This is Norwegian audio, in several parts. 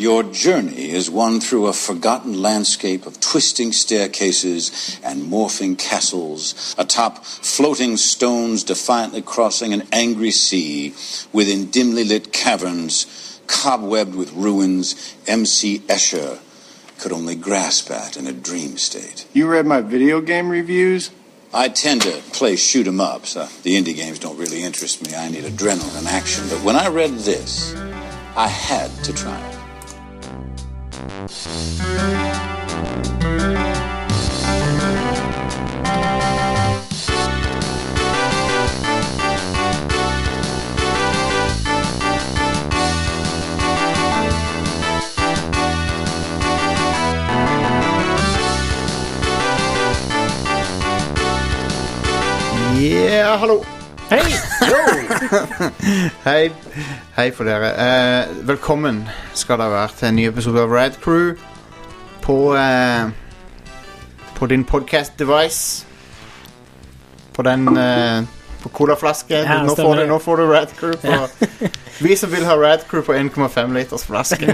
Your journey is one through a forgotten landscape of twisting staircases and morphing castles, atop floating stones defiantly crossing an angry sea, within dimly lit caverns, cobwebbed with ruins M.C. Escher could only grasp at in a dream state. You read my video game reviews? I tend to play shoot-em-ups. The indie games don't really interest me. I need adrenaline and action. But when I read this, I had to try it. Ja, hallo. Hei! Hei for dere. Velkommen skal dere være til en ny episode av Rad Crew på din podcast device. På den på colaflaske. Ja, nå får du Rad Crew på vi som vil ha Rad Crew på 1,5 liters flaske.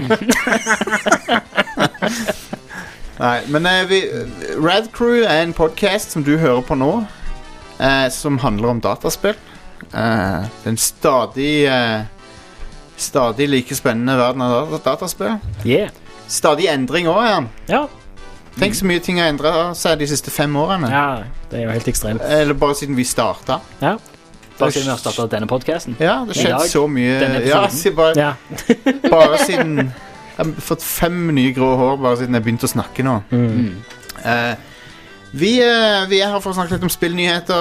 Nei, men Rad Crew en podcast som du hører på nå. Som handler om dataspill. Den stadig like spennende verden av dataspill. Yeah. Stadig endring også, Ja. Tenk så mye ting har endret seg de siste 5 årene. Ja, det er jo helt ekstremt. Eller bare siden vi startet. Ja. Bare siden vi har startet denne podcasten. Ja, det skjedde så mye. Ja, bare siden jeg har fått 5 nye grå hår bare siden jeg begynte å snakke nå. Vi er her for å snakke litt om spillnyheter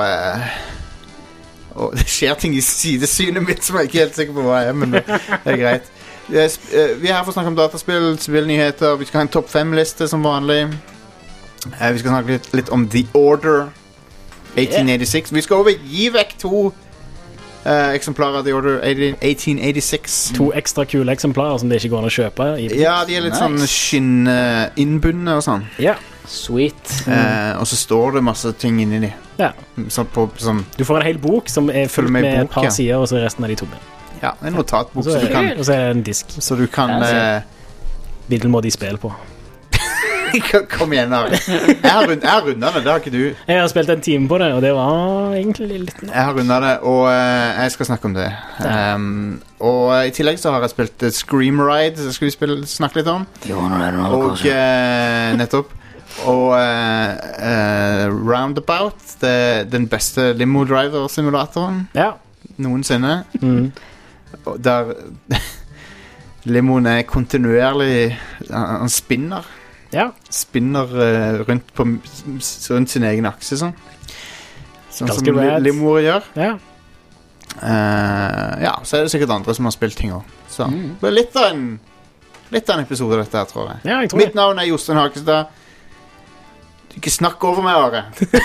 og det skjer ting i sidesynet mitt som jeg ikke er helt sikker på hva er, men det er greit. Vi er her for å snakke om dataspill, spillnyheter. Vi skal ha en topp 5-liste som vanlig. Vi skal snakke litt om The Order 1886. Vi skal over gi vekk 2 eksemplarer av The Order 1886. 2 ekstra kule eksemplarer som det ikke går an å kjøpe. Ja, de er litt sånn skinn-innbundet og sånn. Ja. Sweet. Og så står det masse ting inni de. Ja. Du får en hel bok som er fullt med et par sider, og så resten av de tomme. Ja, en notatbok. Og så er det en disk. Så du kan middelmådig spill på. Kom igjen, Ari. Jeg har rundet det, det har ikke du. Jeg har spilt en time på det, og det var egentlig litt... Jeg har rundet det, og jeg skal snakke om det. Og i tillegg så har jeg spilt Scream Ride, så skal vi snakke litt om. Og nettopp. Og Roundabout, den beste limo-driver-simulatoren noensinne. Der limoen er kontinuerlig, han spinner. Ja. Spinner rundt sin egen akse sånn som limoer gjør. Ja. Så er det sikkert andre som har spilt ting også. Så det er litt av en episode dette her, tror jeg. Ja, jeg tror Mitt navn er Jostein Hakestad. Ikke snakk over meg, Are.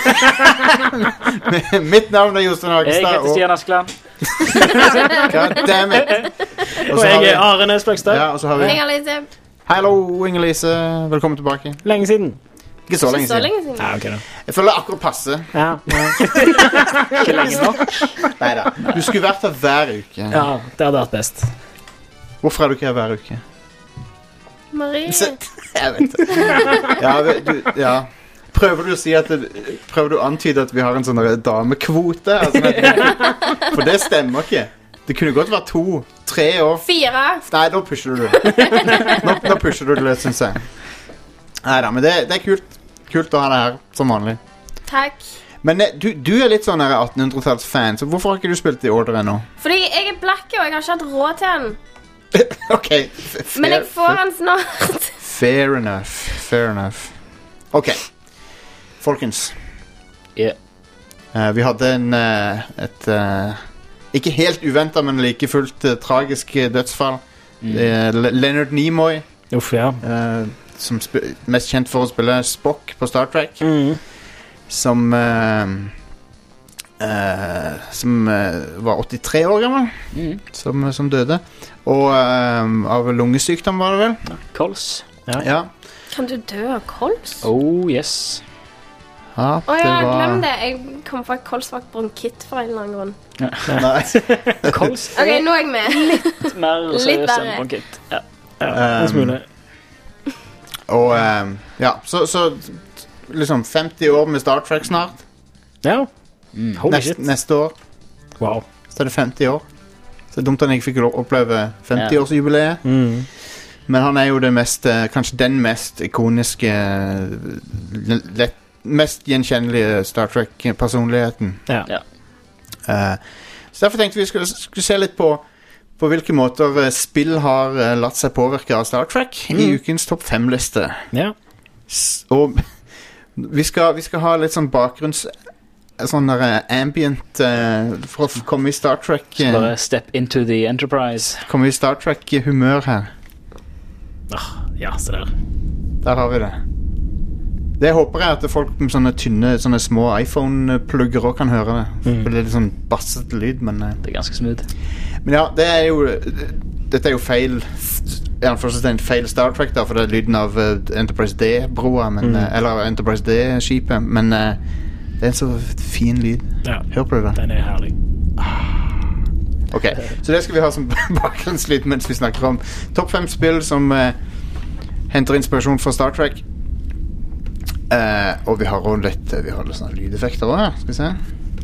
Mitt navn er Jostein Hakestad. Jeg heter Stian Askeland. God damn it. Og jeg er Are Nesbøkstad. Ja, og så har vi Hallo, Inger-Lise. Velkommen tilbake. Lenge siden. Ikke så lenge siden. Ja, ok da. Jeg føler akkurat passe. Ja. Ikke lenge nok. Neida. Du skulle vært her hver uke. Ja, det hadde vært best. Hvorfor er du ikke her hver uke? Marie. Jeg vet det. Ja. Prøver du å antyde at vi har en sånn damekvote? For det stemmer ikke. Det kunne godt vært 2-3 år. 4. Nei, nå pusher du. Nå pusher du det, synes jeg. Neida, men det er kult å ha det her, som vanlig. Takk. Men du er litt sånn 1800-talls-fan, så hvorfor har ikke du spilt i Order ennå? Fordi jeg er black, og jeg har ikke hatt råd til den. Ok. Men jeg får den snart. Fair enough. Ok. Folkens. Vi hadde et ikke helt uventet, men like fullt tragisk dødsfall. Leonard Nimoy. Uff, ja. Som mest kjent for å spille Spock på Star Trek. Som var 83 år gammel. Som døde. Og av lungesykdom var det vel? Kols. Ja. Kan du dø av kols? Oh, yes. Ja, glem det. Jeg kom fra et kolsvakt bronkitt for en eller annen grunn. Nei. Kols. Ok, nå er jeg med. Litt mer seriøst enn bronkitt. Ja. En smule. Og ja, så liksom 50 år med Star Trek snart. Ja. Holy shit. Neste år. Wow. Så det 50 år. Så det dumt at jeg fikk oppleve 50-årsjubileet. Men han jo det mest, kanskje den mest ikoniske, mest gjenkjennelige Star Trek-personligheten. Ja. Så derfor tenkte vi skulle se litt på hvilke måter spill har latt seg påvirke av Star Trek i ukens topp 5-liste. Ja. Og vi skal ha litt sånn bakgrunns... Sånn der ambient for å komme i Star Trek... bare step into the Enterprise. Komme i Star Trek-humør her. Ja, se der. Der har vi det. Det håper jeg at folk med sånne tynne, sånne små iPhone-plugger også kan høre det. For det litt sånn bassete lyd, men... Det ganske smooth. Men ja, dette jo feil... I anførselstegn feil Star Trek da, for det lyden av Enterprise D-broa, eller Enterprise D-skipet, men det en så fin lyd. Ja. Hør på det da. Den herlig. Ok, så det skal vi ha som bakgrunnslyd mens vi snakker om topp 5 spill som henter inspirasjon fra Star Trek. Og vi har også litt sånne lydeffekter også her, skal vi se.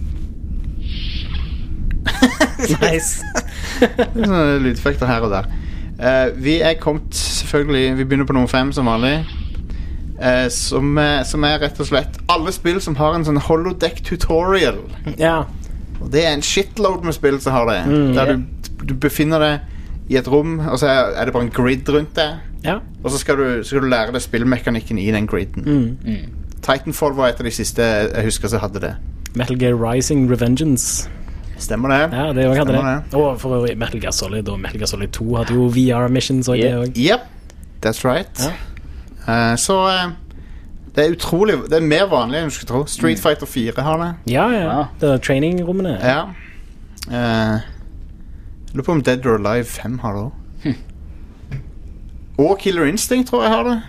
Nice. Sånne lydeffekter her og der. Vi kommet selvfølgelig, vi begynner på nummer 5 som vanlig. Som rett og slett alle spill som har en sånn holodeck tutorial. Ja. Og det en shitload med spill som har det. Der du befinner deg i et rom, og så det bare en grid rundt deg. Ja. Og så skal du lære deg spillmekanikken i den griden. Titanfall var et av de siste jeg husker som hadde det. Metal Gear Rising Revengeance. Stemmer det? Ja, det hadde det. Og for øvrig Metal Gear Solid og Metal Gear Solid 2 hadde jo VR missions og det også. Yep, that's right. Så det utrolig, det mer vanlig enn du skulle tro. Street Fighter 4 har det. Ja. Det training-rommene. Ja. Lurer på om Dead or Alive 5 har det også. Og Killer Instinct tror jeg har det.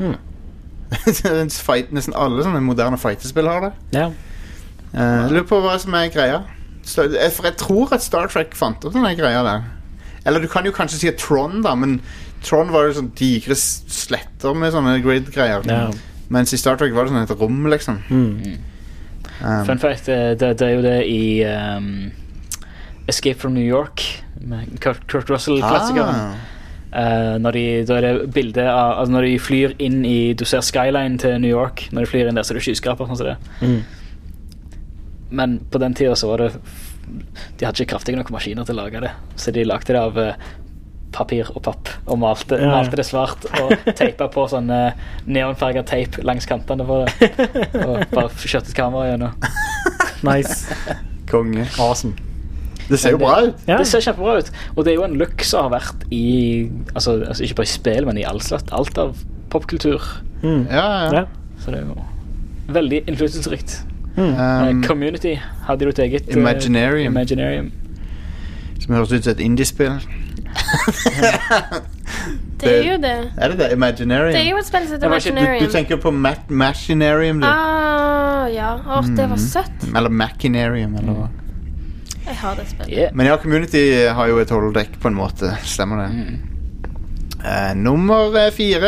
Nesten alle sånne moderne fightespill har det. Ja. Lurer på hva som greia. For jeg tror at Star Trek fant opp denne greia der. Eller du kan jo kanskje si at Tron da, men Tron var jo sånn digre sletter med sånne grid-greier. Ja. Mens i Star Trek var det sånn et rom, liksom. Fun fact, det jo det i Escape from New York med Kurt Russell-klassikeren. Når det bildet av altså når de flyr inn i du ser skyline til New York, når de flyr inn der så det skyskraper sånn som det. Men på den tiden så var det de hadde ikke kraftige nok maskiner til å lage det, så de lagde det av papir og papp og malte det svart og teipet på sånn neonfarget teip langs kantene på det og bare skjøttet kamera gjennom. Nice. Konge. Awesome. Det ser jo bra ut. Ja. Det ser kjempebra ut. Og det jo en look som har vært i altså ikke bare i spill, men i alt av popkultur. Ja. Så det jo veldig innflytelsesrikt. Community hadde jo et eget Imaginarium. Som høres ut som et indie-spill. Det jo det. Det det? Imaginarium? Det jo et spill som heter Imaginarium. Du tenker på Machinarium, du? Ja. Det var søtt. Eller Machinarium, eller hva? Jeg har det spillet. Men ja, Community har jo et holodeck på en måte. Stemmer det. Nummer 4.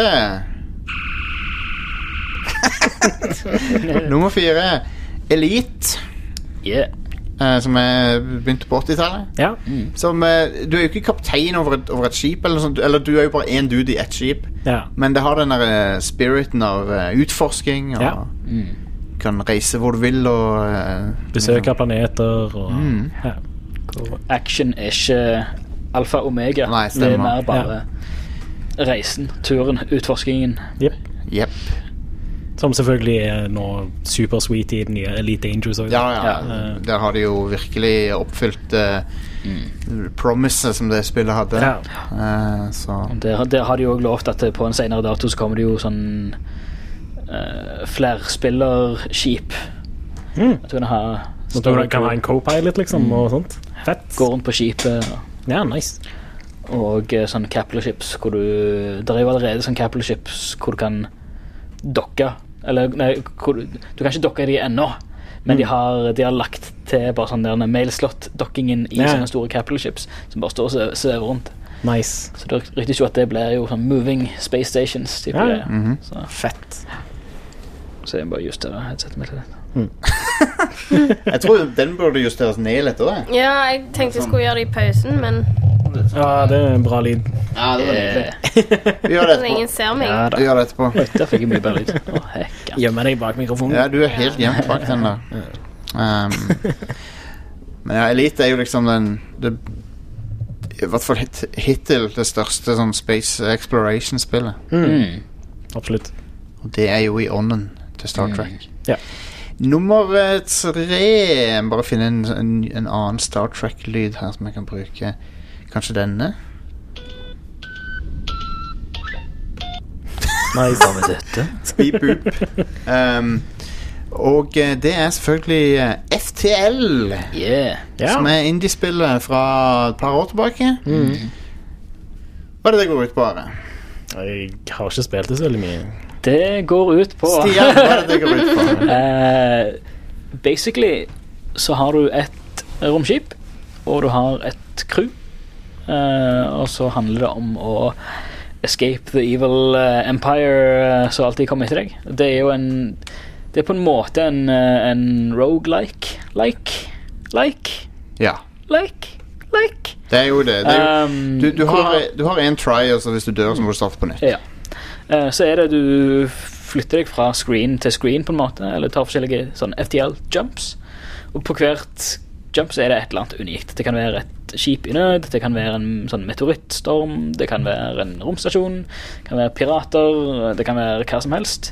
Nummer 4 Elite. Som begynte på 80-tallet. Ja. Som, du jo ikke kaptein over et skip eller sånt, eller du jo bare en dude i et skip. Men det har den der spiriten av utforsking og kan reise hvor du vil og besøke planeter og action ikke alfa og omega. Nei, det mer bare reisen, turen, utforskingen. Yep. Som selvfølgelig nå super sweet i den nye Elite Dangerous også. Ja. Der har de jo virkelig oppfylt promise som det spillet hadde. Så. Der har de jo også lovt at på en senere dato så kommer det jo sånn flerspillerskip. At du kan ha en co-pilot liksom og sånt. Fett. Gå rundt på skipet. Ja, nice. Og sånn capital ships hvor der jo allerede sånn capital ships hvor du kan dokke eller nei, du kan ikke dokke de ennå, men de har lagt til bare sånn der mailslot-dokkingen i sånne store capital ships som bare står og svever rundt. Nice. Så det ryktes jo at det blir jo sånn moving space stations type greier. Så fett. Så jeg bare justerer headsetet mitt til det. Jeg tror den burde justeres ned litt også. Ja, jeg tenkte jeg skulle gjøre det i pausen, men Ja, det er en bra lyd. Ja, det var nydelig. Vi gjør det ingen etterpå. ser meg. Ja, Vi gjør det etterpå. Der fikk jeg mye bedre lyd. Hekka. Gjemmer deg bak mikrofonen. Ja, du er helt gjemt bak den der. Men ja, Elite er jo liksom i hvert fall hittil det største sånn space exploration-spillet. Absolutt. Og det er jo i ånden til Star Trek. Ja. Nummer 3. Bare finne en annen Star Trek-lyd her som jeg kan bruke. Kanskje denne? Nice. Hva med dette? Beep boop. Og det er selvfølgelig FTL, Yeah. som er indie-spillet fra et par år tilbake. Hva er det går ut på, Are? Jeg har ikke spilt det så veldig mye. Det går ut på Stian, hva er det går ut på? Basically så har du et romskip, og du har et crew, og så handler det om å escape the evil empire som alltid kommer etter deg. Det er jo det er på en måte en roguelike. Ja. Det er jo det. Du har en try, og så hvis du dør, så må du starte på nytt. Ja. Så er det du flytter deg fra screen til screen på en måte, eller tar forskjellige sånn FTL jumps, og på hvert jump så er det et eller annet unikt. Det kan være et skip i nød, det kan være en sånn meteorittstorm, det kan være en romstasjon, det kan være pirater, det kan være hva som helst.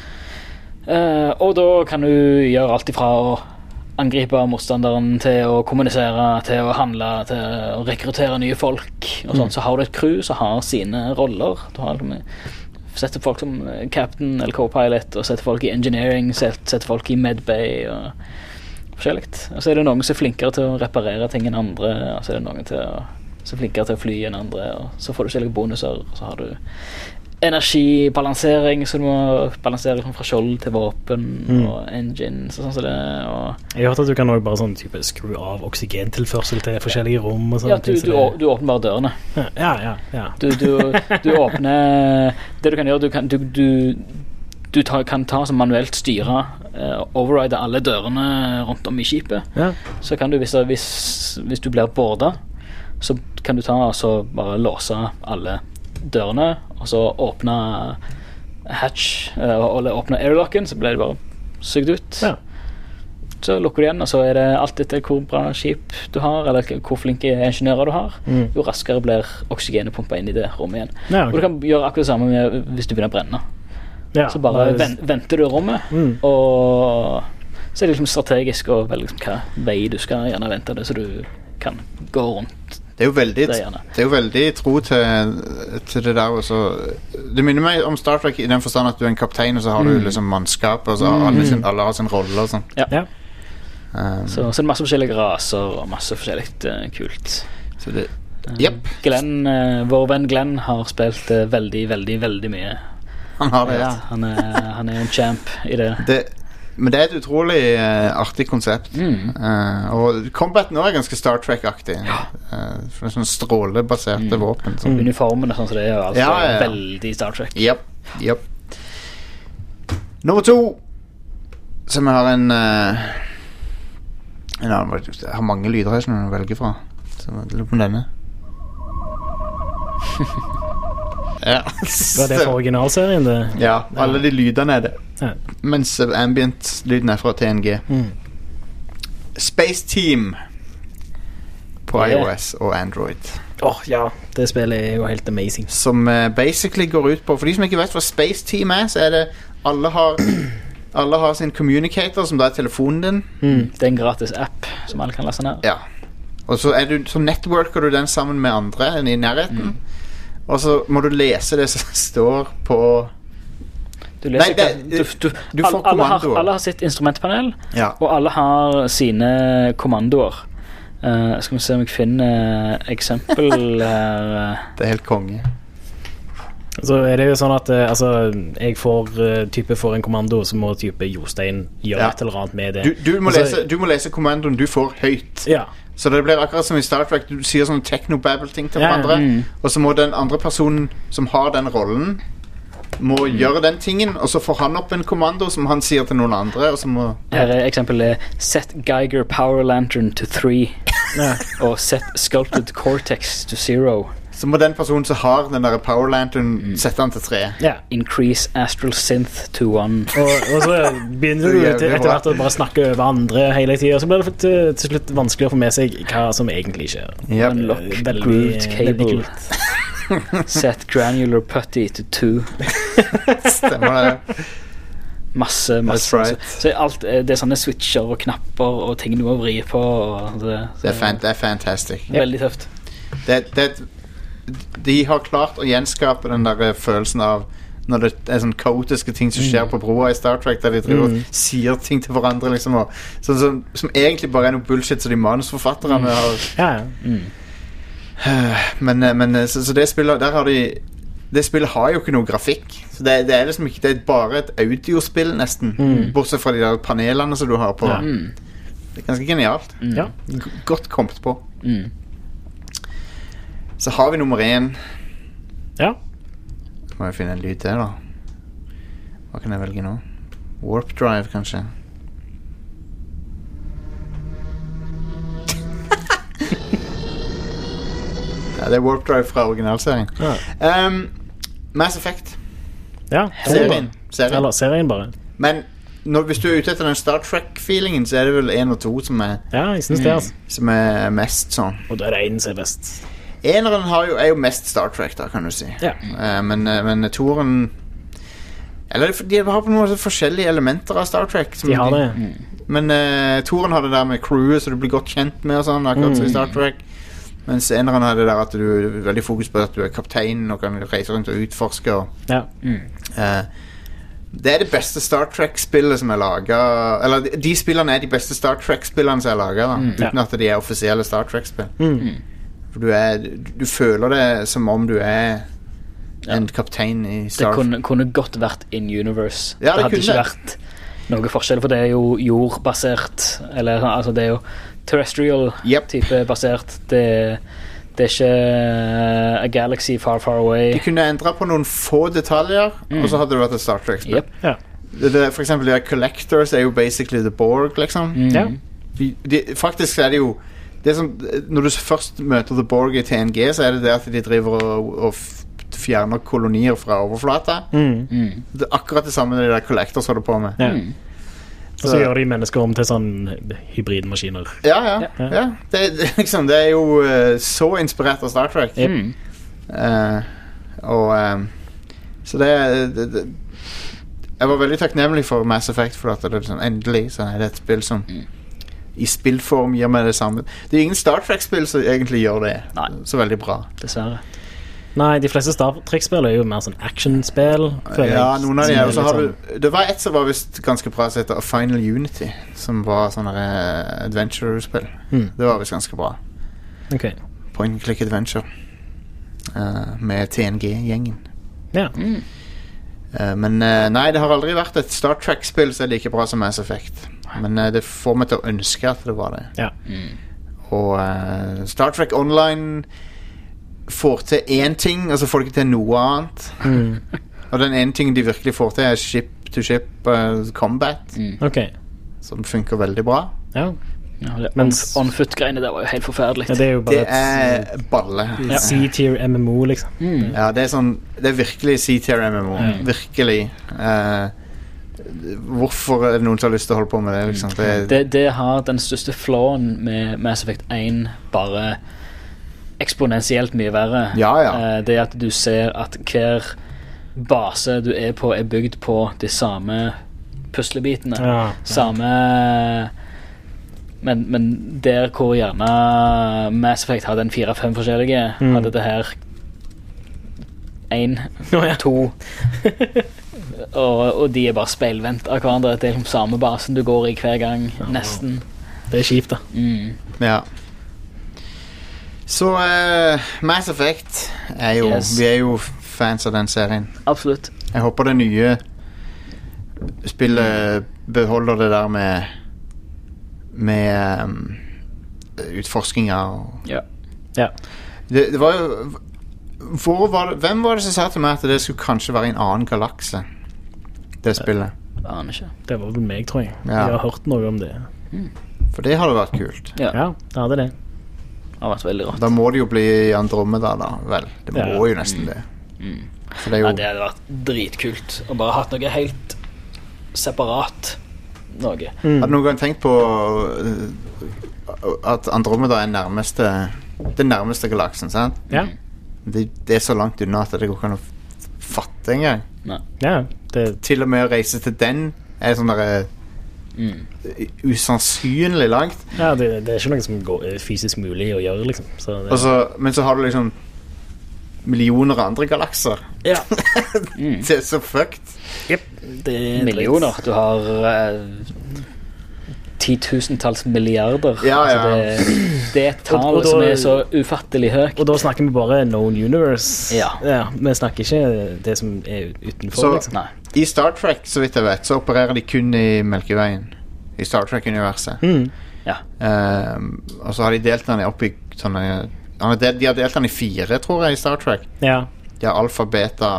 Og da kan du gjøre alt ifra å angripe motstanderen til å kommunisere, til å handle, til å rekruttere nye folk og sånn. Så har du et crew som har sine roller. Du har setter folk som captain eller co-pilot, og setter folk i engineering, setter folk i medbay og forskjellig. Og så er det noen som er flinkere til å reparere ting enn andre, og så er det noen som er flinkere til å fly enn andre, og så får du forskjellige bonuser, og så har du energibalansering, så du må balansere fra skjold til våpen og engines og sånn som det. Og jeg har hørt at du kan også bare sånn type skru av oksygentilførsel til forskjellige rom og sånne ting. Ja, du åpner bare dørene. Ja. Du åpner det du kan gjøre, du kan ta som manuelt styre, override alle dørene rundt om i skipet. Ja. Så kan du, hvis du blir bordet, så kan du ta og bare låse alle dørene, og så åpne hatch, eller åpne airlocken, så blir det bare sugd ut. Ja. Så lukker du igjen, og så er det alt etter hvor bra skip du har, eller hvor flinke ingeniører du har, jo raskere blir oksygenet pumpet inn i det rommet igjen. Ja, okay. Og du kan gjøre akkurat det samme med hvis du begynner å brenne. Ja, så bare venter du rommet, og så er det liksom strategisk og veldig liksom, hva vei du skal gjerne vente det, så du kan gå rundt. Det er jo veldig tro til det der også. Det minner meg om Star Trek i den forstand at du er en kaptein, og så har du liksom mannskap, og så alle har sin rolle og sånn. Ja. Så er det masse forskjellige raser og masse forskjellig kult. Så det, Glenn, vår venn Glenn har spilt veldig, veldig, veldig mye. Han har det, ja. Han er en champ i det. Men det er et utrolig artig konsept. Og combat nå er ganske Star Trek-aktig. For det er sånn strålebaserte våpen. Uniformene sånn som det er altså veldig Star Trek. Yep. Nummer 2, som jeg har en annen, jeg har mange lyder her som jeg velger fra. Så jeg lurer på denne. Ja. Var det for originalserien det? Ja, alle de lydene er det. Mens ambient-lyden er fra TNG. Space Team på iOS og Android. Ja, det spillet er jo helt amazing. Som basically går ut på, for de som ikke vet hva Space Team er, så er det alle har sin communicator, som da er telefonen din. Det er en gratis app som alle kan laste ned. Ja. Og så networker du den sammen med andre i nærheten. Og så må du lese det som står på du får kommandoer. Alle har sitt instrumentpanel, og alle har sine kommandoer. Skal vi se om jeg finner eksempel her. Det er helt konge. Så er det jo sånn at jeg får en kommando, så må type Jostein gjøre et eller annet med det. Du må lese kommandoen du får høyt. Så det blir akkurat som i Star Trek. Du sier sånn technobabble-ting til hverandre, og så må den andre personen som har den rollen, må gjøre den tingen, og så får han opp en kommando som han sier til noen andre, og så må... Her er eksempelet Set Geiger Power Lantern to 3 og Set Sculpted Cortex to 0. Så må den personen som har den der Power Lantern sette den til 3. Increase Astral Synth to 1. Og så begynner du etter hvert å bare snakke over andre hele tiden, så blir det til slutt vanskelig å få med seg hva som egentlig skjer. Unlock Grooved Cable. Set Granular Putty to 2. Stemmer det. Masse. Right. Så alt, det er sånne switcher og knapper og ting du må vri på. Og det er fantastisk. Veldig tøft. De har klart å gjenskape den der følelsen av når det er sånn kaotiske ting som skjer på broa i Star Trek, der de driver og sier ting til hverandre liksom, og, som egentlig bare er noe bullshit som de manusforfatterne har. Men så det spillet der har de, det spillet har jo ikke noe grafikk, så det er liksom ikke, det er bare et audiospill nesten, bortsett fra de der panelene som du har på. Det er ganske genialt. Godt kommet på. Så har vi nummer 1. Ja. Må jeg finne en lyd til da. Hva kan jeg velge nå? Warp Drive kanskje. Ja, det er Warp Drive fra originalserien. Mass Effect. Ja, serien. Eller serien bare. Men hvis du er ute etter den Star Trek-feelingen, så er det vel 1 og 2 som er, jeg synes det, altså. Som er mest sånn. Og da er det 1 som er best. Eneren er jo mest Star Trek da, kan du si. Men toren, eller de har på noen forskjellige elementer av Star Trek som de har det. Men toren har det der med crewet, så du blir godt kjent med og sånn, akkurat som i Star Trek. Mens eneren har det der at du er veldig fokus på at du er kaptein og kan reise rundt og utforske og, det er det beste Star Trek-spillet som er laget. Eller de spillene er de beste Star Trek-spillene som er laget da, uten at de er offisielle Star Trek-spill. For du føler det som om du er en kaptein i Star Trek. Det kunne godt vært in-universe. Ja, det hadde kunne ikke vært noe forskjell, for det er jo jordbasert, eller altså det er jo terrestrial type basert. Det er ikke A Galaxy Far Far Away. De kunne endret på noen få detaljer, og så hadde det vært et Star Trek-spill. For eksempel de Collectors er jo basically The Borg, liksom. Faktisk er det jo det som, når du først møter The Borg i TNG, så er det at de driver og fjerner kolonier fra overflata. Det er akkurat det samme de der Collectors holder på med. Og så gjør de mennesker om til sånn hybridmaskiner. Ja. Det er jo så inspirert av Star Trek. Så det jeg var veldig takknemlig for Mass Effect, for at det er sånn, endelig så er det et spill som i spillform gir meg det samme. Det er ingen Star Trek-spill som egentlig gjør det så veldig bra. Dessverre. Nei, de fleste Star Trek-spill er jo mer sånn action-spill. Ja, noen av de er. Så har det var et som var vist ganske bra, som heter A Final Unity, som var sånn adventure-spill. Det var vist ganske bra. Point and click adventure med TNG-gjengen. Men nei, det har aldri vært et Star Trek-spill som er like bra som Mass Effect. Men det får meg til å ønske at det var det. Og Star Trek Online får til én ting, og så får de ikke til noe annet. Og den ene tingen de virkelig får til er ship-to-ship combat, som funker veldig bra. Mens on-foot-greiene der var jo helt forferdelig. Det er jo bare balle. C-tier MMO, liksom. Ja, det er sånn, det er virkelig C-tier MMO. Virkelig. Hvorfor er det noen som har lyst til å holde på med det, liksom? Det har den største flawen med Mass Effect 1 bare eksponentielt mye verre. Det er at du ser at hver base du er på er bygd på de samme puslebitene. Samme men der hvor gjerne Mass Effect hadde en 4-5 forskjellige, hadde det her 1, 2 og de er bare speilvendt av hverandre. Det er liksom samme basen du går i hver gang, nesten. Det er kjipt da. Så Mass Effect er jo, vi er jo fans av den serien. Absolutt. Jeg håper det nye spillet beholder det der med utforskninger. Og... Ja. Det var jo hvem var det som sa til meg at det skulle kanskje være i en annen galakse, det spillet? Aner ikke. Det var vel meg, tror jeg. Ja. Jeg har hørt noe om det. For det hadde vært kult. Ja, det hadde det. Det har vært veldig rått. Da må det jo bli Andromeda da, vel. Det må jo nesten det. For det er jo... Ja, det hadde vært dritkult å bare hatt noe helt separat noe. Har du noen gang tenkt på at Andromeda er den nærmeste galaksen, sant? Ja. Det er så langt unna at det går ikke an å fatte engang. Nei. Ja, Til og med å reise til den er sånn der usannsynlig langt. Ja, det er ikke noe som er fysisk mulig å gjøre, liksom. Så det... Men så har du liksom millioner av andre galakser. Ja. Det er så fucked. Yep. Det er Millioner. Du har 10 000 milliarder. Ja. Altså det er et tall som er så ufattelig høyt. Og da snakker vi bare known universe. Ja. Vi snakker ikke det som er utenfor, Så liksom. Nei. i Star Trek, så vidt jeg vet, så opererer de kun i Melkeveien. I Star Trek-universet. Ja. Og så har de delt den opp i sånne... De har delt den i 4, tror jeg, i Star Trek. Ja. De har alfa, beta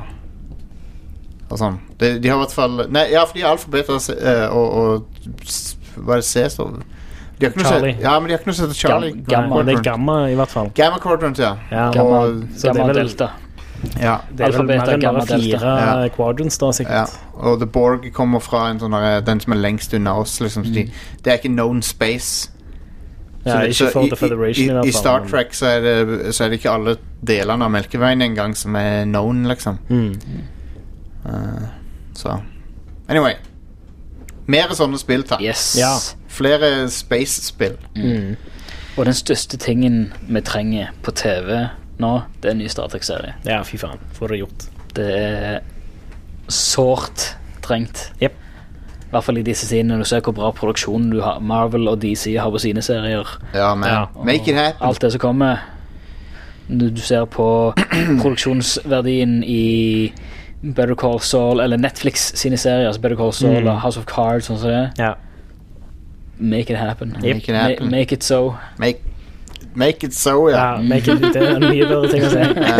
og sånn. De har i hvert fall... Nei, ja, for de har alfa, beta og hva er det C står? De har ikke noe Charlie. Ja, men de har ikke noe som heter Charlie. Gamma, det er gamma i hvert fall. Gamma Quadrant, ja. Gamma, Så det er gamma vel- delta. Ja. Det er vel Alfa, beta, mer enn gamma, bare 4 delta. Ja. quadrants da, Ja, sikkert. og The Borg kommer fra en sånn der, den som er lengst unna oss liksom, så det er ikke known space. Ja, ikke for The Federation i hvert fall. I Star Trek så er det ikke alle delene av Melkeveien engang som er known, liksom. Så anyway, mer sånne spill, takk. Yes. Ja. Flere space-spill. Og den største tingen vi trenger på TV nå, det er en ny Star Trek-serie. Ja, fy faen. Får det gjort. Det er sårt trengt. Jep. I hvert fall i disse sidene. Når du ser hvor bra produksjon du har, Marvel og DC har på sine serier. Ja, men Ja. make it happen. Alt det som kommer. Når du ser på produksjonsverdien i Better Call Saul, eller Netflix sine serier, altså Better Call Saul og House of Cards, sånn som det. Ja. Make it happen. Make it happen. Make it so. Make it so, ja. Ja, make it, det er en mye bedre ting å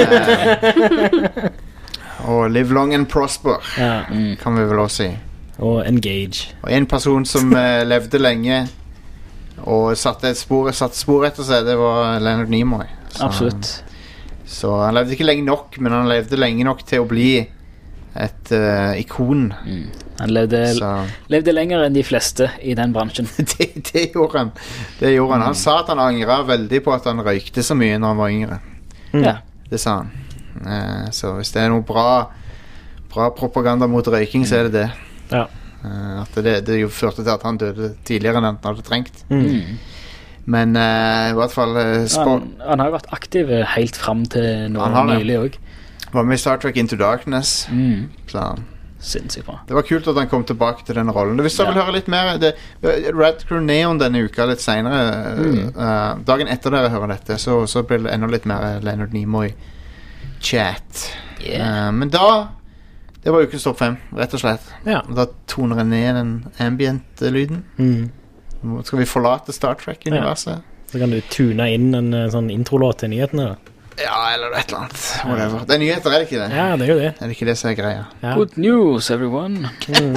si. Og live long and prosper, Ja. kan vi vel også si. Og engage. Og en person som levde lenge og satte spor etter seg, det var Leonard Nimoy. Absolutt. Så han levde ikke lenge nok, men han levde lenge nok til å bli et ikon. Han levde Så lenger enn de fleste i den bransjen. det gjorde han. Det gjorde han. Han sa at han angret veldig på at han røykte så mye når han var yngre. Ja. Det sa han. Så hvis det er noe bra propaganda mot røyking, så er det det. Ja. At det jo førte til at han døde tidligere enn han hadde trengt. Men i hvert fall Han har jo vært aktiv helt fram til nå Han har det. nylig òg. var med i Star Trek Into Darkness. Så Sinnssykt bra. det var kult at han kom tilbake til den rollen. Hvis du vil høre litt mer Red Crew Neon denne uka, litt senere dagen etter dere hører dette, så blir det enda litt mer Leonard Nimoy chat. Yeah. Men da det var ukens topp 5, rett og slett. Ja. Da toner jeg ned den ambient-lyden. Nå skal vi forlate Star Trek-universet. Så kan du tune inn en sånn introlåt til nyhetene da. Ja, eller et eller annet. Whatever. Det er nyheter, er det ikke det? Ja, det er jo det. Er det ikke det som er greia? Ja. Good news, everyone.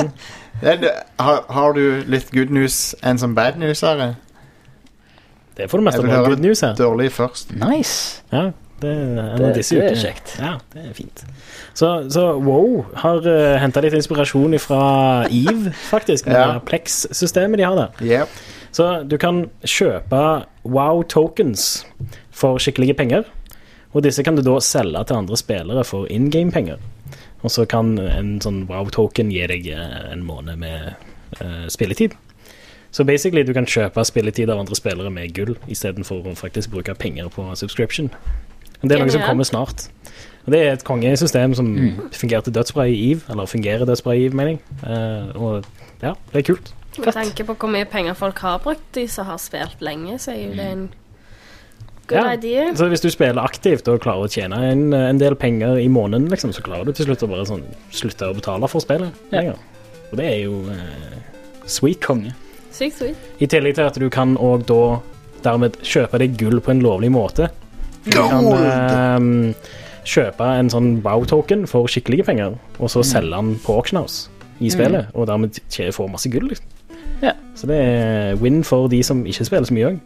Har du litt good news enn som bad news, Are? Det får du mest Jeg av vil høre good news her. dårlig først. Nice. Ja, det er en av Det disse er ukene. kjekt. Ja, det er fint. Så WoW har hentet litt inspirasjon fra EVE, faktisk, med Ja. Plex-systemet de har der. Yep. Så du kan kjøpe WoW-tokens for skikkelige penger, og disse kan du da selge til andre spillere for in-game-penger. Og så kan en sånn WoW-token gi deg en måned med spilletid. Så basically du kan kjøpe spilletid av andre spillere med gull, i stedet for å faktisk bruke penger på subscription. Det er noe som kommer snart. Og det er et kongesystem som fungerte dødsbra i EVE, eller fungerer dødsbra i EVE, mener jeg. Og ja, det er kult. Med tanke på hvor mye penger folk har brukt, de som har spilt lenge, så er jo det en good idea. Så hvis du spiller aktivt og klarer å tjene en del penger i måneden, liksom, så klarer du til slutt å bare sånn, slutte å betale for spillet. Ja. Og det er jo sweet. Konge. Sykt sweet. I tillegg til at du kan også da dermed kjøpe deg gull på en lovlig måte. Du kan kjøpe en sånn wow-token for skikkelige penger, og så selge den på auction house i spillet, og dermed få masse gull. Liksom. Ja. Så det er win for de som ikke spiller så mye også.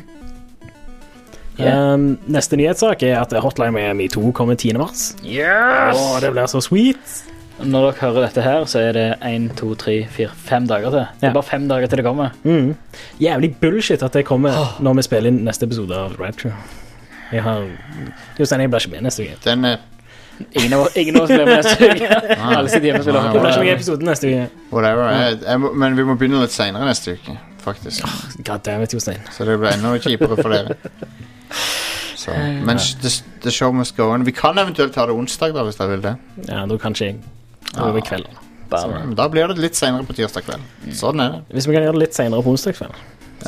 Neste nyhetssak er at Hotline Miami 2 kommer 10. mars. Yes! Det blir så sweet. Når dere hører dette her, så er det 1, 2, 3, 4, 5 dager til. Det er bare 5 dager til det kommer. Jævlig bullshit at det kommer når vi spiller inn neste episode av Rapture. Jeg blir ikke med neste uke. Den er Ingen av oss blir med neste uke. Alle sitter hjemme og spiller. Det blir ikke med episode neste uke. whatever. Men vi må begynne litt senere neste uke, faktisk. God damn it, Jostein. Så det blir enda kjipere for dere. Så, men the show must go on. Vi kan eventuelt ta det onsdag da, hvis dere vil det. Ja, da kanskje jeg. Over kvelden. Da blir det litt senere på tirsdag kveld. Sånn er det. Hvis vi kan gjøre det litt senere på onsdag kveld.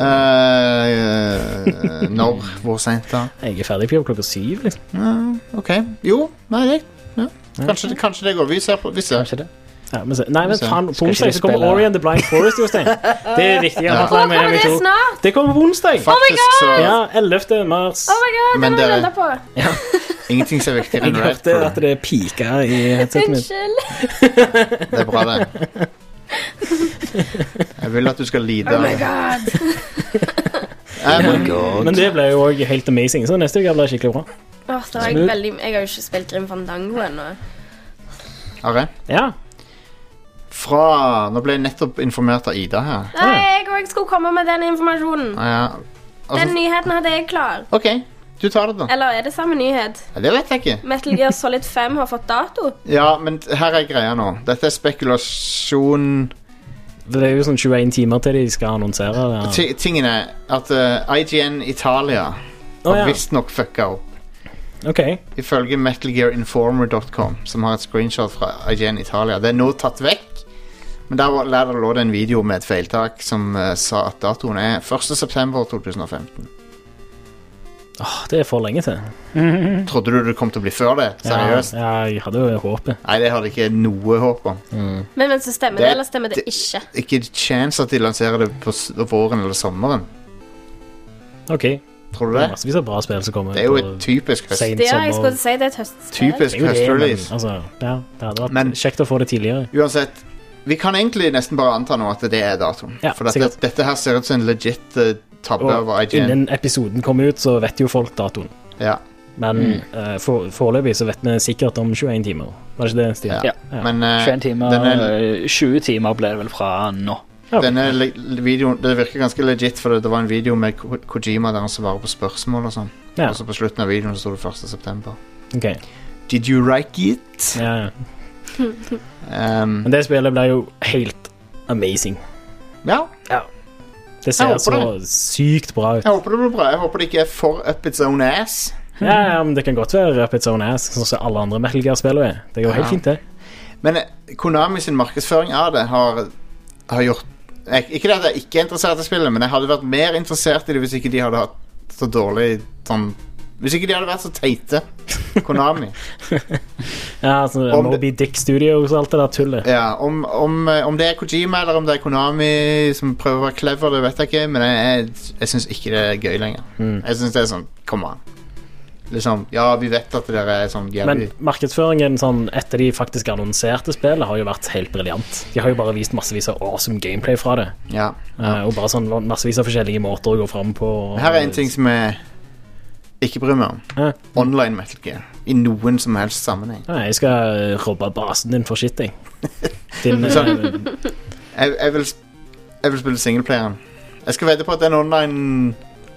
Når? Hvor sent da? Jeg er ferdig på jobb klokka 7, liksom. Ok. Jo, nei, det kanskje det går. Vi ser. Kanskje det. Ja, men faen, på Skal onsdag ikke så kommer spille- Ori and the Blind Forest, Jostein. Det er viktig. Kommer det snart? Det kommer på onsdag. Faktisk så Ja, 11. mars. Oh my god, Men det må jeg dere- vente på. ingenting som er viktigere Jeg enn hørte Redfall. at det pika i headsetet mitt. Unnskyld. Det er bra det. Jeg vil at du skal lide av det. Men det ble jo også helt amazing, så neste uke blir det skikkelig bra. Jeg har jo ikke spilt Grim Fandango ennå. Are? Ja. Nå ble jeg nettopp informert av Ida her. Nei, jeg skulle komme med den informasjonen. Ja. Den nyheten hadde jeg klar. Ok, du tar det da. Eller er det samme nyhet? Ja, det vet jeg ikke. Metal Gear Solid 5 har fått dato. Ja, men her er greia nå. Dette er spekulasjon. Det er jo sånn 21 timer til de skal annonsere det. Tingen er at IGN Italia har visst nok fucka opp. Ok. Ifølge metalgearinformer.com, som har et screenshot fra IGN Italia. Det er nå tatt vekk, men der lå det en video med et feiltak som sa at datoen er 1. september 2015. Det er for lenge til. Trodde du det kom til å bli før det? Seriøst? Ja, jeg hadde jo håpet. Nei, det hadde ikke noe håp om. Men så stemmer det, eller stemmer det ikke? Ikke chance at de lanserer det på våren eller sommeren. Ok. Tror du Det det? er massevis av bra spill som kommer. Det er jo et typisk høst. Sent Det jeg sommer. skulle si, det er et høstspill. Typisk Det er jo det, høstrelease. men, altså, ja, det hadde vært Men- kjekt å få det tidligere. Uansett, vi kan egentlig nesten bare anta nå at det er datoen. Ja, For sikkert. dette her ser ut som en legit tabbe Og av IGN. innen episoden kommer ut, så vet jo folk datoen. Ja, Men foreløpig så vet vi sikkert om 21 timer. Var det ikke det, Stian? ja. Ja. Men 21 timer, denne, 20 timer ble det vel fra nå. denne videoen, det virker ganske legit, for det var en video med Kojima der han svarer på spørsmål og sånn. Ja. Og så på slutten av videoen så stod det 1. september. Ok. Did you like it? Ja, ja. Men det spillet ble jo helt amazing. Ja, Det ser Jeg håper så sykt bra ut. jeg håper det blir bra. Jeg håper det ikke er for up its own ass. Ja, men det kan godt være up its own ass, sånn som alle andre Metal Gear-spillere er. Det går helt Ja. fint, det. Men Konami sin markedsføring av det har gjort ikke det at jeg ikke er interessert i spillet, men jeg hadde vært mer interessert i det hvis ikke de hadde hatt så dårlig sånn. Hvis ikke de hadde vært så teite. Konami. Ja, altså Om det- Moby Dick Studios og alt det der tullet. Ja, om det er Kojima eller om det er Konami som prøver å være clever, det vet jeg ikke, men jeg syns ikke det er gøy lenger. Jeg syns det er sånn, come on. Liksom, ja, vi vet at dere er sånn Men jævlig. markedsføringen sånn, etter de faktisk annonserte spillet har jo vært helt briljant. De har jo bare vist massevis av awesome gameplay fra det. Ja. Og bare sånn massevis av forskjellige måter å gå frem på. Her er en ting som jeg ikke bryr meg om. Ja. Online Metal Gear. I noen som helst sammenheng. Ja, jeg skal robbe basen din for shit, jeg. Din, Jeg vil spille singleplayeren. Jeg skal vedde på at den online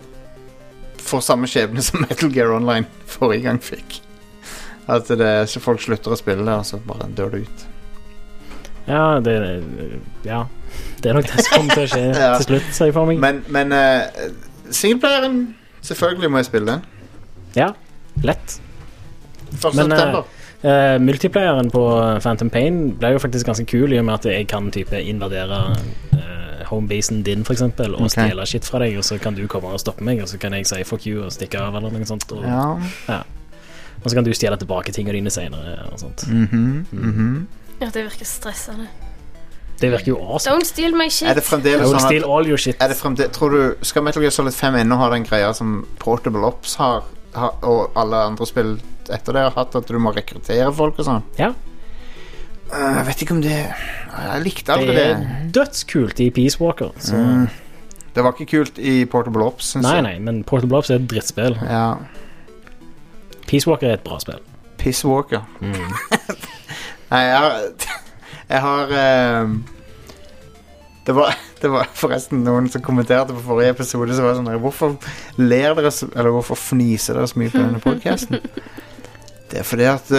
får samme skjebne som Metal Gear Online forrige gang fikk. At så folk slutter å spille det, og så bare dør det ut. ja, det er nok det som kommer til å skje Ja. til slutt, sier jeg for meg. Men singleplayeren, selvfølgelig må jeg spille den. Ja, lett. 1. Men, september. Multiplayeren på Phantom Pain ble jo faktisk ganske kul, i og med at jeg kan type invadere homebasen din, for eksempel, og Ok. stjele shit fra deg, og så kan du komme og stoppe meg, og så kan jeg si fuck you og stikke av, eller noe sånt. Og, Ja. og så kan du stjele tilbake tingene dine senere, og sånt. Mhm. Ja, det virker stressende. Det virker jo awesome. Don't steal my shit. Er det fremdeles I will sånn steal all your shit. tror du, skal Metal Gear Solid 5 ennå ha den greia som Portable Ops har, og alle andre spill etter det har hatt, at du må rekruttere folk og sånn? Ja. Jeg vet ikke om det Jeg likte aldri Det det. er dødskult i Peace Walker. Så. Det var ikke kult i Portable Ops, synes jeg. Nei, men Portable Ops er et drittspill. Ja. Peace Walker er et bra spill. Piss Walker. Nei, jeg har det var forresten noen som kommenterte på forrige episode, så var det sånn, hvorfor ler dere eller hvorfor fniser dere så mye på denne podcasten? Det er fordi at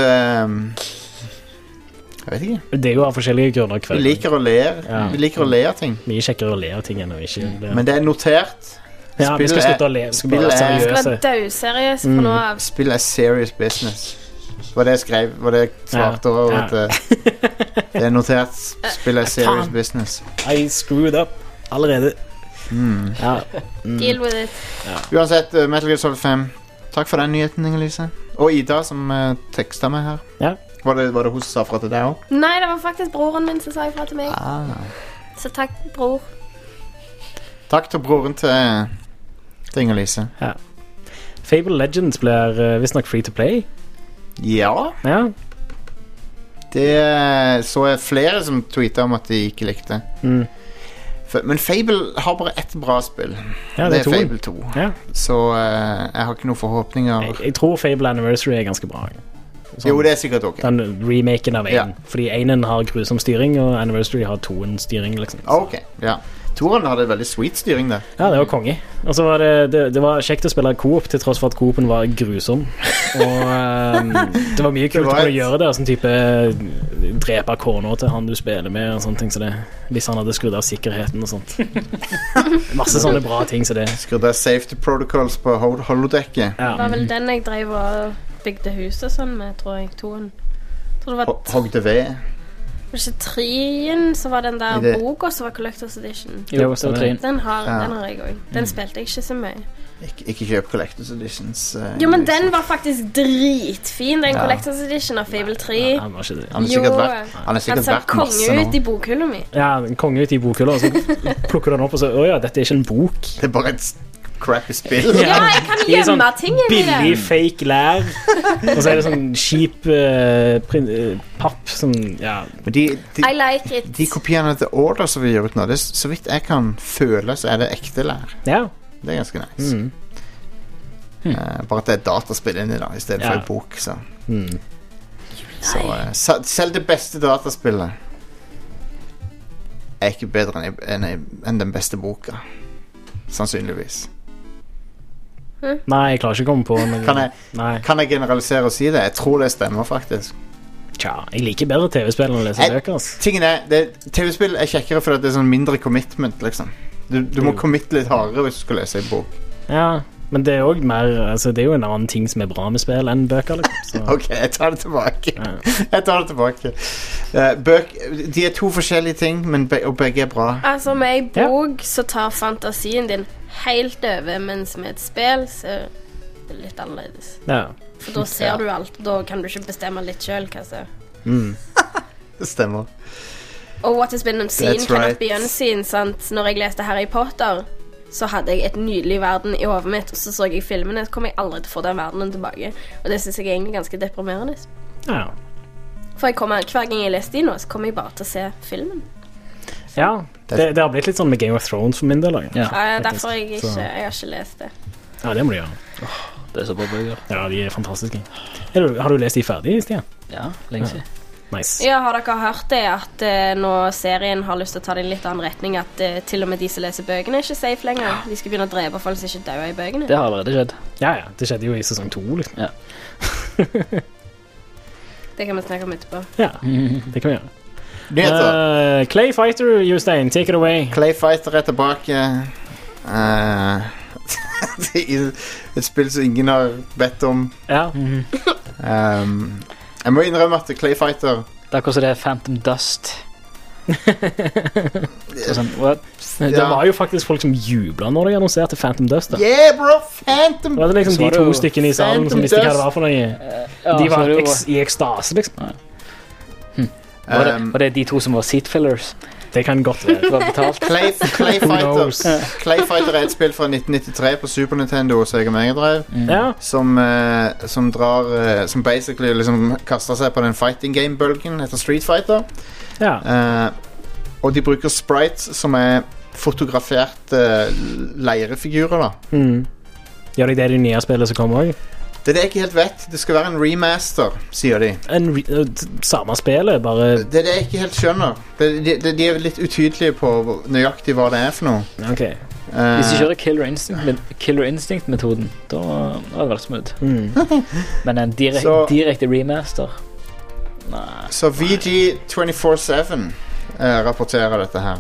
jeg vet ikke. Det er jo av forskjellige grunner. Vi liker å le. Ja. Vi liker å le av ting. Mye kjekkere å le av ting enn å ikke le. Men det er notert. Ja, vi skal slutte å le. Vi skal bare være Vi skal seriøse. være dødseriøse fra nå av. Spill er serious business. Var det jeg skrev, var det jeg svarte over at det er notert. Spill er serious business. I screwed up allerede. Ja. Deal with it. Uansett, Metal Gear Solid 5. Takk for den nyheten, Inger-Lise. Og Ida som tekstet meg her. Ja. Var det hun som sa fra til deg også? Nei, det var faktisk broren min som sa ifra til meg. Så takk, bror. Takk til broren til Inger-Lise. Ja. Fable Legends blir visstnok free to play. Ja, Ja. det så jeg flere som tweetet om at de ikke likte. Men Fable har bare ett bra spill. Ja, det det er er Fable 2. Ja. Så jeg har ikke noen forhåpninger. Jeg tror Fable Anniversary er ganske bra. Sånn, Jo, det er sikkert ok. den remaken av 1. Ja. Fordi 1 har grusom styring, og Anniversary har 2 styring, liksom. Ok, ja. Toren hadde veldig sweet styring der. Ja, det var konge. Og så var det var kjekt å spille Coop, til tross for at Coopen var grusom. Og det var mye kult å gjøre det, sånn type drepe kona til han du spiller med, og sånne ting så det, hvis han hadde skrudd av sikkerheten og sånt. Masse sånne bra ting så det. Skrudd av safety protocols på holodekket. Det var vel den jeg drev og bygde huset sånn med, tror jeg. Toen. Tror det var Hogde ved. var det ikke 3-en, så var den der Det- boka som var Collector's Edition. Jo, det var 3. Den har jeg også. Den spilte jeg ikke så mye. Ikke kjøp Collector's Editions. Jo, men den var faktisk dritfin, den Collector's Edition av Fable 3. Han var ikke det. Han er sikkert verdt, han er sikkert ser verdt masse konge nå. ut i bokhylla mi. Ja, en konge ut i bokhylla, og så plukker du den opp og så, åja, dette er ikke en bok. Det er bare et crappy spill. Ja, jeg kan I sånn gjemme ting inni billig, det. fake lær. Og så er det sånn kjip papp som, ja. Men I like it. de kopiene til Order som vi gjør ut nå, det, så vidt jeg kan føle, så er det ekte lær. Ja. Det er ganske nice. Bare at det er dataspill inni da, i stedet for Ja. en bok. Så, selv det beste dataspillet er ikke bedre enn den beste boka. Sannsynligvis. Nei, jeg klarer ikke å komme på noe. Kan jeg generalisere og si det? Jeg tror det stemmer faktisk. Tja, jeg liker bedre TV-spill enn å lese bøker. ass. Tingen er, TV-spill er kjekkere fordi det er sånn mindre commitment, liksom. Du må committe litt hardere hvis du skal lese en bok. Ja, men det er jo mer, altså, det er jo en annen ting som er bra med spill enn bøker, liksom. Så. Ok, jeg tar det tilbake. Ja. Jeg tar det tilbake. De er to forskjellige ting, men og begge er bra. Altså, med ei bok så tar fantasien din helt over, mens med et spill så er det litt annerledes. Ja. For da ser du alt, da kan du ikke bestemme litt selv hva så. Det stemmer. Og what has been unseen That's cannot right. be unseen, sant? Når jeg leste Harry Potter, så hadde jeg et nydelig verden i hodet mitt, og så jeg filmene, så kom jeg aldri til å få den verdenen tilbake. Og det synes jeg er egentlig ganske deprimerende. Ja. For hver gang jeg leste de nå, så kommer jeg bare til å se filmen. Ja, det har blitt litt sånn med Game of Thrones for min del. Ja. Derfor jeg har ikke lest det. Ja, det må du gjøre. Det er så bra bøker. Ja, de er fantastiske. Har du lest de ferdig, Stian? Ja, lenge siden. Nice. Ja, har dere hørt det at nå serien har lyst til å ta det i en litt annen retning, at til og med de som leser bøkene er ikke safe lenger. De skal begynne å drepe folk som ikke dør i bøkene. Det har allerede skjedd. Ja, det skjedde jo i sesong 2, liksom. Ja. Det kan vi snakke om etterpå. Ja, det kan vi gjøre. Nyheter. Clay Fighter, Jostein, take it away. Clay Fighter er tilbake. Et spill som ingen har bedt om. Ja. Jeg må innrømme at Clay Fighter Det er akkurat som det er Phantom Dust. Sånn, what? Det var jo faktisk folk som jublet når de annonserte Phantom Dust. Da. Yeah, bro! Phantom! Det var liksom Så de var det to jo stykkene i salen som visste hva det var for noe. Ja, De så var det jo- i ekstase, liksom. var det de to som var seat fillers? Det kan godt være. Det var betalt. Clay Fighter er et spill fra 1993 på Super Nintendo og Sega Mega Drive Ja. som basically liksom kaster seg på den fighting game-bølgen etter Street Fighter. Ja. Og de bruker sprites som er fotograferte leirefigurer da. Gjør de det i de nye spillene som kommer også? Det er det jeg ikke helt vet. Det skal være en remaster, sier de. Samme spillet, bare... Det er det jeg ikke helt skjønner. De er litt utydelige på nøyaktig hva det er for noe. Ok. Hvis de kjører Killer Instinct-metoden, da er det vel smooth. Men en direkte remaster? Nei. Så VG247 rapporterer dette her.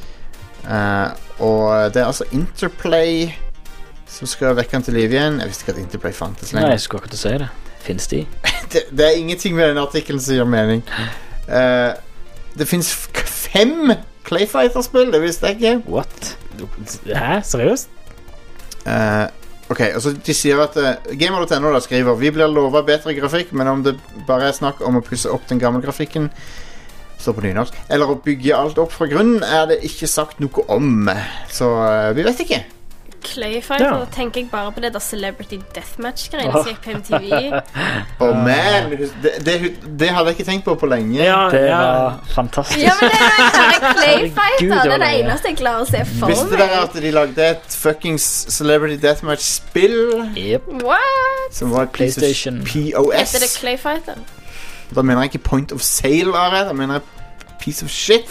Og det er altså Interplay som skal vekke han til liv igjen. Jeg visste ikke at Interplay fantes lenger. Nei, jeg skulle akkurat si det. Finnes de? Det er ingenting med den artikkelen som gir mening. Det finnes 5 Clayfighter-spill, det visste jeg ikke. What? Hæ? Seriøst? Ok, altså de sier at Gamer.no da skriver: vi blir lovet bedre grafikk, men om det bare er snakk om å pusse opp den gamle grafikken, står på nynorsk, eller å bygge alt opp fra grunnen, er det ikke sagt noe om. Så vi vet ikke. Clayfighter, tenker jeg bare på det der Celebrity Deathmatch-greiene som gikk på MTV. Man, det hadde jeg ikke tenkt på lenge. Det var fantastisk. Ja, men det er Clayfighter. Det er det eneste jeg klarer å se for meg. Visste dere at de lagde et fuckings Celebrity Deathmatch-spill? Yep. What? Som var et PlayStation. POS. Heter det Clayfighter? Da mener jeg ikke Point of Sale, da mener jeg piece of shit.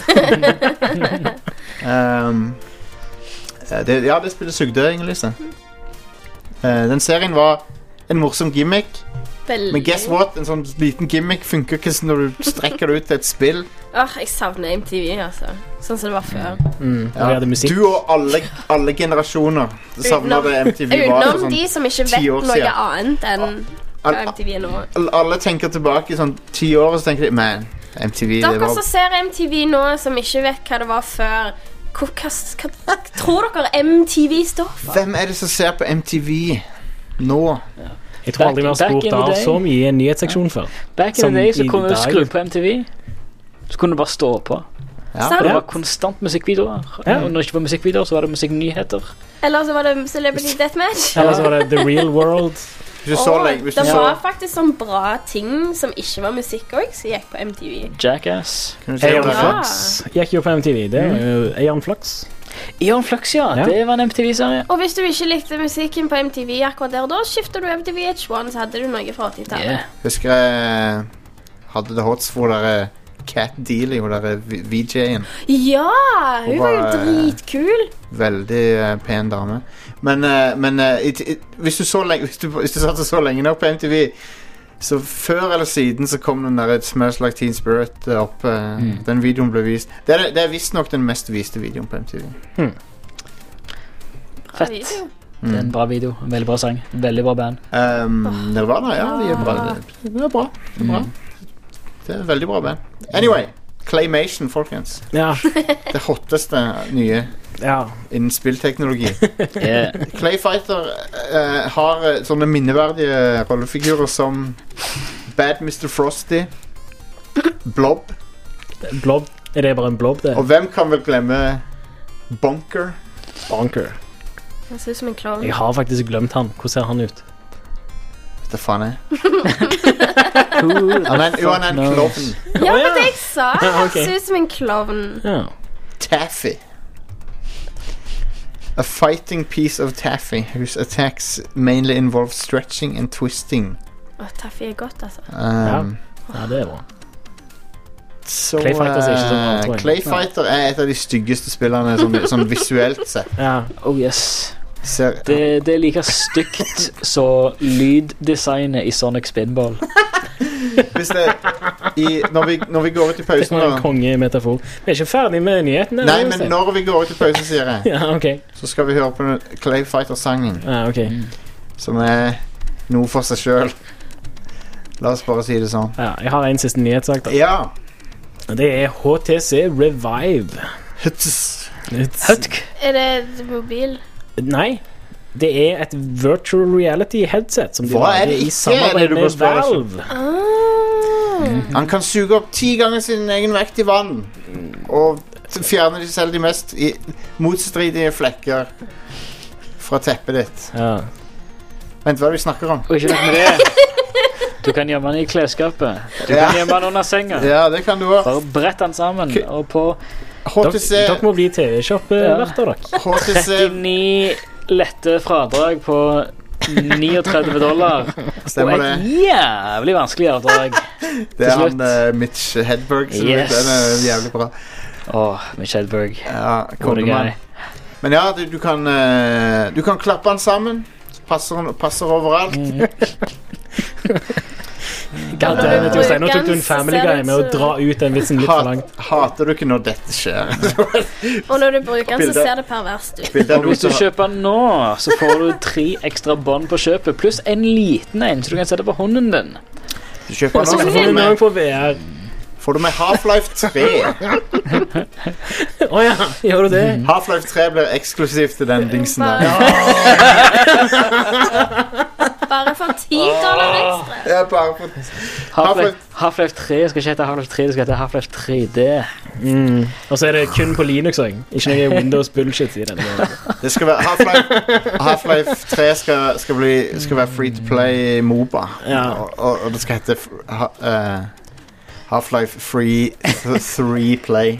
Det spillet sugde, Inger-Lise. Den serien var en morsom gimmick. Veldig. Men guess what? En sånn liten gimmick funker ikke når du strekker det ut til et spill. Jeg savner MTV, altså. Sånn som det var før. Du og alle generasjoner savner det MTV var for sånn de som ikke vet noe annet enn hva MTV er nå. Alle tenker tilbake i sånn 10 år, og så tenker de, man, MTV det var... Dere som ser MTV nå, som ikke vet hva det var før, hva tror dere MTV står for? Hvem er det som ser på MTV nå? Jeg tror aldri vi har spurt av så mye i en nyhetsseksjon før. Back in the day så kunne du skru på MTV, så kunne du bare stå på. Og det var konstant musikkvideoer. Og når det ikke var musikkvideoer, så var det musikknyheter. Eller så var det Celebrity Deathmatch. Eller så var det The Real World. Det var faktisk sånn bra ting som ikke var musikk også, som gikk på MTV. Jackass. Aeon Flux gikk jo på MTV. Det var jo Aeon Flux. Aeon Flux, ja. Det var en MTV-serie. Og hvis du ikke likte musikken på MTV akkurat der, da skiftet du over til VH1, så hadde du noe fra 80-tallet. Husker jeg hadde det hots for der Cat Dealey, hun der VJ-en. Ja, hun var jo dritkul. Veldig pen dame. Men hvis du satt så lenge nok på MTV, så før eller siden så kom den der Smells Like Teen Spirit opp. Den videoen ble vist. Det er visst nok den mest viste videoen på MTV. Fett. Det er en bra video, en veldig bra sang, veldig bra band. Nirvana, ja, de er bra. Det er bra. Det er veldig bra band. Anyway, Claymation, folkens. Det hotteste nye innen spillteknologi. Clayfighter har sånne minneverdige rollefigurer som Bad Mr. Frosty, Blob. Blob? Er det bare en blob, det? Og hvem kan vel glemme Bonker? Bonker. Han ser ut som en klovn. Jeg har faktisk glemt han. Hvordan ser han ut? Det faen er han er en klovn. Ja, men det jeg sa. Han ser ut som en klovn. Taffy. A fighting piece of taffy whose attacks mainly involve stretching and twisting. Taffy er godt, altså. Ja, det er bra. Så Clayfighter er ikke så bra. Clayfighter er et av de styggeste spillene sånn visuelt sett. Oh yes. Det er like stygt så lyddesignet i Sonic Spinball. Når vi går ut i pausen det var en kongemetafor. Vi er ikke ferdig med nyhetene. Nei, men når vi går ut i pausen, sier jeg, så skal vi høre på Clayfighter-sangen, som er noe for seg selv. La oss bare si det sånn. Jeg har en siste nyhetssak da. Det er HTC Revive. Er det mobil? Nei, det er et virtual reality headset som de lager i samarbeid med Valve. Han kan suge opp 10 ganger sin egen vekt i vann. Og fjerner de selv de mest motstridige flekker fra teppet ditt. Ja. Vent, hva er det vi snakker om? Og ikke nok med det. Du kan gjemme den i klesskapet. Du kan gjemme den under senga. Ja, det kan du også. Bare brett den sammen. Og på HTC Dere må bli TV-shop-verter, dere. HTC 39 lette fradrag på $39. Stemmer og et jævlig vanskelig avdrag. Det er han Mitch Hedberg som Yes. Den er jævlig bra. Mitch Hedberg. Ja, What a kongemann. guy. Men ja, du kan klappe han sammen. Passer overalt. God damn it, Jostein. Nå tok du en Family Guy med å dra ut den vitsen litt for langt. Hater du ikke når dette skjer? Og når du bruker den, så ser det perverst ut. Bildet av Og hvis du noen som- kjøper den nå, så får du 3 ekstra bånd på kjøpet, pluss en liten en, så du kan sette på hånden din. Du kjøper Så den får du med på VR. får du med Half-Life 3. Åja, gjør du det? Half-Life 3 blir eksklusivt til den dingsen der. Bare for $10 ekstra. Ja, bare for Half-Life 3 skal ikke hete Half-Life 3, det skal hete Half-Life 3D. Og så er det kun på Linux også. Ikke noe Windows bullshit i den. Det skal være Half-Life 3 skal være free to play MOBA. Ja. Og det skal hete Half-Life Free 3 Play.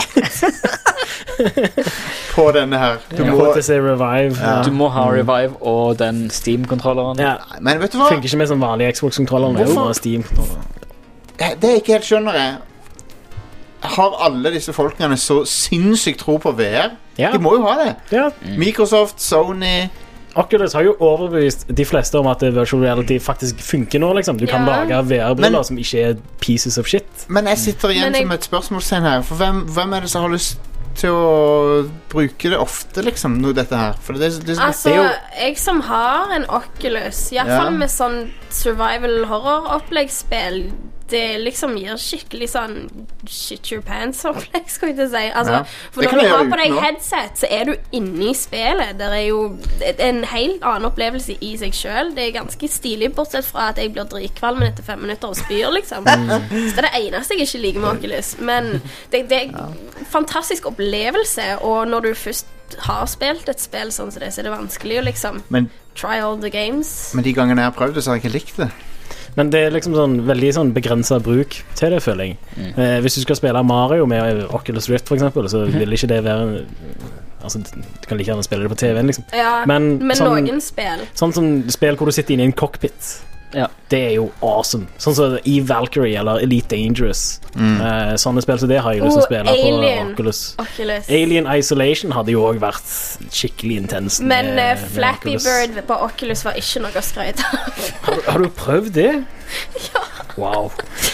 På denne her. Du må se Revive. Ja. Du må ha Revive og den Steam-kontrolleren. Ja. Men vet du hva? Funker ikke med sånn vanlig Xbox-kontroller. Det er jo Hvorfor? bare Steam. Det jeg ikke helt skjønner er, har alle disse folkene så sinnssykt tro på VR? Ja. De må jo ha det. Ja. Microsoft, Sony. Oculus har jo overbevist de fleste om at virtual reality faktisk funker nå, liksom. Du kan Ja. lage VR-briller Men- som ikke er pieces of shit. Men jeg sitter igjen Men jeg- som et spørsmålstegn her. For hvem er det som har lyst til å bruke det ofte, liksom, dette her? For det Altså, det er jo- jeg som har en Oculus, i hvert Ja. fall med sånn survival horror-oppleggsspill, det liksom gir skikkelig sånn shit your pants-opplegg, skal jeg til å si. Altså, Ja. for Det når kan du jeg har gjøre på deg uten å. headset, så er du inne i spillet. Det er jo en helt annen opplevelse i seg selv. Det er ganske stilig, bortsett fra at jeg blir dritkvalmen etter 5 minutter og spyr, liksom. Så det er det eneste jeg ikke liker med Oculus. Men det er en fantastisk opplevelse, og når du først har spilt et spill sånn som det, så er det vanskelig å liksom Men, try all the games. men de gangene jeg har prøvd det, så har jeg ikke likt det. Men det er liksom sånn veldig sånn begrenset bruk til det, føler jeg. Hvis du skal spille Mario med Oculus Rift, for eksempel, så vil ikke det være Altså, du kan like gjerne spille det på TV-en, liksom. Ja, Men men sånn- noen spill. Sånn som spill hvor du sitter inne i en cockpit. Ja. Det er jo awesome. Sånn som i Valkyrie eller Elite Dangerous. Sånne spill som det har jeg lyst til å spille Alien. på Oculus. Oculus. Alien Isolation hadde jo òg vært skikkelig intenst. Men med Flappy Oculus. Bird på Oculus var ikke noe å skryte av. Har du prøvd det? Ja. Wow.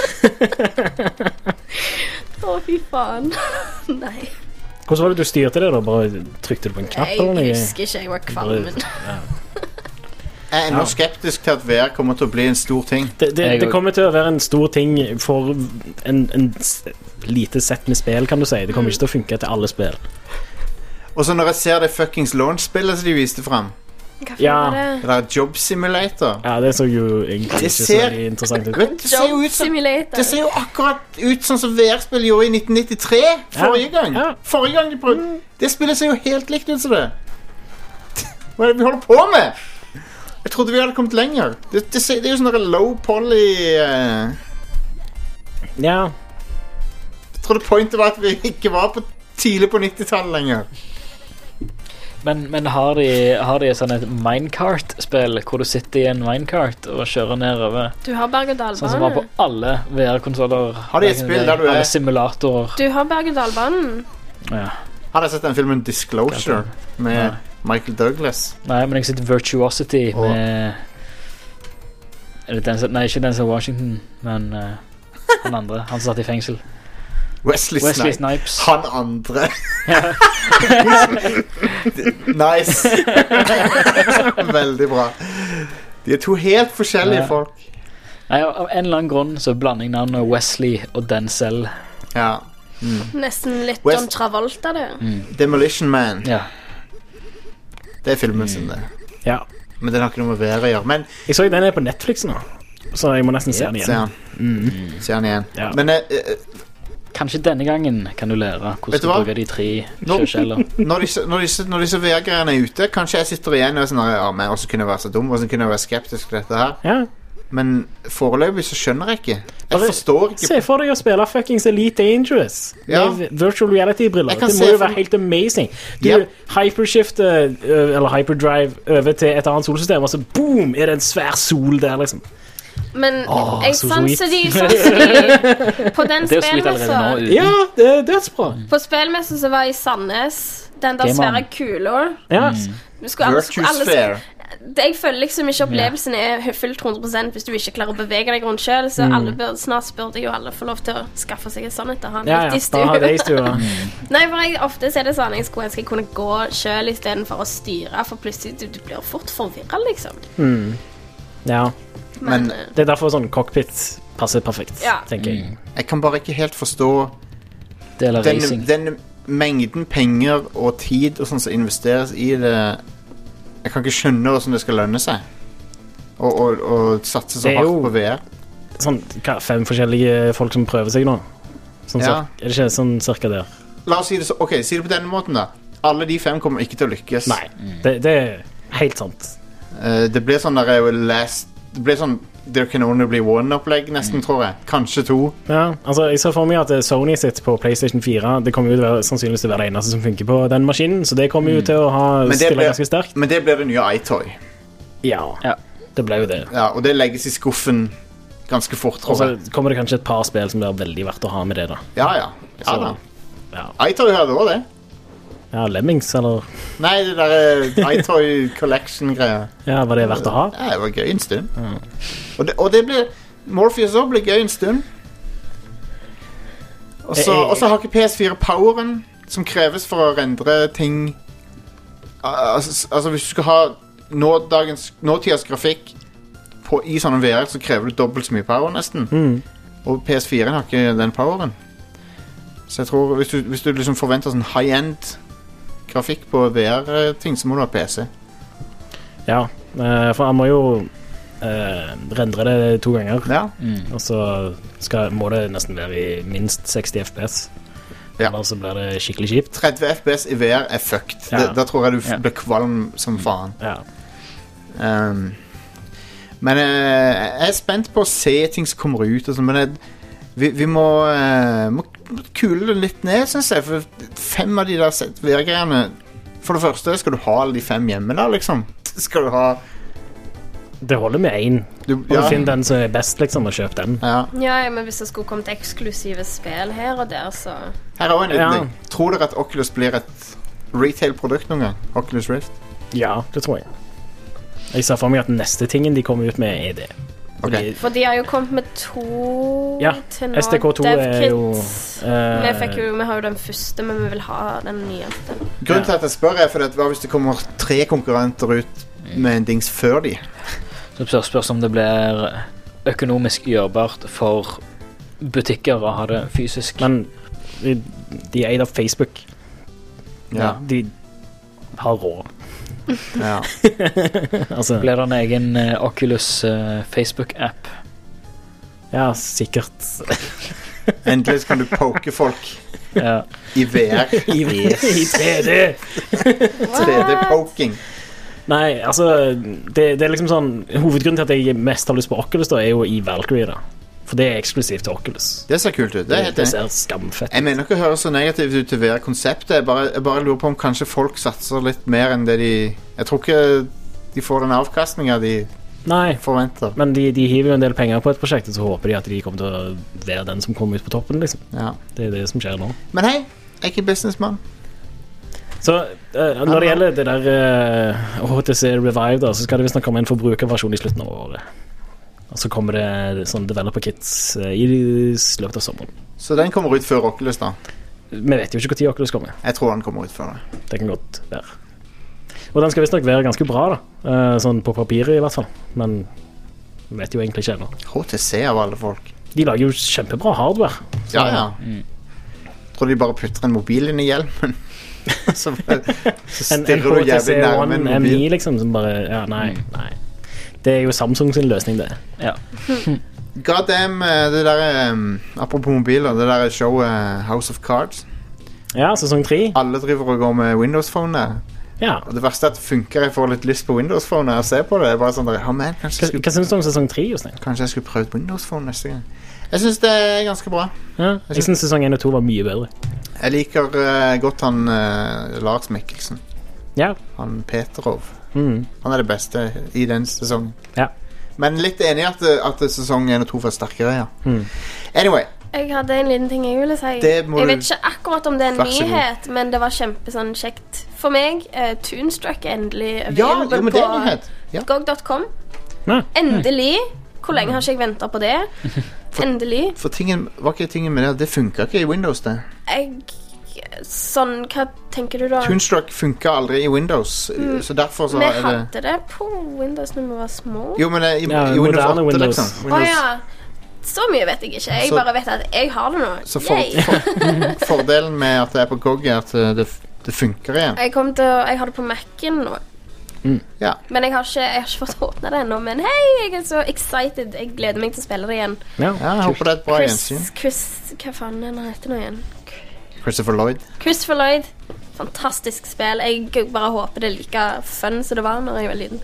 Å, fy faen. Nei. Hvordan var det du styrte det, da? Bare trykte du på en knapp? Jeg eller noe? husker ikke, jeg var kvalmen. Jeg er nå skeptisk til at VR kommer til å bli en stor ting. Det kommer til å være en stor ting for en lite sett med spill, kan du si. Det kommer ikke til å funke til alle spill. Og så når jeg ser det fuckings launch-spillet som de viste frem, Hva Ja. var det? det der Job Simulator, Ja, det så jo egentlig Det ikke så ser- veldig interessant ut. vet, det ser jo Job ut som Simulator. det ser jo akkurat ut sånn som VR-spill gjorde i 1993. Forrige gang. Ja. Forrige gang de prøvde. Det spillet ser jo helt likt ut som det. Hva er det vi holder på med? Jeg trodde vi hadde kommet lenger. Det er jo sånn der low poly Ja. Jeg trodde pointet var at vi ikke var på tidlig på 90-tallet lenger. Men har de sånn et minecart-spill hvor du sitter i en minecart og kjører nedover? Du har berg-og-dal-bane. Sånn som var på alle VR-konsoller. Har de et spill der du er- Alle simulatorer. Du har berg-og-dal-banen. Ja. Har dere sett den filmen Disclosure med Nei. Michael Douglas? Nei, men jeg sitter Virtuosity Åh. med Er det den som, Nei, ikke den som Washington, men han andre. Han som satt i fengsel. Wesley Wesley Snipes. Snipes. Han andre. Nice. Veldig bra. De er to helt forskjellige Ja. folk. Nei, av en eller annen grunn så blander jeg navnet Wesley og Denzel. Ja. Nesten litt West- John Travolta, det. Demolition Man. Ja. Det er filmen sin, det. Ja. Men den har ikke noe med VR å gjøre. Men Jeg så den er på Netflix nå, så jeg må nesten se den se igjen. han. Se han igjen. Ja. Men Kanskje denne gangen kan du lære hvordan du bruker de 3 sjøskjeller. Når disse VR-greiene er ute, kanskje jeg sitter igjen og sånn, men også kunne jeg være så dum, og så kunne jeg være skeptisk til dette her. Ja. Men foreløpig så skjønner jeg ikke. Jeg forstår ikke. Se for deg å spille fuckings Elite Dangerous med virtual reality-briller. Det må jo være helt amazing. Du hyperskifter eller hyperdrive over til et annet solsystem, og så boom, er det en svær sol der, liksom. Men jeg sanser de på den spillmessa. Ja, det er dødsbra. På spillmessa som var i Sandnes, den der svære kula. Ja. Virtuous Fair. Jeg føler liksom ikke opplevelsen er fylt 100% hvis du ikke klarer å bevege deg rundt selv. Så snart burde jo alle få lov til å skaffe seg et sånt etter han litt i stua. Nei, for ofte er det sånn jeg skulle ønske jeg kunne gå selv i stedet for å styre. For plutselig du blir fort forvirret liksom. Ja. Men det er derfor sånn cockpit passer perfekt, tenker jeg. Jeg kan bare ikke helt forstå den mengden penger og tid og sånn som investeres i det. Jeg kan ikke skjønne hvordan det skal lønne seg og satse så hardt på VR. Sånn 5 forskjellige folk som prøver seg nå. Sånn er det ikke sånn cirka der? La oss si det så. Ok, si det på denne måten da. Alle de 5 kommer ikke til å lykkes. Nei, det er helt sant. Det blir sånn der det blir sånn There can only be one-opplegg nesten, tror jeg. Kanskje 2. Ja, altså jeg ser for meg at Sony sitt på PlayStation 4 det kommer jo til å være sannsynligvis til å være det eneste som funker på den maskinen, så det kommer jo til å stille ganske sterkt. Men det blir det nye iToy. Ja, det ble jo det. Ja, og det legges i skuffen ganske fort, tror jeg. Og så kommer det kanskje et par spill som blir veldig verdt å ha med det da. Ja da. iToy hadde også det. Ja, Lemmings, eller? Nei, det der iToy Collection-greier. Ja, var det verdt å ha? Ja, det var gøy en stund. Og det ble Morpheus også ble gøy en stund. Og så har ikke PS4 poweren som kreves for å rendre ting. Altså hvis du skal ha nåtidens grafikk i sånne VR, så krever du dobbelt så mye power nesten. Og PS4 har ikke den poweren. Så jeg tror hvis du liksom forventer sånn high-end grafikk på VR-ting, så må du ha PC. Ja, for han må jo rendre det 2 ganger. Ja. Og så må det nesten være i minst 60 FPS. Eller så blir det skikkelig kjipt. 30 FPS i VR er fucked. Da tror jeg du blir kvalm som faen. Ja. Men jeg er spent på å se ting som kommer ut og sånn, men vi må kule det litt ned, synes jeg. For 5 av de der VR-greiene, for det første skal du ha alle de 5 hjemme da, liksom. Skal du ha det holder med 1. Og finn den som er best, liksom, og kjøp den. Ja, men hvis det skulle kommet eksklusive spill her og der, så her er også en ting. Tror dere at Oculus blir et retail-produkt noen gang? Oculus Rift? Ja, det tror jeg. Jeg ser for meg at den neste tingen de kommer ut med er det. Okay. For de har jo kommet med 2 til nå. SDK2 er jo vi har jo den første, men vi vil ha den nyeste. Grunnen til at jeg spør er for at hva hvis det kommer 3 konkurrenter ut med en dings før de? Så spørs om det blir økonomisk gjørbart for butikker å ha det fysisk. Men de er eid av Facebook. Ja. De har råd. Ja. Altså, blir det en egen Oculus Facebook-app? Ja, sikkert. Endelig kan du poke folk i VR. I 3D. 3D-poking. Nei, altså det er liksom sånn hovedgrunnen til at jeg mest har lyst på Oculus da, er jo i Valkyrie da. For det er eksklusivt til Oculus. Det ser kult ut. Det ser skamfett ut. Jeg mener ikke å høre så negativt ut til VR-konseptet. Jeg bare lurer på om kanskje folk satser litt mer enn det de... Jeg tror ikke de får den avkastningen de forventer. Men de hiver jo en del penger på et prosjekt, og så håper de at de kommer til å være den som kommer ut på toppen, liksom. Ja. Det er det som skjer nå. Men hei, jeg er ikke businessman. Så når det gjelder det der HTC Revive da, så skal det visst nok komme en forbrukerversjon i slutten av året. Og så kommer det sånn developer kits i løpet av sommeren. Så den kommer ut før Oculus da? Vi vet jo ikke hvor tid Oculus kommer. Jeg tror den kommer ut før det. Det kan godt være. Og den skal visst nok være ganske bra da. Sånn på papiret i hvert fall. Men vi vet jo egentlig ikke ennå. HTC av alle folk. De lager jo kjempebra hardware. Så, ja. Tror de bare putter en mobil inn i hjelmen. så stirrer du jævlig nærme en mobil. M9 liksom, som bare, nei. Det er jo Samsung sin løsning det. Ja. Goddamn, det der apropos mobiler, det der showet House of Cards. Ja, sesong 3. Alle driver og går med Windows Phone der. Ja. Og det verste er at det funker. Jeg får litt lyst på Windows Phone når jeg ser på det. Jeg er bare sånn der, Hva synes du om sesong 3, Jostein? Kanskje jeg skulle prøvd Windows Phone neste gang. Jeg synes det er ganske bra. Ja, jeg synes sesong 1 og 2 var mye bedre. Jeg liker godt han Lars Mikkelsen. Ja. Han Peterov. Han er det beste i den sesongen. Ja. Men litt enig i at sesong 1 og 2 var sterkere, ja. Anyway. Jeg hadde en liten ting jeg ville si. Jeg vet ikke akkurat om det er en nyhet, men det var kjempe sånn kjekt for meg. Toonstruck er endelig available på GOG.com. Endelig. Hvor lenge har ikke jeg ventet på det? Endelig. For var ikke tingen med det? Det funket ikke i Windows, det. Hva tenker du da? Toonstruck funket aldri i Windows, så derfor så vi hadde det på Windows når vi var små. Jo, men i Windows 8 liksom. Åja. Så mye vet jeg ikke. Jeg bare vet at jeg har det nå. Så fordelen med at det er på GOG er at det funker igjen. Jeg har det på Mac'en nå. Ja. Men jeg har ikke fått åpne det ennå. Men hei, jeg er så excited. Jeg gleder meg til å spille det igjen. Ja, jeg håper det er et bra gjensyn. Hva faen er han heter nå igjen? Christopher Lloyd. Fantastisk spill. Jeg bare håper det er like fun som det var når jeg var liten.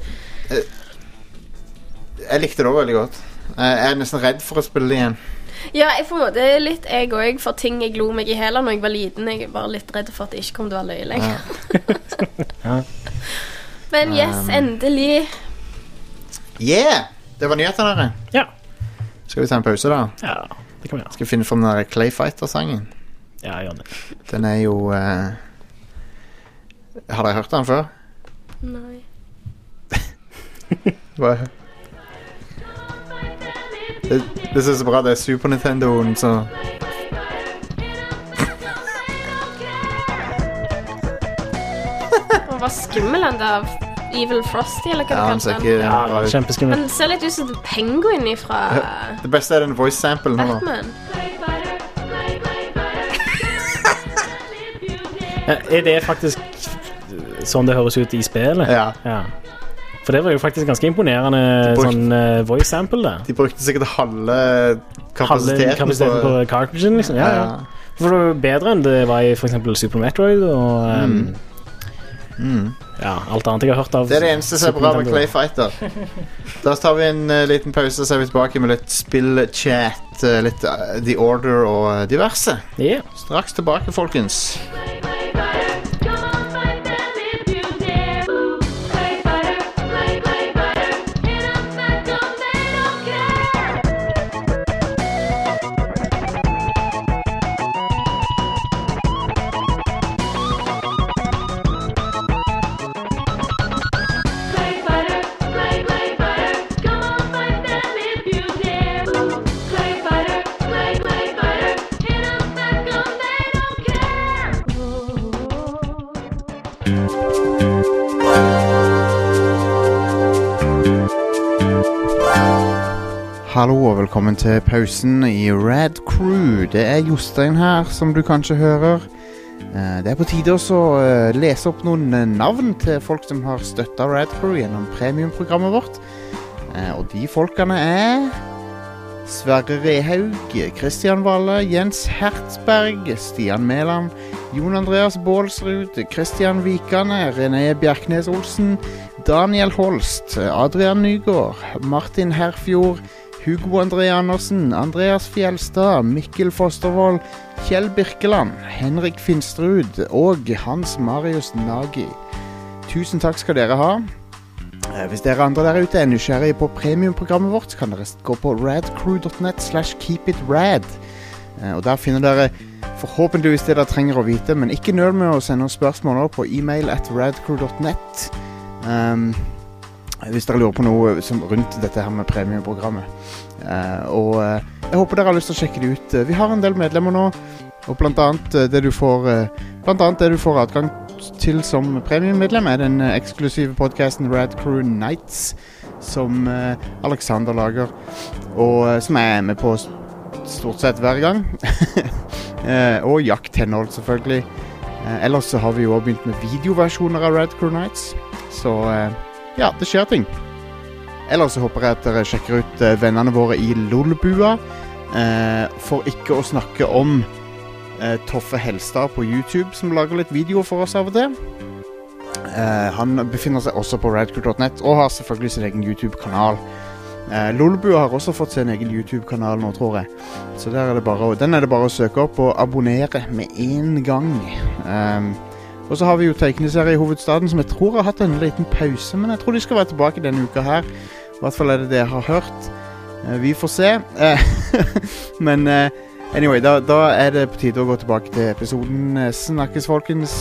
Jeg likte det også veldig godt. Jeg er nesten redd for å spille det igjen. Ja, jeg på en måte litt jeg også, for ting jeg lo meg i hele når jeg var liten. Jeg er bare litt redd for at det ikke kom til å være løye lenger. Ja. Men yes, endelig. Yeah! Det var nyhetene her. Ja. Skal vi ta en pause da? Ja, det kan vi gjøre. Skal vi finne frem den der Clay Fighter-sangen? Ja, gjør det. Den er jo Har dere hørt den før? Nei. Hva? Det synes så bra. Det er Super Nintendoen, så Han var skummel, han der Evil Frosty, eller hva han ser ikke bra ut. Kjempeskummel. Han ser litt ut som Penguin ifra Det beste er den voice-samplen her nå. Batman. Er det faktisk sånn det høres ut i spillet? Ja. For det var jo faktisk ganske imponerende sånn voice sample der. De brukte sikkert halve kapasiteten på cartridgen, liksom. Ja. For det var bedre enn det var i for eksempel Super Metroid og ja, alt annet jeg har hørt av. Det er det eneste som er bra med Clay Fighter. Da tar vi en liten pause, så er vi tilbake med litt spill-chat, litt The Order og diverse. Straks tilbake, folkens. Hallo og velkommen til pausen i Rad Crew. Det er Jostein her, som du kanskje hører. Det er på tide å lese opp noen navn til folk som har støttet Rad Crew gjennom premiumprogrammet vårt. Og de folkene er Sverre Rehaug, Kristian Valle, Jens Hertzberg, Stian Mæland, Jon Andreas Bålsrud, Kristian Vikane, René Bjerknes Olsen, Daniel Holst, Adrian Nygård, Martin Herfjord, Hugo André Andersen, Andreas Fjelstad, Mikkel Fostervold, Kjell Birkeland, Henrik Finstrud og Hans Marius Nagy. Tusen takk skal dere ha. Hvis dere andre der ute er nysgjerrige på premiumprogrammet vårt, så kan dere gå på radcrew.net/keepitrad. Og der finner dere forhåpentligvis det dere trenger å vite, men ikke nøl med å sende oss spørsmål på email@radcrew.net. Hvis dere lurer på noe rundt dette her med premiumprogrammet. Og jeg håper dere har lyst til å sjekke det ut. Vi har en del medlemmer nå, og blant annet det du får adgang til som premiummedlem er den eksklusive podcasten Rad Crew Nights, som Alexander lager, og som jeg er med på stort sett hver gang. Og Jack Tenhold selvfølgelig. Ellers så har vi jo også begynt med videoversjoner av Rad Crew Nights, så ja, det skjer ting. Ellers så håper jeg at dere sjekker ut vennene våre i Lolbua. For ikke å snakke om Toffe Helstad på YouTube, som lager litt videoer for oss av og til. Han befinner seg også på radcrew.net og har selvfølgelig sin egen YouTube-kanal. Lolbua har også fått sin egen YouTube-kanal nå, tror jeg. Så den er det bare å søke opp og abonnere med en gang. Og så har vi jo tegneserie i hovedstaden, som jeg tror har hatt en liten pause, men jeg tror de skal være tilbake denne uka her. I hvert fall er det jeg har hørt. Vi får se. Men anyway, da er det på tide å gå tilbake til episoden. Snakkes, folkens.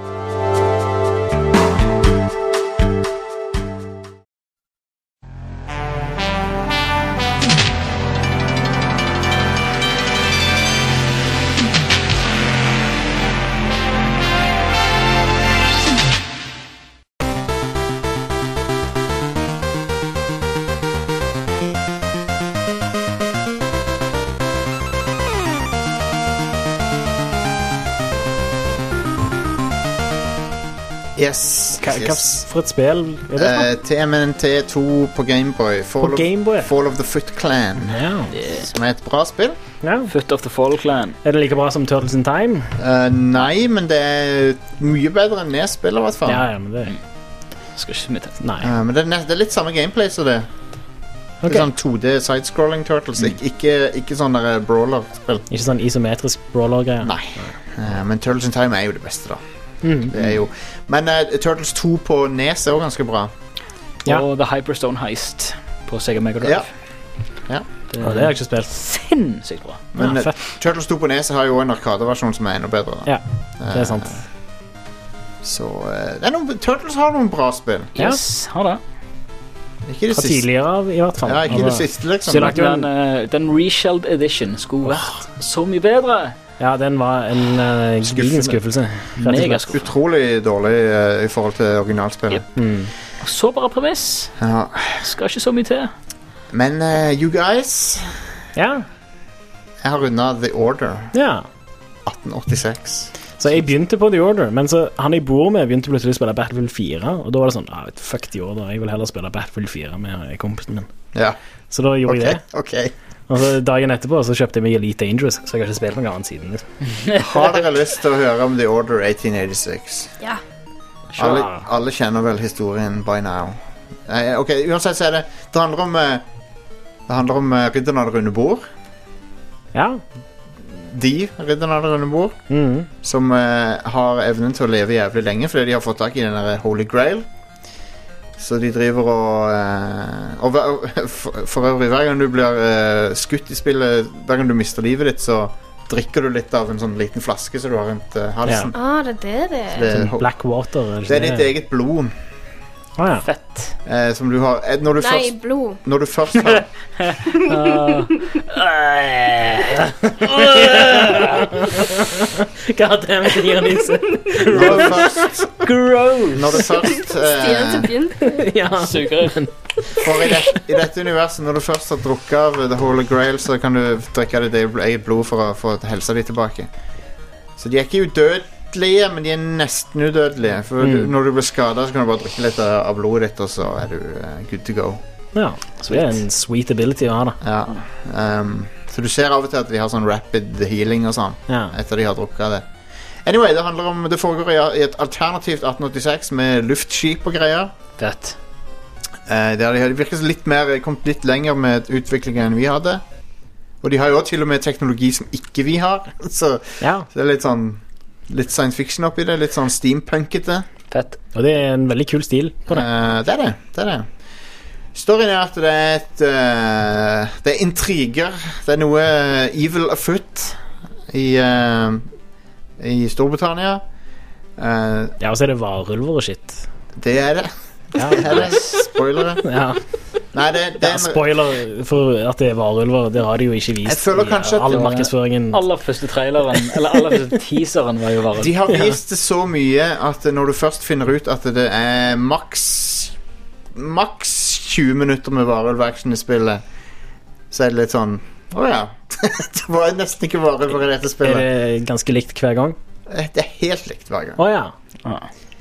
Yes. Hva for et spill er det? TMNT 2 på Gameboy. Fall of the Foot Clan. Ja. Som er et bra spill. Ja. Foot of the Fall Clan. Er det like bra som Turtles in Time? Nei, men det er mye bedre enn NES-spill i hvert fall. Ja, men det Skal ikke så mye til. Nei. Men det er litt samme gameplay som det. Det er sånn 2D side-scrolling Turtles. Ikke sånn der brawler-spill. Ikke sånn isometrisk brawler-greier. Nei. Men Turtles in Time er jo det beste, da. Det er jo. Men Turtles 2 på NES er jo ganske bra. Ja. Og The Hyperstone Heist på Sega Mega Drive. Ja. Det har jeg ikke spilt. Sinnssykt bra. Men Turtles 2 på NES har jo en arkadeversjon som er enda bedre, da. Ja, det er sant. Så Turtles har noen bra spill. Yes, har det. Ikke det Fra siste. tidligere i hvert fall. Ja, ikke det siste, liksom. Så lagt Den Reshelled Edition skulle vært så mye bedre. Ja, den var en gedigen skuffelse. Megaskuffelse. Utrolig dårlig i forhold til originalspillet. Så bare premiss. Ja. Skal ikke så mye til. Men you guys, Ja. jeg har rundet The Order Ja. 1886. Så jeg begynte på The Order, men så han jeg bor med begynte plutselig å spille Battlefield 4, og da var det sånn, fuck The Order, jeg vil heller spille Battlefield 4 med kompisen min. Ja. Så da gjorde jeg det. Ok. Og så dagen etterpå så kjøpte jeg meg Elite Dangerous, så jeg har ikke spilt noe annet siden. Liksom. Har dere lyst til å høre om The Order 1886? Ja. Alle kjenner vel historien by now. Ok, uansett så er det handler om ridderne av det runde bord. Ja. De ridderne av det runde bord som har evnen til å leve jævlig lenge fordi de har fått tak i den der Holy Grail. Så de driver og for øvrig, hver gang du blir skutt i spillet, hver gang du mister livet ditt, så drikker du litt av en sånn liten flaske som du har rundt halsen. Ja. Det er det. Blackwater. Det er ditt eget blod. Ja. Fett. Som du har blod. Når du først har God damn it, Nisse. Når du først Stian til begynte. Ja. Suger. For i dette universet, når du først har drukket av The Holy Grail, så kan du drikke av ditt eget blod for å få helsa di tilbake. Så de er ikke udødelige, men de er nesten udødelige. For når du blir skadet, så kan du bare drikke litt av blodet ditt, og så er du good to go. Ja, så det er en sweet ability å ha da. Ja. Så du ser av og til at de har sånn rapid healing og sånn, etter de har drukket av det. Anyway, det foregår i et alternativt 1886 med luftskip og greier. Fett. Der de virker litt mer, kommet litt lenger med utviklingen enn vi hadde. Og de har jo til og med teknologi som ikke vi har. Så det er litt sånn litt science fiction oppi det, litt sånn steampunkete. Fett. Og det er en veldig kul stil på det. Det er det. Storyen er at det er intriger. Det er noe evil afoot i Storbritannia. Ja, og så er det varulver og shit. Det er det. Ja, det er det. Spoilere. Ja. Nei, det er spoiler for at det er varulver. Det har de jo ikke vist. Jeg føler kanskje all markedsføringen. Aller første traileren, eller aller første teaseren var jo varulver. De har vist det så mye at når du først finner ut at det er maks 20 minutter med varulv-action i spillet, så er det litt sånn åja, det var nesten ikke varulver i dette spillet. Er det ganske likt hver gang? Det er helt likt hver gang. Åja.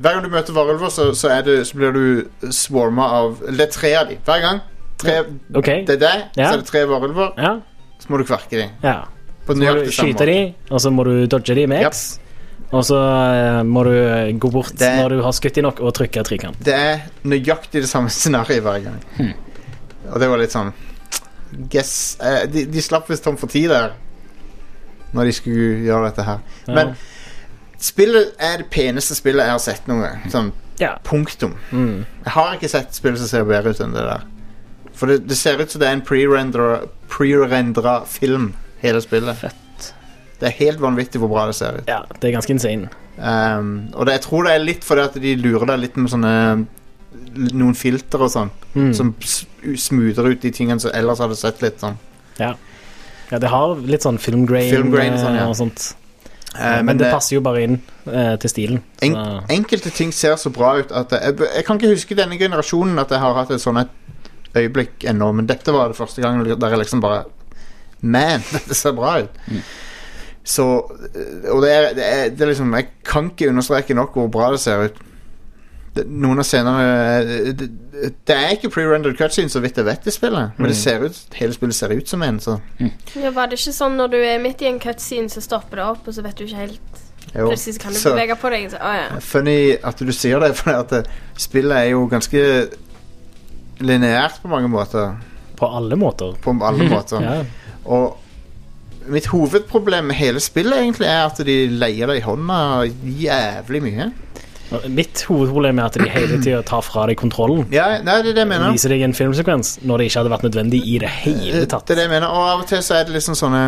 Hver gang du møter varulver, så blir du swarma av. Det er 3 av de. Hver gang. 3, Okay. Det er deg, Ja. så er det 3 varulver. Ja. Så må du kverke de. Ja. På Så må du nøyaktig samme skyte de, og så må du dodge de med X. Og så må du gå bort når du har skutt de nok, og trykke trikant. Det er nøyaktig det samme scenariet hver gang. Og det var litt sånn guess, de slapp visst tom for tid der når de skulle gjøre dette her. Ja. Men spillet er det peneste spillet jeg har sett noen gang. Sånn, punktum. Jeg har ikke sett spill som ser bedre ut enn det der. For det ser ut som det er en pre-rendra film, hele spillet. Fett. Det er helt vanvittig hvor bra det ser ut. Ja, det er ganske insane. Og jeg tror det er litt fordi at de lurer deg litt med sånne noen filter og sånn, som smoother ut de tingene som ellers hadde sett litt sånn. Ja, det har litt sånn filmgrain sånn, ja. Og sånt. Men det passer jo bare inn til stilen. Enkelte ting ser så bra ut at jeg kan ikke huske denne generasjonen at jeg har hatt et sånt øyeblikk ennå, men dette var det første gang der jeg liksom bare man, dette ser bra ut. Så, og det er liksom, jeg kan ikke understreke nok hvor bra det ser ut. Noen av scenene det er ikke pre-rendered cutscene så vidt jeg vet i spillet, men det ser ut, hele spillet ser ut som en så. Ja, var det ikke sånn når du er midt i en cutscene så stopper det opp og så vet du ikke helt plutselig så kan du bevege på deg så, funny at du sier det, for at spillet er jo ganske lineært på mange måter. På alle måter. På alle måter. Ja. Og mitt hovedproblem med hele spillet egentlig er at de leier deg i hånda jævlig mye. Mitt hovedproblem er at de hele tiden tar fra deg kontrollen. Ja, nei, det er det jeg mener. Viser deg en filmsekvens når det ikke hadde vært nødvendig i det hele tatt. Det er det jeg mener, og av og til så er det liksom sånne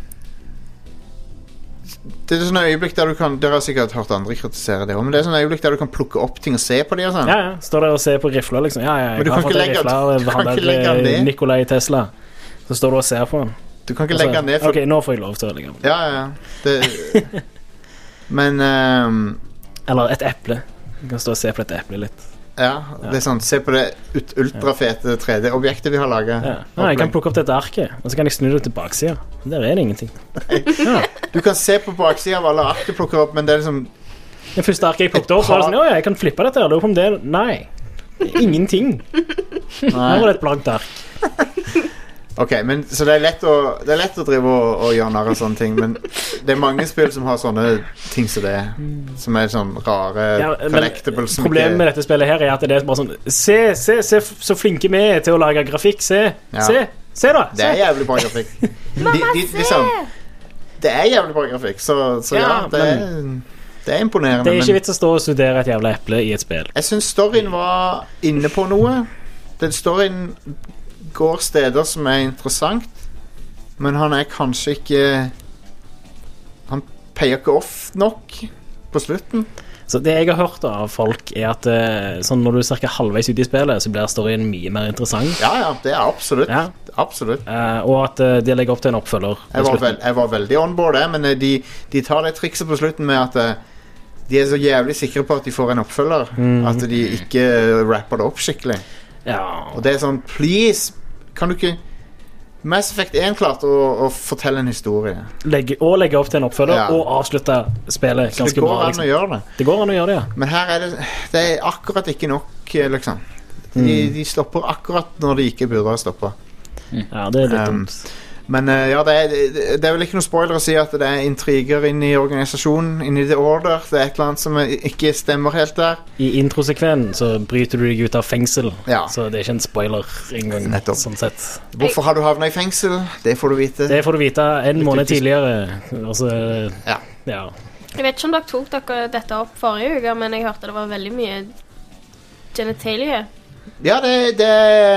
det er sånne øyeblikk der du kan, dere har sikkert hørt andre kritisere det, men det er sånne øyeblikk der du kan plukke opp ting og se på de og sånn. Ja, står der og ser på rifler liksom. Ja, men du kan ikke legge den ned. Nikolai Tesla. Så står du og ser på den. Du kan ikke legge den ned. Ok, nå får jeg lov til å legge den. Ja. Men eller et eple. Du kan stå og se på et eple litt. Ja, det er sånn, se på det ultrafete 3D-objektet vi har laget. Jeg kan plukke opp dette arket, og så kan jeg snu det til baksiden. Der er det ingenting. Du kan se på baksiden av alle arket plukker opp, men det er liksom det første arket jeg plukket opp, så var det sånn, jeg kan flippe dette her, om det nei. Ingenting. Her var det et blankt ark. Ok, men så det er lett å drive og gjøre narr av sånne ting, men det er mange spill som har sånne ting som det som er sånn rare collectibles. Problemet med dette spillet her er at det er bare sånn se så flinke vi er til å lage grafikk, se da. Det er jævlig bra grafikk. Liksom, det er jævlig bra grafikk, så det er imponerende. Det er ikke vits å stå og studere et jævla eple i et spill. Jeg synes storyen var inne på noe. Den storyen går steder som er interessant, men han er kanskje ikke han peier ikke off nok på slutten. Så det jeg har hørt av folk er at sånn når du er cirka halvveis ut i spillet så blir storyen mye mer interessant. Ja, det er absolutt. Absolutt. Og at de legger opp til en oppfølger. Jeg var veldig on board, men de tar det trikset på slutten med at de er så jævlig sikre på at de får en oppfølger, at de ikke rapper det opp skikkelig. Og det er sånn, please, kan du ikke Mass Effect 1 klart å fortelle en historie legge opp til en oppfølger og avslutte spillet ganske bra liksom. Det går an å gjøre det, men her er det er akkurat ikke nok liksom. De stopper akkurat når de ikke burde ha stoppet. Ja, det er litt dumt. Men det er vel ikke noe spoiler å si at det er intriger inn i organisasjonen, inn i The Order. Det er et eller annet som ikke stemmer helt der. I introsekven så bryter du deg ut av fengsel, så det er ikke en spoiler engang. Sånn sett. Hvorfor har du havnet i fengsel? Det får du vite. Det får du vite en måned tidligere. Altså, Jeg vet ikke om dere tok dette opp forrige uke, men jeg hørte det var veldig mye genitalia. Ja, det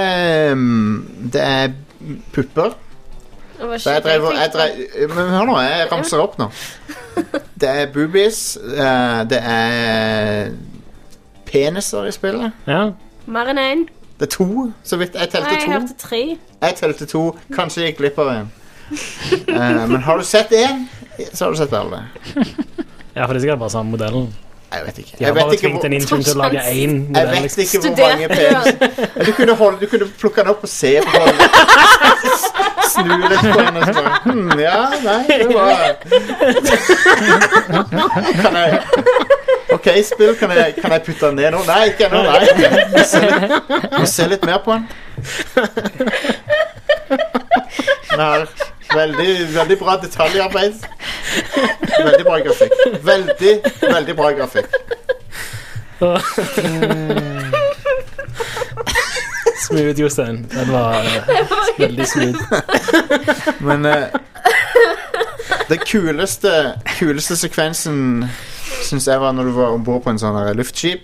er pupper. Så men hør nå, jeg ramser opp nå. Det er boobies, det er peniser i spillet. Mer enn en. Det er 2, så vidt jeg telte 2. Jeg hørte 3. Jeg telte 2, kanskje jeg gikk glipp av en. Men har du sett en, så har du sett alle. Ja, for det er sikkert bare samme modellen. Jeg vet ikke. De har bare tvingt en intern til å lage en modell. Jeg vet ikke hvor mange penis. Du kunne plukke den opp og se på den. Snu litt på den og så bare, ja, nei, det var Ok, spill, kan jeg putte den ned nå? Nei, ikke ennå, nei. Må se litt mer på den. Nei, veldig bra detaljarbeid. Veldig bra grafikk. Veldig bra grafikk. Smooth, Jostein. Den var veldig smooth. Men den kuleste sekvensen synes jeg var når du var ombord på en sånn her luftskip.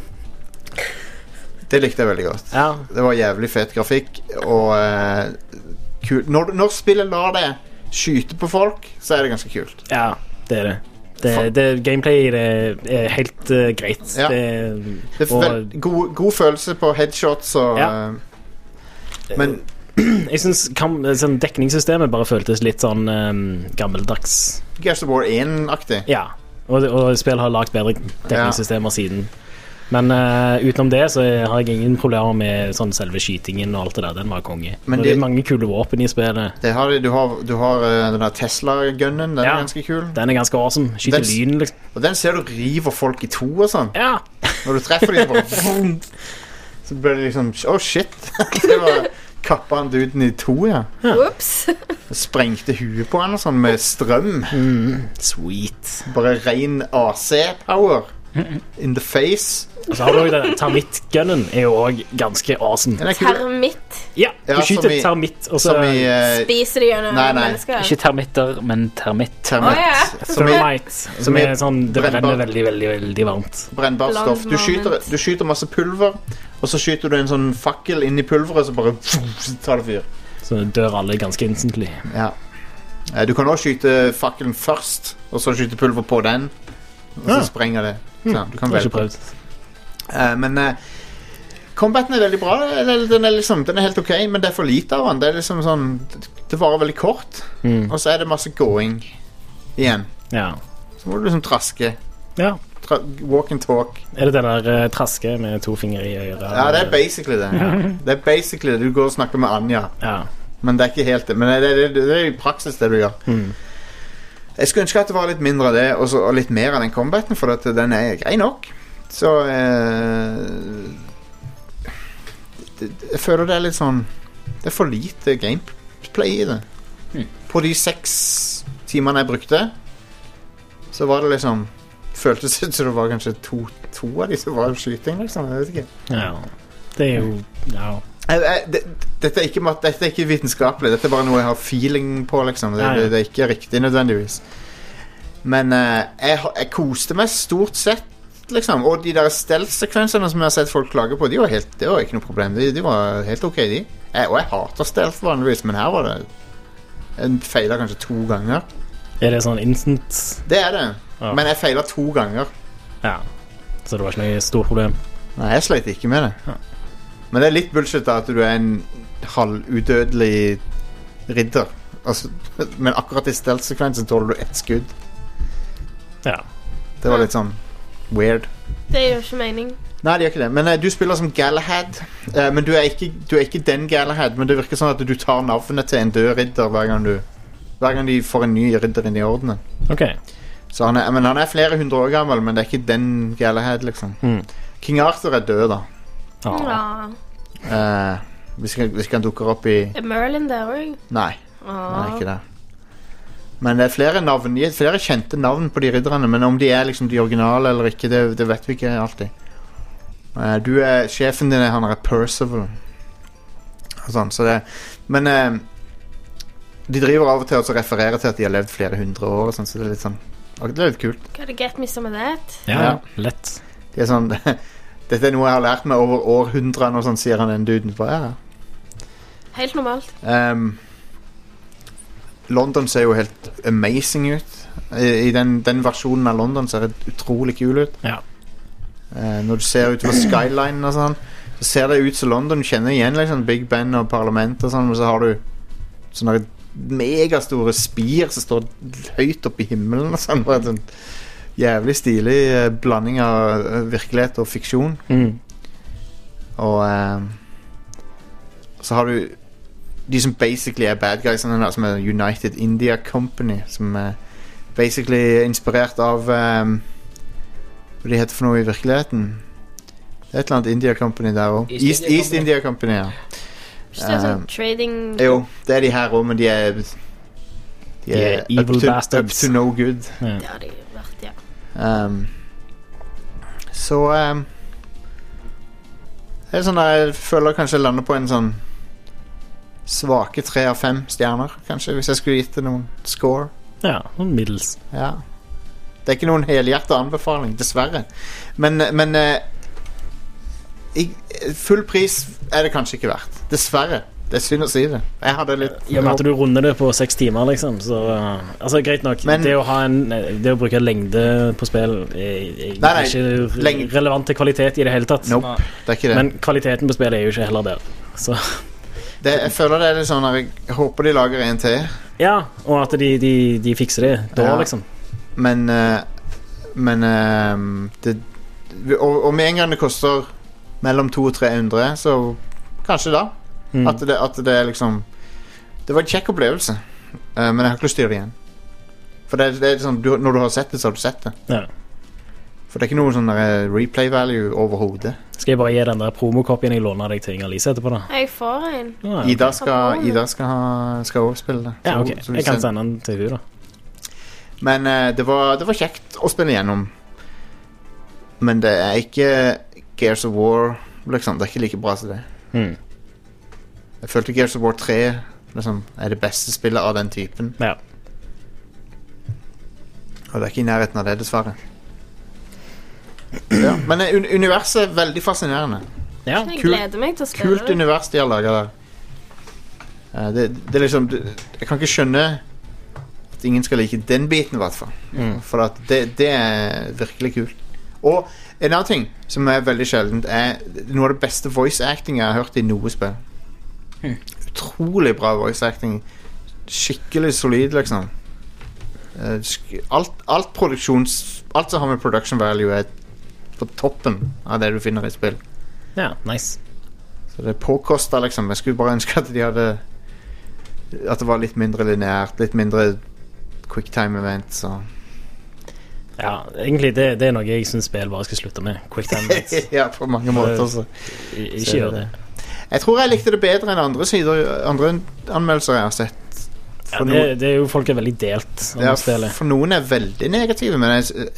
Det likte jeg veldig godt. Ja. Det var jævlig fet grafikk. Og når spillet lar deg skyte på folk, så er det ganske kult. Ja, det er det. Gameplay er helt greit. Ja. Det er god følelse på headshots og ja. Men jeg synes sånn dekningssystemet bare føltes litt sånn gammeldags. Gears of War 1-aktig. Ja, og spill har lagt bedre dekningssystemer siden. Men utenom det så har jeg ingen problemer med sånn selve skytingen og alt det der. Den var konge. Men det er mange kule våpen i spillet. Du har den der Tesla-gunnen. Den er ganske kul. Den er ganske awesome. Skyter lyn liksom. Og den ser du river folk i to og sånn. Ja. Når du treffer dem så bare så blir det liksom oh shit. Det var kappa han duden i to, ja. Ups. Sprengte huet på han og sånn med strøm. Sweet. Bare ren AC-power. In the face. Og så har du også den termittgunnen. Er jo også ganske awesome. Termitt? Ja, du skyter termitt og så spiser de gjennom mennesker. Ikke termitter, men termitt. Thermite. Som er sånn, det brenner veldig, veldig, veldig varmt. Brennbart stoff. Du skyter masse pulver, og så skyter du en sånn fakkel inn i pulveret, så bare tar det fyr. Så dør alle ganske instantly. Ja. Du kan også skyte fakkelen først, og så skyte pulver på den, og så sprenger det. Så, du kan velge. Prøvd. Men combaten er veldig bra. Den er helt ok, men det er for lite av den. Det er liksom sånn, det varer veldig kort, og så er det masse going igjen. Ja. Så må du liksom traske. Ja. Walk and talk. Er det den der traske med 2 fingre i øret? Ja, det er basically det. Ja. Det er basically det. Du går og snakker med Anja. Ja. Men det er ikke helt det. Men det er i praksis det du gjør. Jeg skulle ønske at det var litt mindre av det, og litt mer av den combaten, for at den er grei nok. Så jeg føler det er litt sånn, det er for lite gameplay i det. På de 6 timene jeg brukte, så var det liksom, føltes ut som det var kanskje to av de som var skyting, liksom. Jeg vet ikke. Ja, det er jo Dette er ikke vitenskapelig. Dette er bare noe jeg har feeling på, liksom. Det er ikke riktig nødvendigvis. Men jeg koste meg stort sett, liksom. Og de der stealth-sekvensene som jeg har sett folk klage på, det var ikke noe problem. De var helt ok, de. Og jeg hater stealth vanligvis, men her var det en feilet kanskje 2 ganger. Er det sånn instant? Det er det. Ja. Men jeg feilet 2 ganger. Ja. Så det var ikke noe stort problem? Nei, jeg sleit ikke med det. Ja. Men det er litt bullshit da, at du er en halvudødelig ridder. Altså, men akkurat i stealth-sekvensen tåler du 1 skudd. Ja. Det var litt sånn weird. Det gjør ikke mening. Nei, det gjør ikke det. Men du spiller som Galahad. Men du er ikke den Galahad, men det virker sånn at du tar navnet til en død ridder hver gang de får en ny ridder inn i ordenen. Ok. Så han er flere 100 år gammel, men det er ikke den Galahad, liksom. King Arthur er død, da. Hvis han dukker opp i Er Merlin der også? Nei, han er ikke der. Men det er flere kjente navn på de ridderne, men om de er liksom de originale eller ikke, det vet vi ikke alltid. Sjefen din han er Percival sånn, så det. Men de driver av og til å referere til at de har levd flere 100 år sånn, så det er litt sånn, det er litt kult. Gotta get me some of that. Ja, lett. Det er sånn dette er noe jeg har lært meg over århundrene og sånn, sier han en duden på. Ja. Helt normalt. London ser jo helt amazing ut. I den versjonen av London ser det utrolig kul ut. Ja. Når du ser ut på skyline og sånn, så ser det ut som London. Du kjenner igjen liksom Big Ben og parlament og sånn, og så har du sånne megastore spir som står høyt oppe i himmelen og sånn. En sånn jævlig stilig blanding av virkelighet og fiksjon. Og så har du de som basically er bad guys, som er United India Company, som er basically inspirert av Hva de heter for noe i virkeligheten. Det er et eller annet India Company der også. East India Company, ja. Ikke det sånn trading... Jo, det er de her også, men de er evil up bastards. to no good. Det har de vært, ja. Så det er sånn der, jeg føler kanskje jeg lander på en sånn svake 3 av 5 stjerner, kanskje, hvis jeg skulle gitt det noen score. Ja, noen middels. Ja. Det er ikke noen helhjertet anbefaling, dessverre. Men full pris er det kanskje ikke verdt. Dessverre. Det er synd å si det. Jeg hadde litt I og med at du runder det på 6 timer, liksom, så altså, greit nok. Men, det å bruke lengde på spill er ikke relevant til kvalitet i det hele tatt. Nope, det er ikke det. Men kvaliteten på spillet er jo ikke heller der. Så jeg føler det er litt sånn at jeg håper de lager en til. Ja, og at de fikser det da, ja. Liksom. Men det, og med en gang det koster mellom 200 og 300, så kanskje da at det er liksom det var en kjekk opplevelse, men jeg har ikke lyst til å gjøre det igjen. For det er sånn, når du har sett det, så har du sett det, ja. For det er ikke noe sånn replay value overhovedet. Skal jeg bare gi den der promokopien jeg låner deg til Inger-Lise etterpå da? Jeg får en. Ida skal også spille det. Ja, ok. Jeg kan sende den til hun da. Men det var kjekt å spille gjennom. Men det er ikke Gears of War, liksom. Det er ikke like bra som det. Jeg følte Gears of War 3 liksom, er det beste spillet av den typen. Ja. Og det er ikke i nærheten av det, dessverre. Ja, men universet er veldig fascinerende. Ja. Jeg gleder meg til å spille kult univers de har laget der. Det er liksom jeg kan ikke skjønne at ingen skal like den biten i hvert fall. For at det er virkelig kult. Og en annen ting som er veldig sjeldent er noe av det beste voice acting jeg har hørt i noe spill. Utrolig bra voice acting. Skikkelig solid liksom. Alt som har med production value er på toppen av det du finner i spill. Ja, nice. Så det påkostet liksom. Jeg skulle bare ønske at de hadde at det var litt mindre lineært, litt mindre quicktime events og ja, egentlig det er noe jeg synes spill bare skal slutte med. Quicktime events. Ja, på mange måter så. Ikke gjør det. Jeg tror jeg likte det bedre enn andre anmeldelser jeg har sett. Ja, det er jo folk er veldig delt om ja, spillet. For noen er veldig negative, men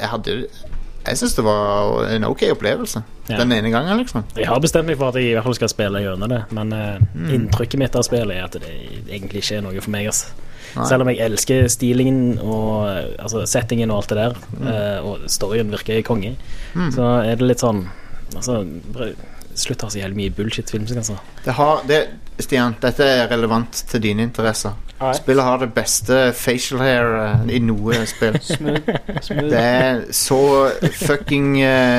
jeg synes det var en ok opplevelse den ene gangen liksom. Jeg har bestemt meg for at jeg i hvert fall skal spille gjennom det, men inntrykket mitt av spillet er at det egentlig ikke er noe for meg altså. Selv om jeg elsker stilingen og altså, settingen og alt det der og storyen virker konge så er det litt sånn altså, slutt å ha så jævlig mye bullshit-film Stian, dette er relevant til dine interesser. Spillet har det beste facial hair i noe spill. Smooth. Det er så fucking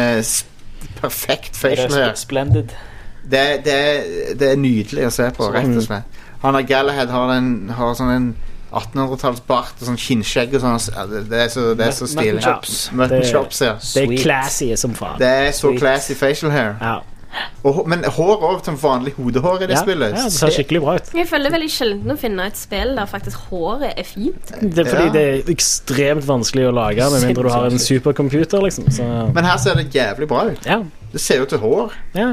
perfekt facial hair. Splendid. Det er nydelig å se på, rett og slett. Han av Galahad har sånn en 1800-talls bart og sånn kinnskjegg og sånn. Det er så stilig. Mutton chops, ja. Det er classy som faen. Det er så classy facial hair. Ja. Men hår også, som vanlig hodehår i det spillet. Ja, det ser skikkelig bra ut. Jeg føler det veldig sjelden å finne et spill der faktisk håret er fint. Det er fordi det er ekstremt vanskelig å lage med mindre du har en supercomputer liksom, så. Men her ser det jævlig bra ut. Ja. Det ser jo til hår. Ja.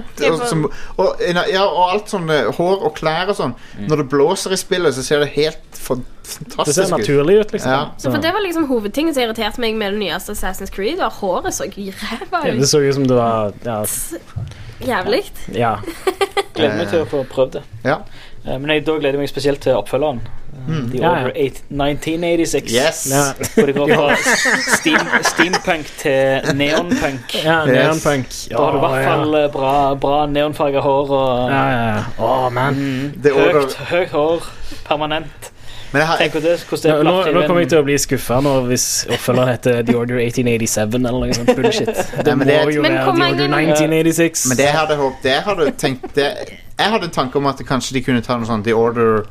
Og alt sånn hår og klær og sånn. Når det blåser i spillet så ser det helt fantastisk ut. Det ser naturlig ut liksom. Ja. Så for det var liksom hovedtingen som irriterte meg med det nyeste Assassin's Creed, og håret så ræva ut. Det så ut som det var jævlig. Ja. Gleder meg til å få prøvd det. Ja. Men da gleder jeg meg spesielt til oppfølgeren. The Order 1986. Yes. Hvor det går fra steampunk til neonpunk. Ja, neonpunk. Da har du i hvert fall bra neonfarget hår og man. Høyt hår, permanent. Tenk på det, nå kommer jeg til å bli skuffet hvis oppfølgeren heter The Order 1887 eller noe sånt bullshit. Det må jo være The Order 1986. Men det hadde tenkt jeg hadde en tanke om at kanskje de kunne ta noe sånt The Order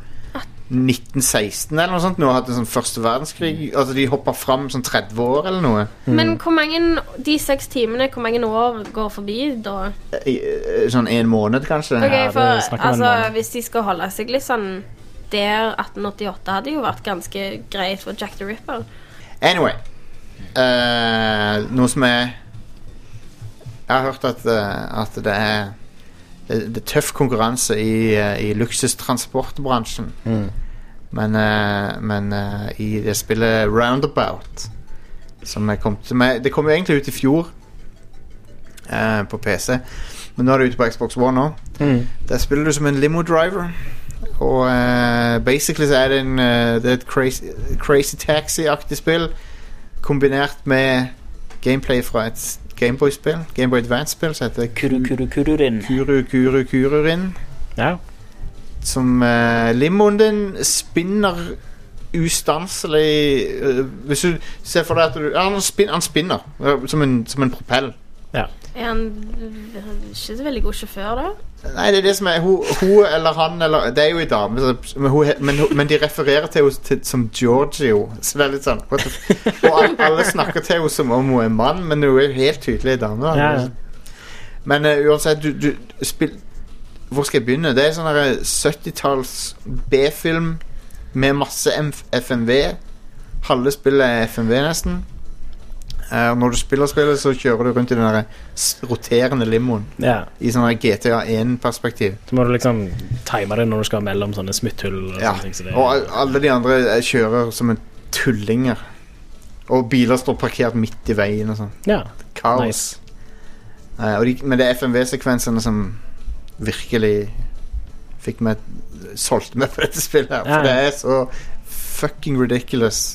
1916 eller noe sånt. Nå hadde sånn første verdenskrig. Altså de hoppet frem sånn 30 år eller noe. Men hvor mange, de 6 timene, hvor mange år går forbi da? Sånn 1 måned kanskje. Ok, for altså hvis de skal holde seg litt sånn der 1888 hadde jo vært ganske greit for Jack the Ripper. Anyway, noe som er har hørt at det er tøff konkurranse i luksustransportbransjen. Men i det spillet Roundabout som det kom jo egentlig ut i fjor på PC, men nå er det ute på Xbox One også. Der spiller du som en limo driver, og basically så er det et Crazy Taxi-aktig spill kombinert med gameplay fra et Gameboy-spill, Gameboy Advance-spill som heter Kururin. Ja. Som limoen din spinner ustanselig. Hvis du ser for deg at han spinner som en propell. Ja. Er han ikke så veldig god sjåfør da? Nei, det er det som er hun eller han eller, det er jo en dame men de refererer til henne som Giorgio, så det er litt sånn og alle snakker til henne som om hun er mann, men hun er helt tydelig en dame. Ja. Men uansett du hvor skal jeg begynne? Det er sånn 70-talls B-film med masse FMV. Halve spillet er FMV nesten. Når du spiller spillet, så kjører du rundt i den der roterende limoen. Ja. I sånn GTA 1-perspektiv. Så må du liksom time det når du skal mellom sånne smutthull og sånne ting. Så det og alle de andre kjører som en tullinger. Og biler står parkert midt i veien og sånn. Ja. Kaos. Nice. Men det er FMV-sekvensene som virkelig solgte meg på dette spillet her. For det er så fucking ridiculous.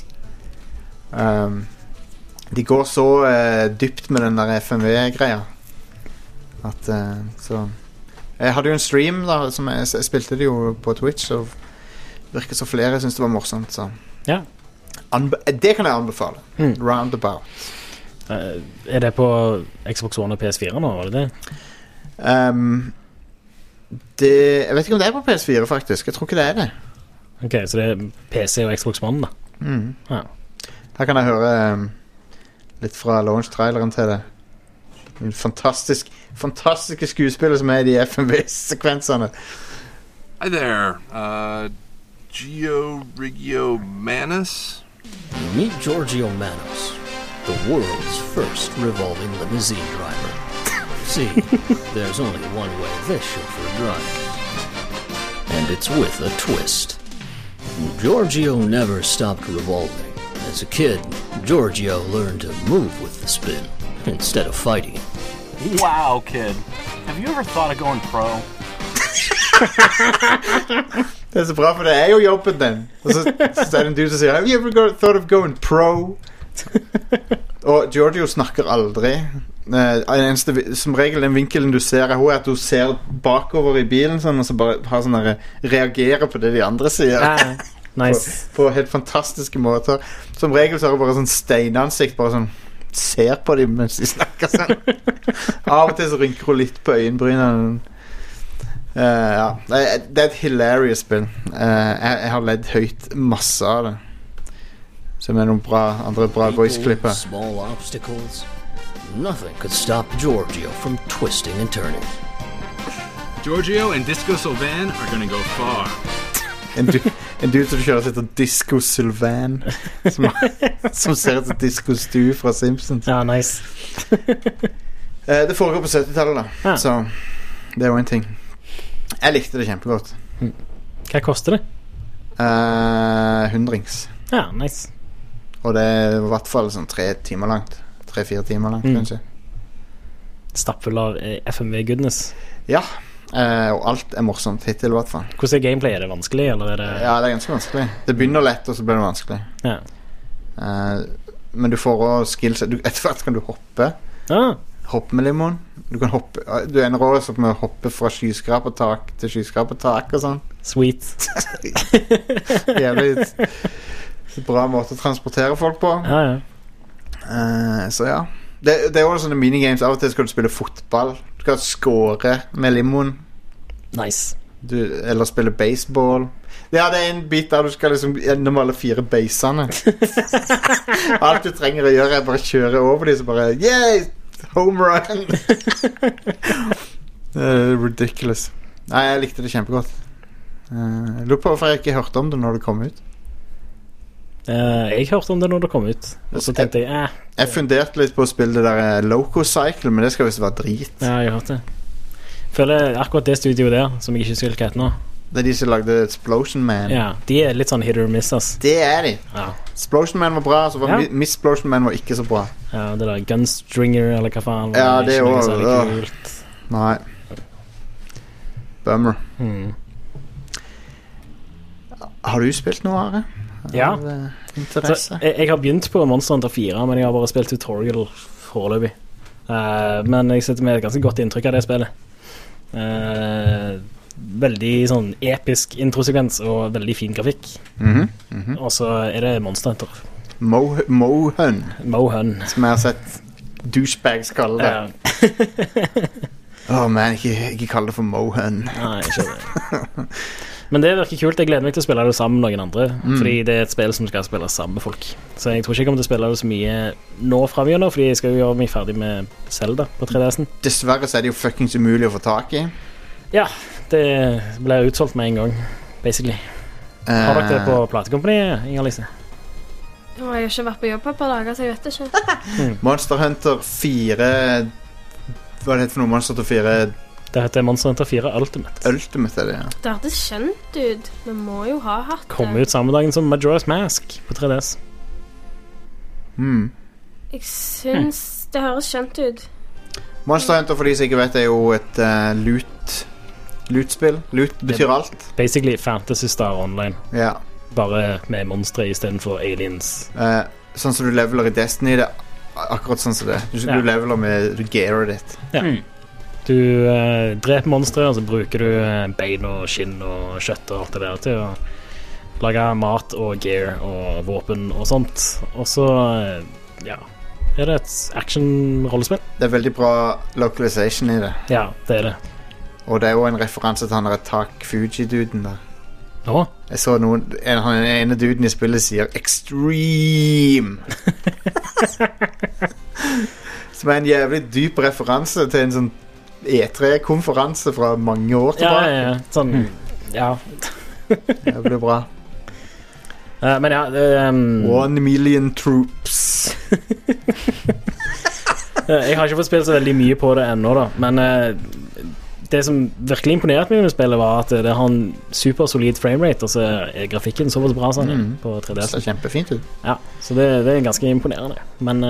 De går så dypt med den der FMV-greia at så jeg hadde jo en stream da som jeg spilte det jo på Twitch, og virket så flere synes det var morsomt, så ja. Det kan jeg anbefale. Roundabout. Er det på Xbox One og PS4 nå, var det det? Jeg vet ikke om det er på PS4 faktisk. Jeg tror ikke det er det. Ok, så det er PC og Xbox One da. Ja. Her kan jeg høre litt fra launch-traileren til det. En fantastiske skuespiller som er i de FMV-sekvensene. Hi there, Giorgio Manos. Meet Giorgio Manos, the world's first revolving limousine driver. See, there's only one way this chauffeur drives, and it's with a twist. Giorgio never stopped revolving. As a kid, Giorgio learned to move with the spin instead of fighting. Wow, kid. Have you ever thought of going pro? Det er så bra, for det er jo jobben den. Og så er det en dude som sier Have you ever thought of going pro? Og Giorgio snakker aldri. Som regel den vinkelen du ser er at du ser bakover i bilen sånn, og så bare har sånn der, reagerer på det de andre sier. Nice. på helt fantastiske måter. Som regel så er det bare sånn steinansikt, bare sånn ser på dem mens de snakker sånn. Av og til så rynker hun litt på øyenbrynene. Ja, det er et hilarious spill. Jeg har ledd høyt masse av det. Som er noen andre bra voice-klipper. Small obstacles. Nothing could stop Giorgio from twisting and turning. Giorgio and Disco Sylvan are gonna go far. En dude som kjører sitt Disco Sylvan som ser ut som Disco Stu fra Simpsons. Ja, nice. Det foregår på 70-tallet da. Så det er jo en ting. Jeg likte det kjempegodt. Hva koster det? 100. Ja, nice. Og det er i hvert fall sånn 3-4 timer langt, kanskje. Stappfull av FMV-goodness. Ja, og alt er morsomt hittil i hvert fall. Hvordan er gameplay? Er det vanskelig, eller er det... Ja, det er ganske vanskelig. Det begynner lett, og så blir det vanskelig. Ja. Men du får også skills. Etter hvert kan du hoppe. Hoppe med limoen. Du kan hoppe. Du ender også med å hoppe fra skyskrapertak til skyskrapertak og sånn. Sweet. Jævlig bra måte å transportere folk på. Ja. Så ja. Det er også sånne minigames. Av og til skal du spille fotball. Du kan score med limoen. Nice. Eller spille baseball. Ja, det er en bit der du skal liksom gjennom alle 4 basene. Alt du trenger å gjøre er bare kjøre over dem, så bare yeah, home run. Ridiculous. Nei, jeg likte det kjempegodt. Jeg lurer på hvorfor jeg ikke hørte om det når det kom ut. Jeg hørte om det når det kom ut, og så tenkte jeg Jeg funderte litt på å spille det der Loco Cycle, men det skal visst være drit. Ja, jeg hørte det. Føler akkurat det studioet der, som jeg ikke husker hva heter nå. Det er de som lagde Explosion Man. Ja, de er litt sånn hit or miss, ass. Det er de. Ja. Explosion Man var bra, så var Miss Explosion Man var ikke så bra. Ja, det der Gunstringer, eller hva faen. Ja, det ikke noe var særlig kult. Nei. Bummer. Har du spilt noe, Are? Ja. Interesse? Så, jeg har begynt på Monster Hunter 4, men jeg har bare spilt tutorial foreløpig. Men jeg sitter med et ganske godt inntrykk av det spillet. Veldig sånn episk introsekvens og veldig fin grafikk. Og så er det Monster Hunter. Mohun. Som jeg har sett douchebags kalle det. Man, ikke kalle det for Mohun. Nei, ikke det. Men det virker kult. Jeg gleder meg til å spille det sammen med noen andre, fordi det er et spill som skal spilles sammen med folk. Så jeg tror ikke jeg kommer til å spille det så mye nå fremover, fordi jeg skal jo gjøre meg ferdig med Zelda på 3DS'en. Dessverre så er det jo fuckings umulig å få tak i. Ja, det ble utsolgt med en gang, basically. Har dere det på platekompaniet, Inger-Lise? Jeg har ikke vært på jobb et par dager, så jeg vet ikke. Monster Hunter 4... Hva er det for noe? Monster Hunter 4... Det heter Monster Hunter 4 Ultimate. Ultimate er det, ja. Det hørtes kjent ut. Vi må jo ha hatt det. Kom ut samme dagen som Majora's Mask på 3DS. Jeg synes det høres kjent ut. Monster Hunter, for de som ikke vet, er jo et loot-spill. Loot betyr alt. Basically Fantasy Star Online. Ja. Bare med monstre i stedet for aliens. Sånn som du leveler i Destiny, det er akkurat sånn som det. Du leveler med gearet ditt. Ja. Du dreper monstre, og så bruker du bein og skinn og kjøtt og alt det der til å lage mat og gear og våpen og sånt. Og så, er det et action-rollespill. Det er veldig bra localization i det. Ja, det er det. Og det er jo en referanse til han der Tak Fuji-duden der. Nå? Jeg så noen, han ene duden i spillet sier Extreme! Som er en jævlig dyp referanse til en sånn E3-konferanse fra mange år tilbake. Ja. Sånn, det blir bra. Men 1 million troops. Jeg har ikke fått spilt så veldig mye på det ennå da. Men det som virkelig imponerte meg med spillet var at det har en supersolid framerate, og så er grafikken såpass bra sånn, på 3DS. Det ser kjempefint ut. Ja, så det er ganske imponerende. Men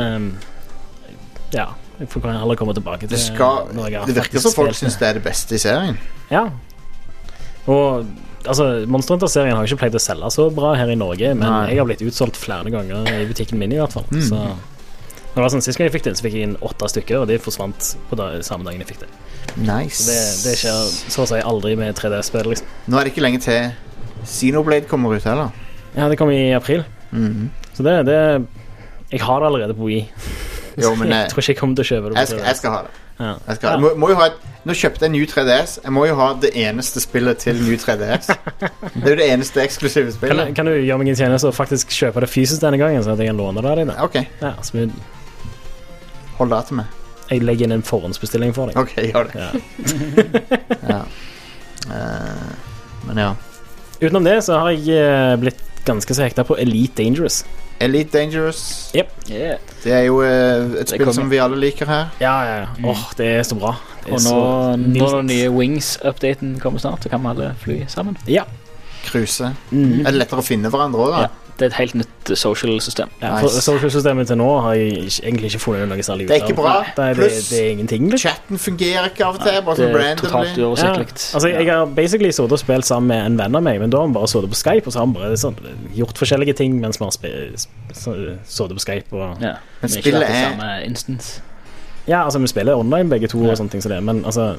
jeg får heller komme tilbake til det virker som folk synes det er det beste i serien. Ja. Og altså, Monster Hunter-serien har ikke pleid å selge så bra her i Norge, men jeg har blitt utsolgt flere ganger i butikken min i hvert fall. Så det var sånn, sist gang jeg fikk det, så fikk jeg inn 8 stykker, og de forsvant på samme dagen jeg fikk det. Nice. Så det skjer så å si aldri med 3DS-spill liksom. Nå er det ikke lenge til Xenoblade kommer ut heller. Ja, det kommer i april. Så det jeg har det allerede på Wii. Jo, men jeg tror ikke jeg kommer til å kjøpe det på 3DS. Jeg skal ha det. Jeg må jo ha nå kjøpte jeg New 3DS. Jeg må jo ha det eneste spillet til New 3DS. Det er jo det eneste eksklusive spillet. Kan du gjøre meg en tjeneste og faktisk kjøpe det fysisk denne gangen, så at jeg kan låne det av deg? Ok. Ja, smooth. Hold det til meg. Jeg legger inn en forhåndsbestilling for deg. Ok, gjør det. Men ja. Utenom det så har jeg blitt ganske så hekta på Elite Dangerous. Elite Dangerous. Yep. Det er jo et spill som vi alle liker her. Ja. Det er så bra. Og når den nye Wings-updaten kommer snart, så kan vi alle fly sammen. Ja. Cruise. Er det lettere å finne hverandre også, da? Ja. Det er et helt nytt social-system. Ja, for social-systemet til nå har jeg egentlig ikke funnet noe særlig ut av. Det er ikke bra. Det er ingenting. Chatten fungerer ikke av og til, bare sånn randomly. Det er totalt uoversiktlig. Altså, jeg har basically sittet og spilt sammen med en venn av meg, men da har han bare sittet på Skype, og så har han bare gjort forskjellige ting mens vi har sittet på Skype. Men spillet er samme instance. Ja, altså vi spiller online begge to og sånne ting som det, men altså,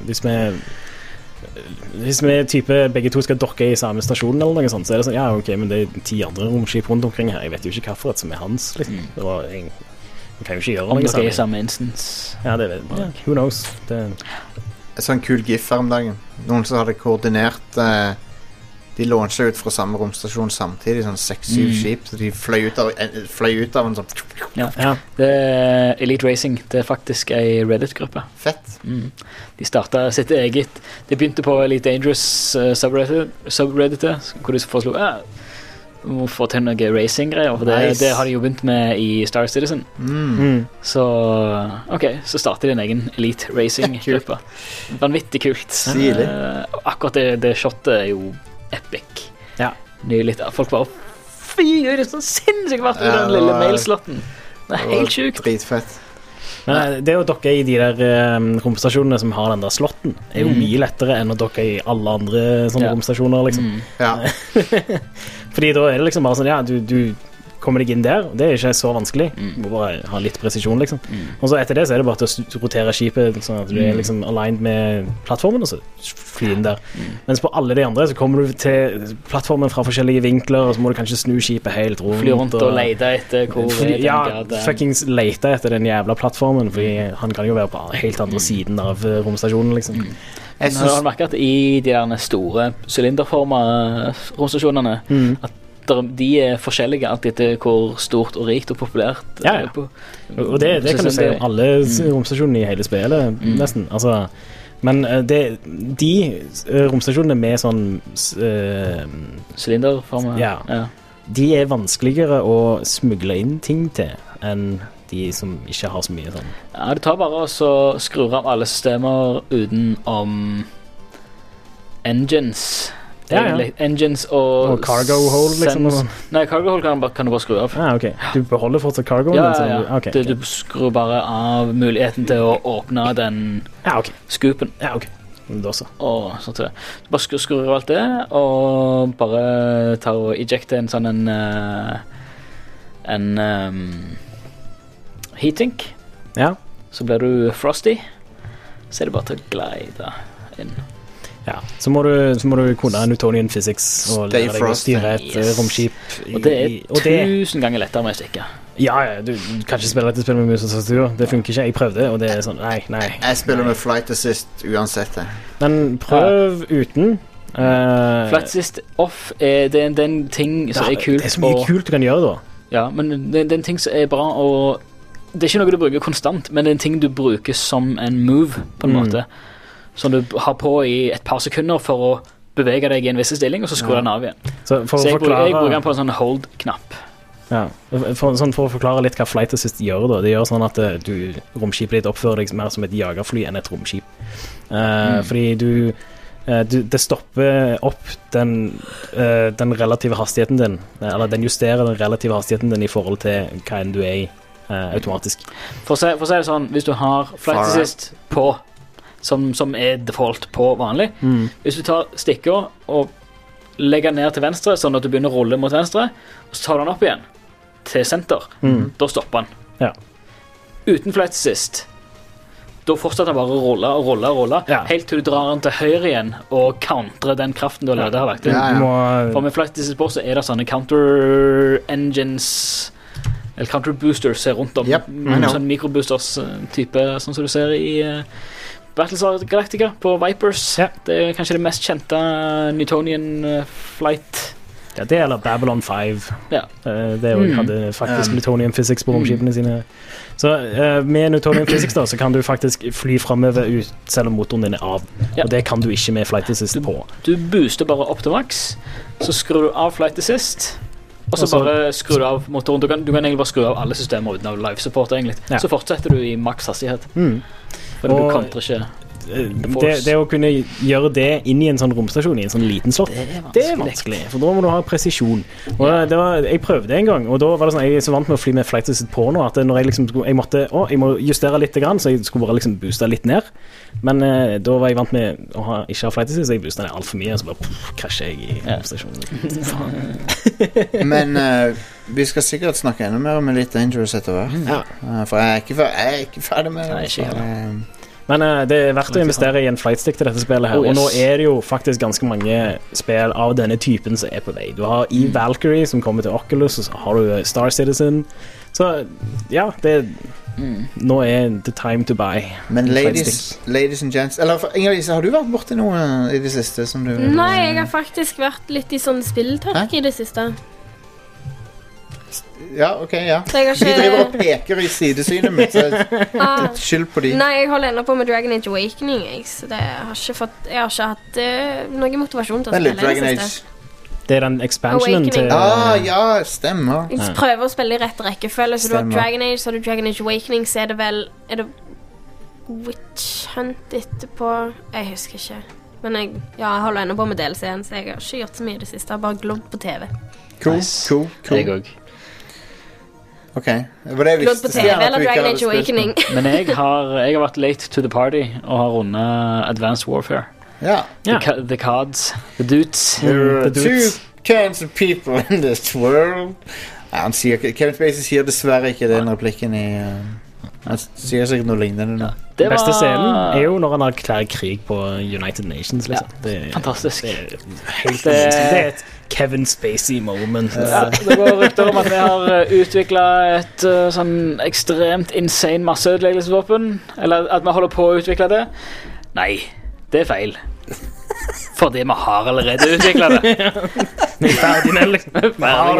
hvis vi type begge to skal dokke i samme stasjon eller noe sånt, så er det sånn, ja ok, men det er 10 andre romskip rundt omkring her, jeg vet jo ikke hvilket som er hans liksom. Jeg kan jo ikke gjøre om noe dere er i samme instance. Ja, det vet jeg. Who knows? Jeg så en kul gif her om dagen. Noen som hadde koordinert de launchet ut fra samme romstasjon samtidig, sånn 6-7 skip, så de fløy ut av en sånn. Ja. Det er Elite Racing. Det er faktisk en Reddit-gruppe. Fett. De startet sitt eget. De begynte på Elite Dangerous subredditet, hvor de foreslo må få til noe racing-greier, for det har de jo begynt med i Star Citizen. Så så starter de en egen Elite Racing-gruppe. Vanvittig kult. Akkurat det shotet er jo epic. Nylig. Folk bare det er sånn sinnssykt vært over den lille mailslotten. Det er helt sjukt. Dritfett. Men det å dokke i de der romstasjonene som har den der slotten er jo mye lettere enn å dokke i alle andre sånne romstasjoner liksom. Fordi da er det liksom bare sånn du kommer deg inn der, det er ikke så vanskelig. Du må bare ha litt presisjon liksom. Og så etter det så er det bare til å rotere skipet sånn at du er liksom aligned med plattformen og så fly inn der. Mens på alle de andre så kommer du til plattformen fra forskjellige vinkler og så må du kanskje snu skipet helt rundt. Fly rundt og lete etter fuckings lete etter den jævla plattformen, fordi han kan jo være på helt andre siden av romstasjonen liksom. Jeg har merket at i de der store sylinderformede romstasjonene at de er forskjellige alt etter hvor stort og rikt og populært og det kan du si om alle romstasjonene i hele spillet nesten, altså men de romstasjonene med sånn sylinderformer de er vanskeligere å smugle inn ting til enn de som ikke har så mye sånn. Det tar bare å skru av alle systemer utenom engines engines og cargo hold liksom. Nei, cargo hold kan du bare skru av. Okay. Du beholder fortsatt cargoen du skrur bare av muligheten til å åpne den skupen da så. Og sånn til det. Du bare skrur av alt det og bare tar og ejecte en sånn en heatsink så blir du frosty så er det bare til å glide inn. Så må du kunne Newtonian physics og lære deg å styre et romskip og det er 1000 ganger lettere med stikke. Du kan ikke spille dette spillet med mus og tastatur. Det funker ikke, jeg prøvde og det er sånn, nei. Jeg spiller med Flight Assist uansett det. Men prøv uten Flight Assist off det er en ting som er kult. Det er så mye kult du kan gjøre da. Men det er en ting som er bra og det er ikke noe du bruker konstant, men det er en ting du bruker som en move på en måte som du har på i et par sekunder for å bevege deg i en viss stilling, og så skrur den av igjen. Så jeg bruker den på en sånn hold-knapp. For å forklare litt hva Flight Assist gjør da. Det gjør sånn at romskipet ditt oppfører deg mer som et jagerfly enn et romskip. Fordi det stopper opp den relative hastigheten din, eller den justerer den relative hastigheten din i forhold til hva enn du er i automatisk. For å si det sånn, hvis du har Flight Assist på som er default på vanlig. Hvis du tar stikker og legger ned til venstre, sånn at du begynner å rulle mot venstre, og så tar du den opp igjen til senter, da stopper den. Uten Flight Assist, da fortsetter den bare å rulle, helt til du drar den til høyre igjen og counter den kraften du allerede har lagt inn. For med Flight Assist på så er det sånne counter engines eller counter boosters rundt om, sånne mikroboosters type, sånn som du ser i Battlestar Galactica på Vipers. Det er kanskje det mest kjente Newtonian flight. Det eller Babylon 5. Det hadde faktisk Newtonian physics på romskipene sine. Så med Newtonian physics da, så kan du faktisk fly fremover ut selv om motoren din er av. Og det kan du ikke med Flight Assist på. Du booster bare opp til max, så skrur du av Flight Assist, og så bare skrur du av motoren. Du kan egentlig bare skru av alle systemer uten av live support egentlig. Så fortsetter du i max hastighet. For du kontrer ikke det å kunne gjøre det inn i en sånn romstasjon i en sånn liten slott, det er vanskelig, for da må du ha presisjon. Og jeg prøvde en gang, og da var det sånn, jeg er så vant med å fly med Flight Assist på nå, at når jeg liksom jeg må justere litt grann, så jeg skulle bare liksom booste litt ned, men da var jeg vant med å ikke ha Flight Assist, så jeg boostet ned alt for mye, og så bare krasjer jeg i romstasjonen. Men vi skal sikkert snakke enda mer om Elite Dangerous etter hvert, for jeg er ikke ferdig med det. Men det er verdt å investere i en flightstick til dette spillet her, og nå er det jo faktisk ganske mange spill av denne typen som er på vei. Du har Valkyrie som kommer til Oculus, og så har du Star Citizen. Så nå er the time to buy. Men ladies and gents, eller Inger-Lise, har du vært borti noe i det siste som du... Nei, jeg har faktisk vært litt i sånn spilltørk i det siste. Ja, ok, ja. De driver og peker i sidesynet mitt, så det skyld på de. Nei, jeg holder enda på med Dragon Age Awakening, så jeg har ikke hatt noen motivasjon til å spille Dragon det Age. siste. Det er den expansionen til Ja, stemmer. Jeg prøver å spille i rett rekkefølge. Så du har Dragon Age, så har du Dragon Age Awakening, så er det vel Witch Hunt etterpå? Jeg husker ikke. Men jeg holder ennå på med DLC-en, så jeg har ikke gjort så mye i det siste. Jeg har bare glodd på TV. Cool. Jeg òg. Ok. Glodd på TV eller Dragon Age Awakening. Men jeg har vært late to the party og har rundet Advanced Warfare. Ja. The cards, the dudes. There are two kinds of people in this world. Han sier, Kevin Spacey sier dessverre ikke den replikken i han sier sikkert noe lignende nå. Den beste scenen er jo når han erklærer krig på United Nations liksom. Det er fantastisk. Det er et Kevin Spacey moment. Det går rykter om at vi har utviklet et sånn ekstremt insane masseødeleggelsesvåpen, eller at vi holder på å utvikle det. Nei, det er feil. Fordi vi har allerede utviklet det. Vi er ferdige, liksom.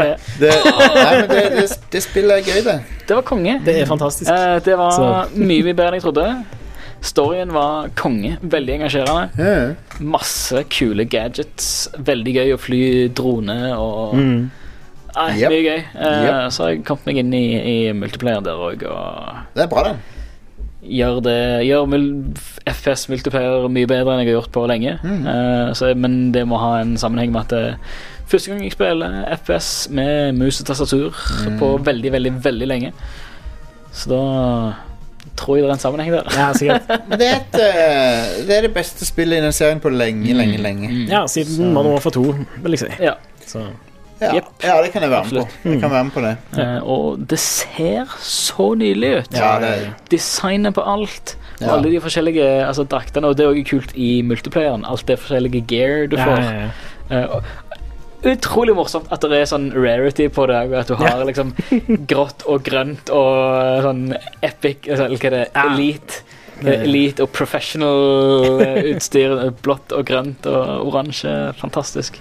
Det spillet er gøy, det. Det var konge. Det er fantastisk. Det var mye bedre enn jeg trodde. Storyen var konge, veldig engasjerende. Masse kule gadgets. Veldig gøy å fly drone og mye gøy. Så har jeg kommet meg inn i multiplayer der også, og det er bra, det. Gjør FPS multiplayer mye bedre enn jeg har gjort på lenge. Men det må ha en sammenheng med at første gang jeg spiller FPS med mus og tastatur på veldig, veldig, veldig lenge. Så da tror jeg det er en sammenheng der. Ja, sikkert. Men det er det beste spillet i den serien på lenge. Ja, siden Modern Warfare 2, vil jeg si. Ja. Så ja, det kan jeg være med på. Jeg kan være med på det. Og det ser så nydelig ut. Designet på alt. Og alle de forskjellige draktene. Og det er også kult i multiplayeren. Alt det forskjellige gear du får. Utrolig morsomt at det er sånn rarity på det. At du har liksom grått og grønt og sånn epic, eller hva er det? Elite og professional utstyr. Blått og grønt og oransje. Fantastisk.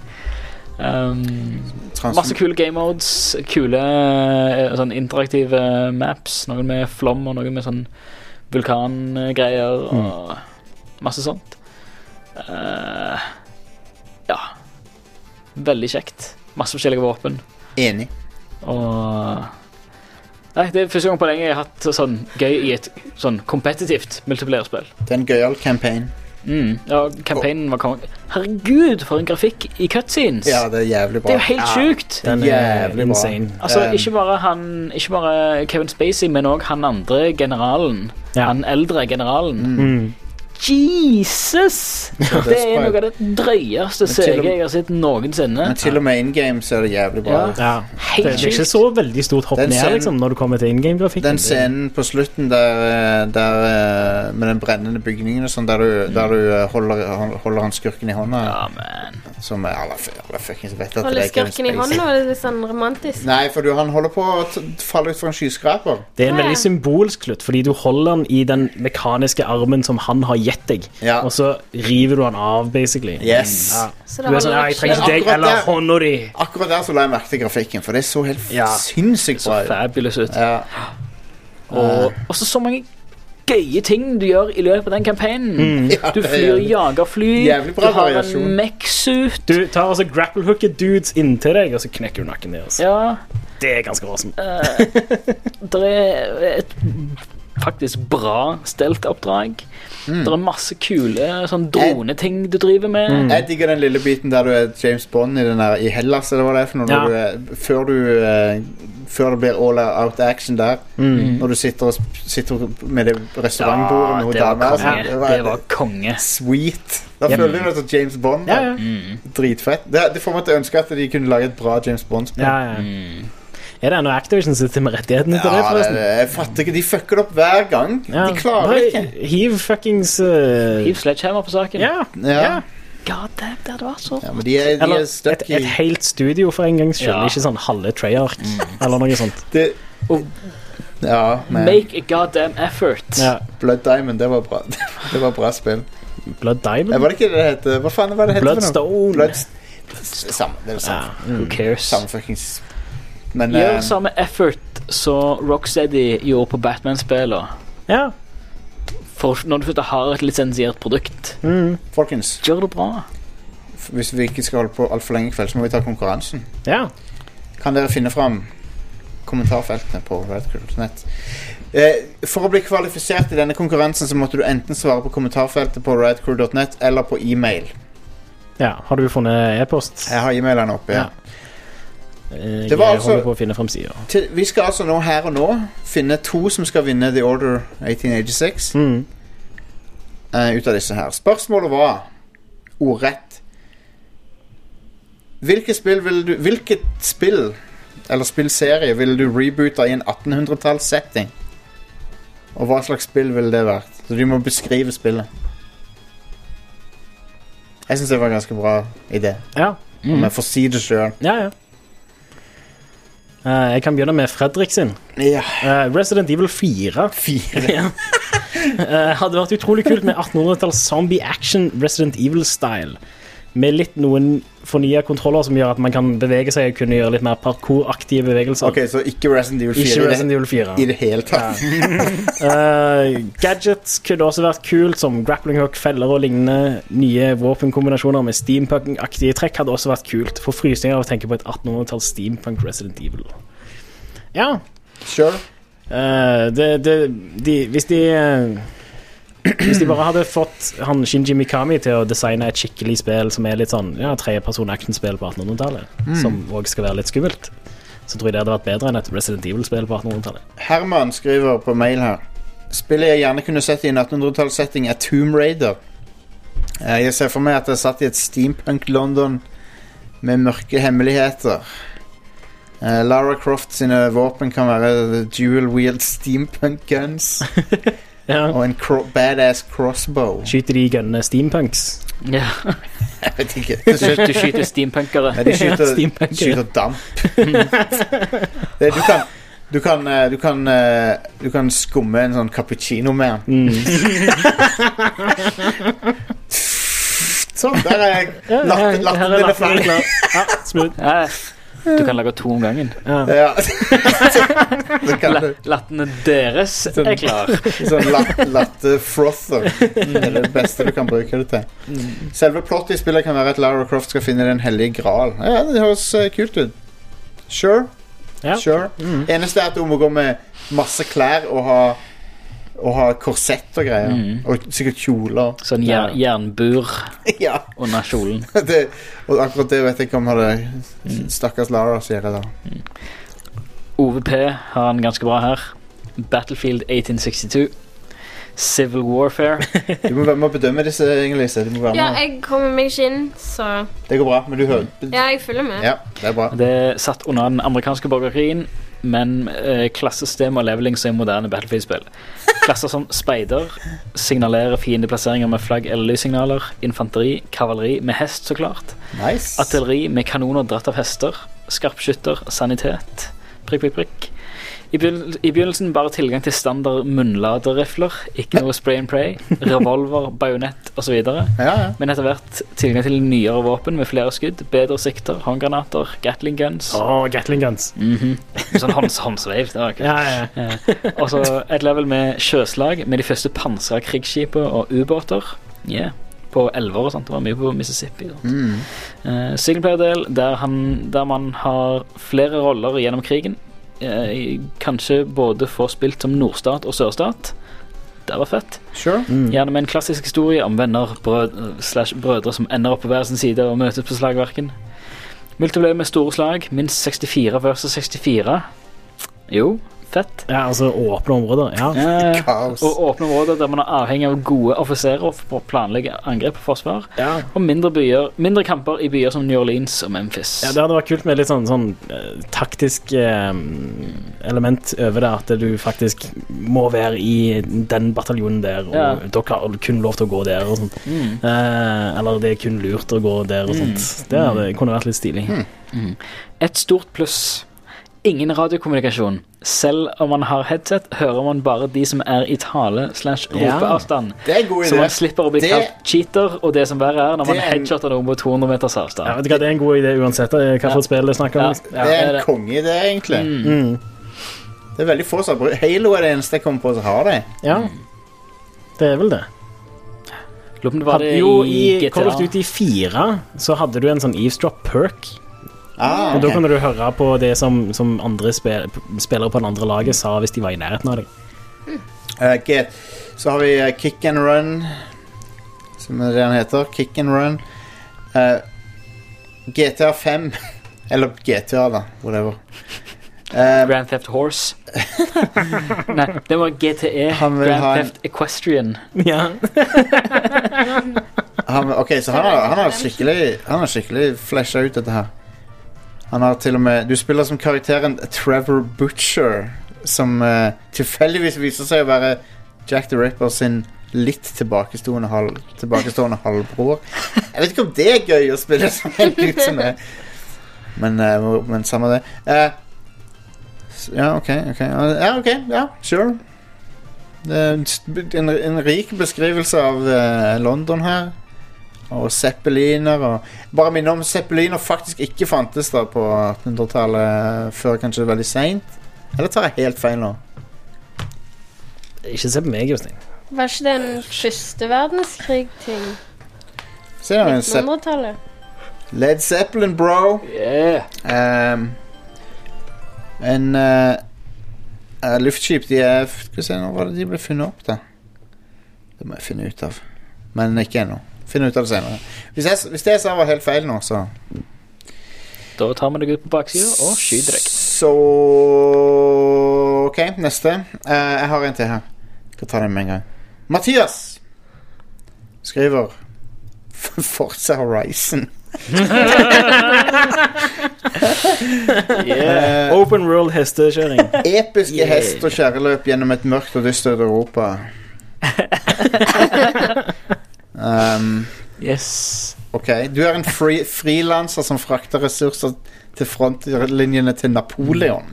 Masse kule game modes, kule sånn interaktive maps, noen med flom og noen med sånn vulkangreier og masse sånt. Veldig kjekt. Masse forskjellige våpen. Enig. Og nei, det er første gang på lenge jeg har hatt sånn gøy i et sånn kompetitivt multiplayer-spill. Det er en gøyal campaign. Ja, campaignen var kongen. Herregud, for en grafikk i cutscenes. Ja, det er jævlig bra. Det er jo helt sjukt. Den er jævlig insane. bra. Ikke bare Kevin Spacey, men også han andre generalen. Han eldre generalen. Jesus! Det er noe av det drøyeste CG jeg har sett noensinne. Men til og med in-game så er det jævlig bra. Det er ikke så veldig stort hopp ned liksom, når du kommer til in-game-grafikken. Den scenen på slutten der med den brennende bygningen og sånn, der du holder han skurken i hånda. Ja, man. Som alle fuckings vet at holder det er Kevin skurken i hånda, og det er litt sånn romantisk. Nei, for han holder på å falle ut for en skyskraper. Det er en veldig symbolsk slutt, fordi du holder han i den mekaniske armen som han har gitt deg, og så river du han av, basically. Yes. Du er sånn, jeg trenger ikke deg eller hånda di. Akkurat der så la jeg merke til grafikken, for det så helt sinnssykt bra ut. Så fabulous ut. Og så mange gøye ting du gjør i løpet av den campaignen. Du flyr jagerfly, du har en mech-suit. Du tar altså grapple-hooker dudes inntil deg, og så knekker du nakken deres. Det er ganske awesome. Det er et faktisk bra stealth-oppdrag. Det er masse kule sånn droneting du driver med. Jeg digger den lille biten der du er James Bond i Hellas, eller hva det er for noe, før det blir all out action der, når du sitter med det restaurantbordet det var konge. Sweet. Da føler du at James Bond dritfett. Det får meg til å ønske at de kunne lage et bra James Bond-spill. Er det noe Activision sitter med rettighetene til det, forresten? Jeg fatter ikke, de fucker det opp hver gang. De klarer ikke. Hiv fuckings Hiv sledgehammer på saken. God damn, det hadde vært så men de er stuck i et helt studio for en gangs skyld, ikke sånn halve Treyarch eller noe sånt. Make a goddamn effort. Blood Diamond, det var bra. Det var bra spill. Blood Diamond? Var det ikke det heter? Hva faen var det heter? Bloodstone. Samme, det er det samme. Who cares? Samme fuckings. Gjør samme effort så Rocksteady gjorde på Batman-spiller. For når du har et lisensiert produkt, folkens, gjør det bra. hvis vi ikke skal holde på alt for lenge i kveld, så må vi ta konkurransen. Ja. Kan dere finne frem kommentarfeltene på redcrew.net. For å bli kvalifisert i denne konkurransen så måtte du enten svare på kommentarfeltet på redcrew.net eller på e-mail. Ja, har du funnet e-post? Jeg har e-mailene oppe, ja. Jeg holder på å finne frem siden. Vi skal altså nå her og nå finne 2 som skal vinne The Order 1886 ut av disse her. Spørsmålet var ordrett. Hvilket spill eller spillserie ville du reboote i en 1800-talls setting? Og hva slags spill ville det vært? Så du må beskrive spillet. Jeg synes det var en ganske bra idé. Ja. Om jeg får si det selv. Ja. Jeg kan begynne med Fredrik sin. Ja. Resident Evil 4. Ja. Hadde vært utrolig kult med 1800-talls zombie action Resident Evil-style. Med litt noen fornyede kontroller som gjør at man kan bevege seg og kunne gjøre litt mer parkour-aktige bevegelser. Ok, så ikke Resident Evil 4, ikke Resident Evil 4. I det hele tatt. Gadgets kunne også vært kult, som grappling hook, feller og lignende. Nye våpenkombinasjoner med steampunk-aktige trekk hadde også vært kult. For frysninger av å tenke på et 1800-talls steampunk Resident Evil. Ja. Sure. Hvis de bare hadde fått han Shinji Mikami til å designe et skikkelig spill som er litt sånn, tredjeperson actionspill på 1800-tallet, som også skal være litt skummelt, så tror jeg det hadde vært bedre enn et Resident Evil-spill på 1800-tallet. Herman skriver på mail her: spillet jeg gjerne kunne sett i en 1800-tallssetting er Tomb Raider. Jeg ser for meg at jeg satt i et steampunk London med mørke hemmeligheter. Lara Croft sine våpen kan være dual-wield steampunk guns. Ja. Og en badass crossbow. Skyter de gønne steampunks? Ja. Jeg vet ikke. Du skyter steampunkere. Ja, de skyter damp. Du kan skumme en sånn cappuccino med Sånn, der er latten din er ferdig. Ja, smooth. Du kan lage 2 om gangen. Ja. Lattene deres er klar. Sånn latte-frother. Det er det beste du kan bruke det til. Selve plottet i spillet kan være at Lara Croft skal finne den hellige gral. Ja, det høres kult ut. Sure. Eneste er at hun må gå med masse klær og ha korsett og greier. Og sikkert kjoler. Sånn jernbur under kjolen. Og akkurat det vet jeg ikke om hadde stakkars Lara sier det da. OVP har han ganske bra her. Battlefield 1862. Civil Warfare. Du må bedømme disse, Inger-Lise. Jeg kommer meg ikke inn, så det går bra, men du hører. Ja, jeg følger med. Ja, det er bra. Det er satt under den amerikanske borgerkrigen, men klassesystem og leveling som er moderne Battlefield-spill. Klasser som speider signalerer fiendeplasseringer med flagg eller lyssignaler, infanteri, kavaleri med hest så klart, nice. artilleri med kanoner dratt av hester, skarpskytter, sanitet, prikk. I begynnelsen bare tilgang til standard munnladerrifler, ikke noe spray and pray, revolver, bajonett og så videre. Men etter hvert tilgang til nyere våpen med flere skudd, bedre sikter, håndgranater, Gatling guns. Gatling guns. Sånn håndsveiv. Og så et level med sjøslag med de første pansret krigsskipet og ubåter. På elver og sånt. Det var mye på Mississippi. Singleplayer-del der man har flere roller gjennom krigen. Kanskje både få spilt som nordstat og sørstat. Det var fett. Gjerne med en klassisk historie om venner brødre som ender opp på hver sin side og møtes på slagverken. Multiplayer med store slag, minst 64 versus 64. Jo, fett. Ja, altså åpne områder. Og åpne områder der man er avhengig av gode offiserer for å planlegge angrep og forsvar. Og mindre kamper i byer som New Orleans og Memphis. Ja, det hadde vært kult med litt sånn taktisk element over det, at du faktisk må være i den bataljonen der, og da har du kun lov til å gå der og sånt. Eller det er kun lurt å gå der og sånt. Det kunne vært litt stilig. Et stort pluss: ingen radiokommunikasjon. Selv om man har headset, hører man bare de som er i tale/ropeavstand. Det er en god idé. Så man slipper å bli kalt cheater, og det som verre er når man headshotter noe på 200 meters avstand. Det er en god idé uansett hva for spill det snakker om. Det er en kongeidé, egentlig. Det er veldig få som Halo er det eneste jeg kommer på som har det. Ja, det er vel det. I Call of Duty 4 så hadde du en sånn eavesdrop perk. Og da kunne du høre på det som andre spillere på den andre laget sa hvis de var i nærheten av deg. Så har vi Kick and Run, som er det han heter. Kick and Run. GTA 5 eller GTA da, whatever. Grand Theft Horse. Nei, det var GTE. Grand Theft Equestrian. Ja. Så han har skikkelig flashet ut dette her. Han har til og med, du spiller som karakteren Trevor Butcher, som tilfeldigvis viser seg å være Jack the Ripper sin litt tilbakestående halvbror. Jeg vet ikke om det er gøy å spille som en gutt som er, men samme det. Ok, sure. Det er en rik beskrivelse av London her, og zeppeliner, og bare minne om zeppeliner faktisk ikke fantes da på 1800-tallet, før kanskje veldig sent. Eller tar jeg helt feil nå? Ikke se på meg, Justin. Var ikke det en første verdenskrig-ting? 1900-tallet? Led Zeppelin, bro. Yeah. En luftskip, de er, skal vi se, når var det de ble funnet opp da? Det må jeg finne ut av, men ikke ennå. Finne ut av det senere. Hvis det jeg sa var helt feil nå, så da tar vi deg ut på baksiden og skyter deg. Så ok, neste. Jeg har en til her. Jeg skal ta den med en gang. Mathias skriver Forza Horizon. Open world hestekjøring. Episke hest- og kjæreløp gjennom et mørkt og dystert Europa. Yes. Ok, du er en frilanser som frakter ressurser til frontlinjene til Napoleon.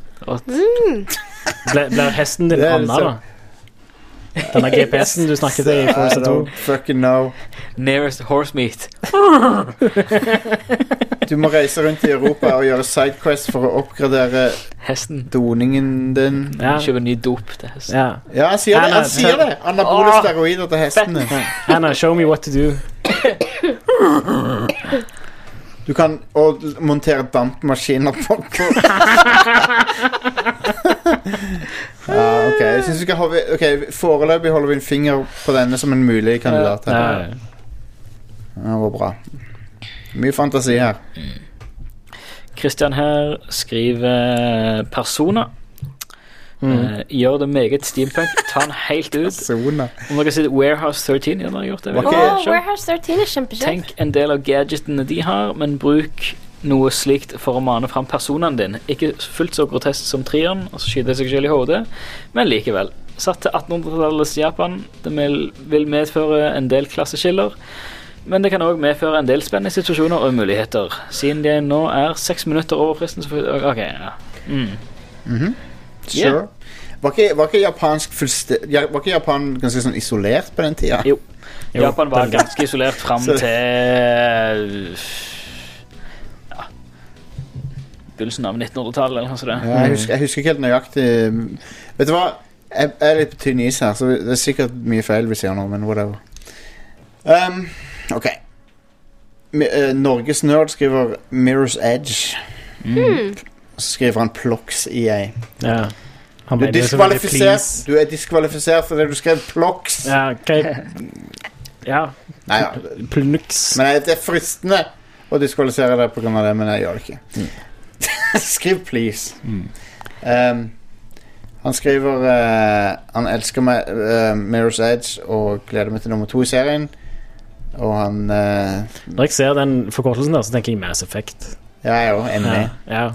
Blir hesten din Anna da? Denne GPS-en du snakket i Forza 2. Fucking no. Nearest horse meat. Du må reise rundt i Europa og gjøre sidequests for å oppgradere hesten. Doningen din. Kjøpe ny dop til hesten. Ja, han sier det. Anabole steroider til hestene. Anna, show me what to do. Du kan montere dampmaskiner på. Ok, jeg synes vi skal foreløpig holder vi en finger på denne som en mulig kandidat her. Det var bra. Mye fantasi her. Christian her skriver Persona. Gjør det meget steampunk. Ta den helt ut. Persona. Om dere sier Warehouse 13, ja, har gjort det. Warehouse 13 er kjempekjent. Tenk en del av gadgetene de har, men bruk noe slikt for å mane fram personen din. Ikke fullt så grotesk som trieren, og så skyter seg selv i hodet, men likevel. Satt til 1800-tallets Japan, det vil medføre en del klasseskiller, men det kan også medføre en del spennende situasjoner og muligheter. Siden det nå er 6 minutter over fristen, så ok, ja. Sure. Var ikke Japan ganske sånn isolert på den tida? Jo. Japan var ganske isolert frem til begynnelsen av 1900-tallet eller noe sånt. Ja, jeg husker ikke helt nøyaktig. Vet du hva? Jeg er litt på tynn is her, så det er sikkert mye feil vi sier nå, men whatever. Ok. Norges Nerd skriver Mirror's Edge. Så skriver han Plox EA. Ja. Du er diskvalifisert fordi du skrev Plox. Ja, ok. Ja. Nei, Plunux. Men det er fristende å diskvalifisere deg på grunn av det, men jeg gjør det ikke. Skriv please. Han skriver han elsker Mirror's Edge og gleder meg til nummer 2 i serien. Og han når jeg ser den forkortelsen der, så tenker jeg Mass Effect. Ja, jo, ME. Ja.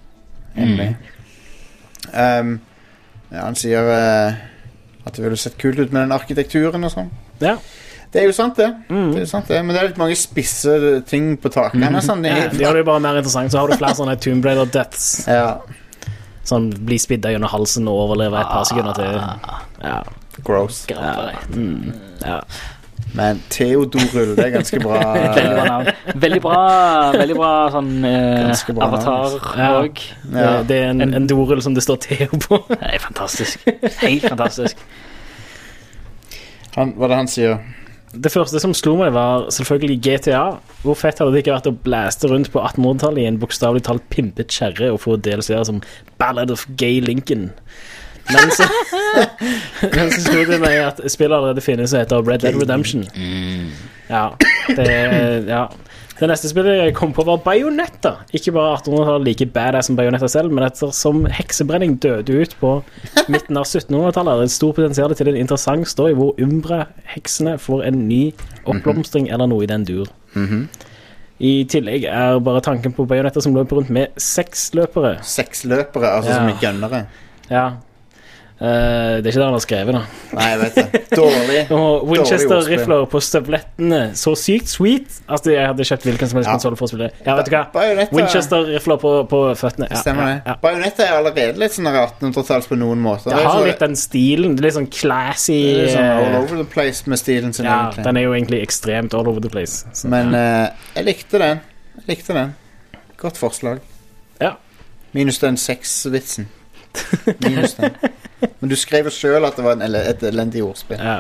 Han sier at det ville sett kult ut med den arkitekturen og sånn. Ja. Det er jo sant det. Det er sant det. Men det er litt mange spisse ting på takene. Sånn. De har det jo bare mer interessant. Så har du flere sånne Tomb Raider deaths. Ja. Sånn bli spidda gjennom halsen og overleve et par sekunder til. Ja. Gross. Ja. Men Theodorul, det er ganske bra. Veldig bra sånn bra avatar og det er en dorull som det står Theo på. Det er fantastisk. Helt fantastisk. Hva er det han sier? det første som slo meg var selvfølgelig GTA. Hvor fett hadde det ikke vært å blæste rundt på 1800-tallet i en bokstavelig talt pimpet kjerre og få DLC-er som Ballad of Gay Lincoln. Men så slo det meg at spillet allerede finnes og heter Red Dead Redemption. Ja, det neste spillet jeg kom på var Bayonetta. Ikke bare 1800-tallet like badass som Bayonetta selv, men ettersom heksebrenning døde ut på midten av 1700-tallet, er det et stor potensial til en interessant story hvor Umbra-heksene får en ny oppblomstring eller noe i den dur. I tillegg er bare tanken på Bayonetta som løper rundt med 6 løpere. 6 løpere, altså som i gunnere. Ja. Det er ikke det han har skrevet da. Nei, jeg vet det. Dårlig. Og Winchester-rifler på støvlettene. Så sykt sweet. Altså, jeg hadde kjøpt hvilken som helst konsol for å spille. Ja, vet du hva? Winchester-rifler på føttene. Stemmer det. Ja. Bayonetta er allerede litt sånn 1800-talls på noen måter. Det har litt den stilen. Det er litt sånn classy. Det er sånn all over the place med stilen sin. Ja, den er jo egentlig ekstremt all over the place. Så, men jeg likte den. Godt forslag. Ja. Minus den 6-vitsen. Minus den. Men du skrev jo selv at det var et elendig ordspill. Ja.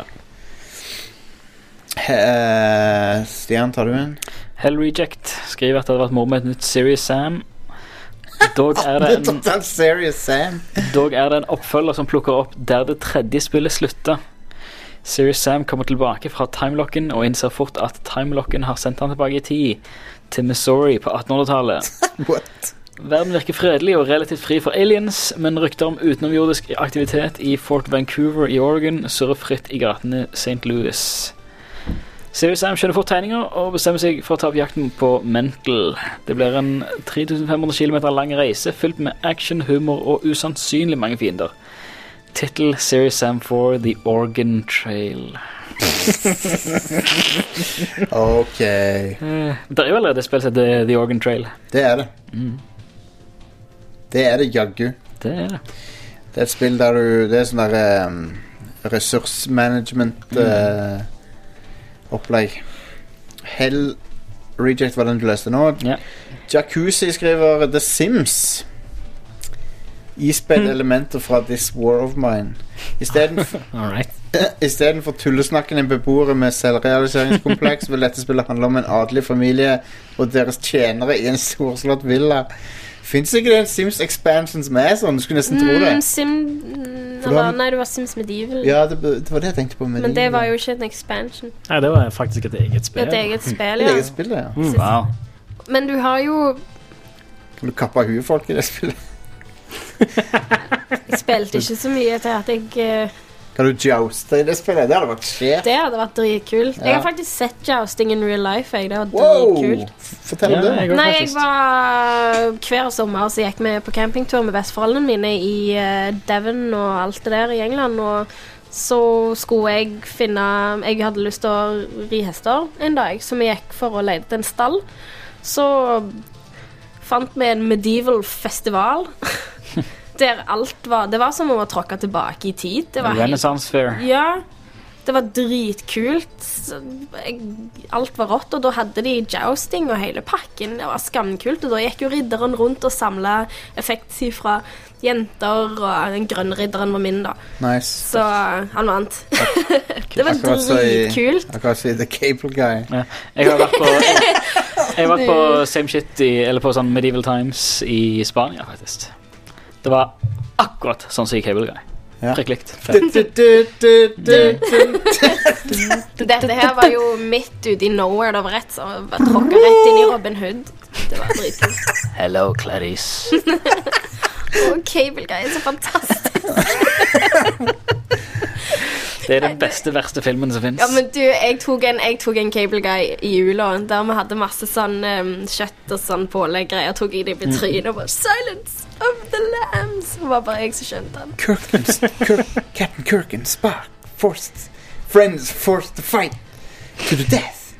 Stian, tar du en? Hell Reject skriver at det hadde vært moro med et nytt Serious Sam. Dog er det en oppfølger som plukker opp der det tredje spillet slutter. Serious Sam kommer tilbake fra timelocken og innser fort at timelocken har sendt han tilbake i tid til Missouri på 1800-tallet. What? Verden virker fredelig og relativt fri for aliens, men rykter om utenomjordisk aktivitet i Fort Vancouver i Oregon surrer fritt i gatene St. Louis. Serious Sam skjønner fort tegninger og bestemmer seg for å ta opp jakten på Mental. Det blir en 3500 kilometer lang reise fylt med action, humor og usannsynlig mange fiender. Titel Serious Sam 4 The Oregon Trail. Ok. Det er jo allerede spilt seg The Oregon Trail. Det er det. Det er det, jaggu. Det er det. Det er et spill der det er sånn der ressursmanagement opplegg. Hell Reject var den du leste nå. Ja. Jacuzzi skriver The Sims. Ispill elementer fra This War of Mine. I stedet for tullesnakken en beboere med selvrealiseringskompleks vil dette spillet handle om en adelig familie og deres tjenere i en storslått villa. Finnes ikke det en Sims expansion som er sånn? Du skulle nesten tro det. Nei, det var Sims Medieval. Ja, det var det jeg tenkte på. Men det var jo ikke en expansion. Nei, det var faktisk et eget spill. Et eget spill, ja. Et eget spill, ja. Wow. Men du har jo... Kan du kappe huet folk i det spillet? Jeg spilte ikke så mye til at jeg... Kan du jouste i det spillet? Det hadde vært skjert. Det hadde vært dritkult. Jeg har faktisk sett jousting in real life. Det var dritkult. Fortell om det. Nei, jeg var hver sommer så gikk vi på campingtur med besteforeldrene mine i Devon og alt det der i England, og så skulle jeg finne... Jeg hadde lyst til å ri hester en dag, så vi gikk for å lete en stall. Så fant vi en medieval festival der alt var... Det var som om å tråkke tilbake i tid. Det var Renaissance Fair. Ja, det var dritkult. Alt var rått, og da hadde de jousting og hele pakken. Det var skamkult, og da gikk jo ridderen rundt og samlet effekter fra jenter, og den grønne ridderen var min da. Nice. Så han vant. Det var dritkult. Akkurat si The Cable Guy. Ja. Jeg har vært på Same Shit eller på sånn Medieval Times i Spania, faktisk. Det var akkurat sånn som i Cable Guy. Ja. Prikklikt. Dette her var jo midt ute i nowhere. Det var rett så tråkket rett inn i Robin Hood. Det var dritkult. Hello, Clarice. Cable Guy er så fantastisk. Det er den beste, verste filmen som finnes. Ja, men du, jeg tok en Cable Guy i jula, der vi hadde masse sånn kjøtt og sånn pålegg-greier. Jeg tok i det i trynet og bare Silence of the Lambs. Det var bare jeg som skjønte den. Captain Kirk and Spock friends forced to fight to the death.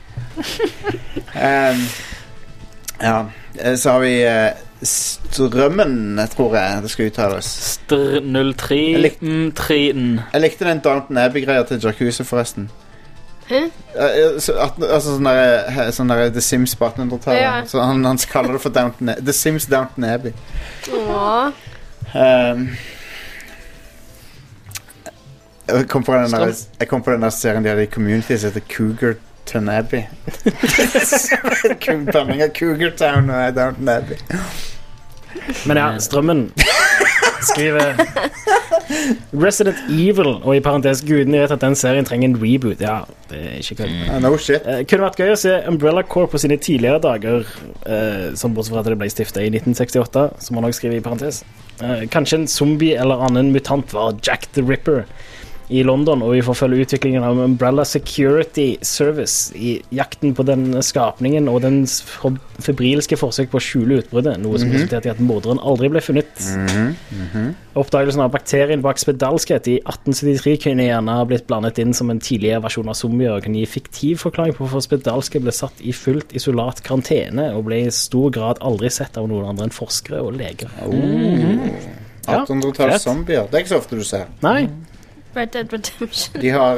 Ja, så har vi Strømmen, tror jeg det skal uttales. 03 Jeg likte den Downton Abbey-greia til Jacuzzi forresten. Hæ? Altså sånn der The Sims på 1800-tallet. Ja. Så han kaller det for The Sims Downton Abbey. Åh. Jeg kom på den der serien de hadde i Community som heter Cougar Town Abbey. Blanding av Cougar Town og Downton Abbey. Men ja, Strømmen skriver Resident Evil, og i parentes guden vet at den serien trenger en reboot. Ja, det er ikke kødd. No shit. Kunne vært gøy å se Umbrella Corp på sine tidligere dager, som bortsett fra at det ble stiftet i 1968, som han også skriver i parentes. Kanskje en zombie eller annen mutant var Jack the Ripper i London, og vi får følge utviklingen av Umbrella Security Service i jakten på den skapningen og den febrilske forsøk på å skjule utbruddet, noe som resulterte i at morderen aldri ble funnet. Oppdagelsen av bakterien bak spedalskhet i 1873 kunne gjerne ha blitt blandet inn som en tidligere versjon av zombier og kunne gi fiktiv forklaring på hvorfor spedalskhet ble satt i fullt isolat karantene og ble i stor grad aldri sett av noen andre enn forskere og leger. 1800-talls zombier, det er ikke så ofte du ser. Nei. Red Dead Redemption. De har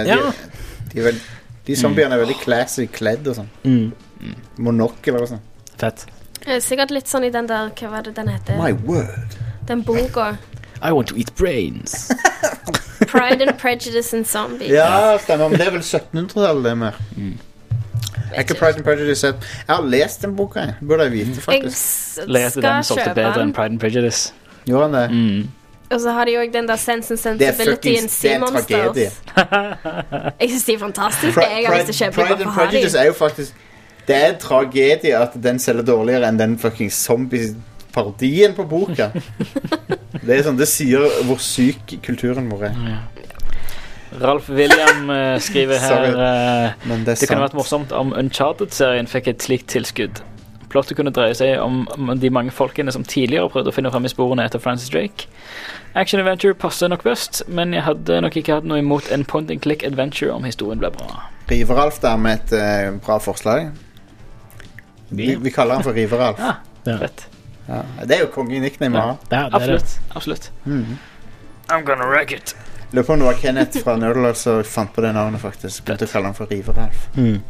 de zombierne er veldig classy kledd og sånn. Monokkel og sånn. Fett. Sikkert litt sånn i den der, hva var det den heter? My word. Den boka. I want to eat brains. Pride and Prejudice and Zombies. Ja, stemmer, men det er vel 1700-tallet det er mer. Er ikke Pride and Prejudice? Jeg har lest den boka, jeg. Burde jeg vite, faktisk. Leste den solgte bedre enn Pride and Prejudice. Gjorde han det? Og så har de jo den der Sense and Sensibility and Sea Monsters. Jeg synes de er fantastiske. Jeg har lyst til å kjøpe Pride and Prejudice er jo faktisk det er en tragedie at den selger dårligere enn den fucking zombie-parodien på boka. Det er sånn, det sier hvor syk kulturen vår er. Ralf William skriver her det kunne vært morsomt om Uncharted-serien fikk et slikt tilskudd. Plottet kunne dreie seg om de mange folkene som tidligere prøvde å finne frem i sporene etter Francis Drake. Action Adventure passer nok best, men jeg hadde nok ikke hatt noe imot en point-and-click adventure om historien ble bra. Riveralf der med et bra forslag. Vi kaller han for Riveralf. Ja, fett. Ja, det er jo konge-nickname å ha. Absolutt. I'm gonna wreck it. Lurer på om det var Kenneth fra Nerdlord som fant på det navnet, faktisk. Begynte å kalle han for Riveralf.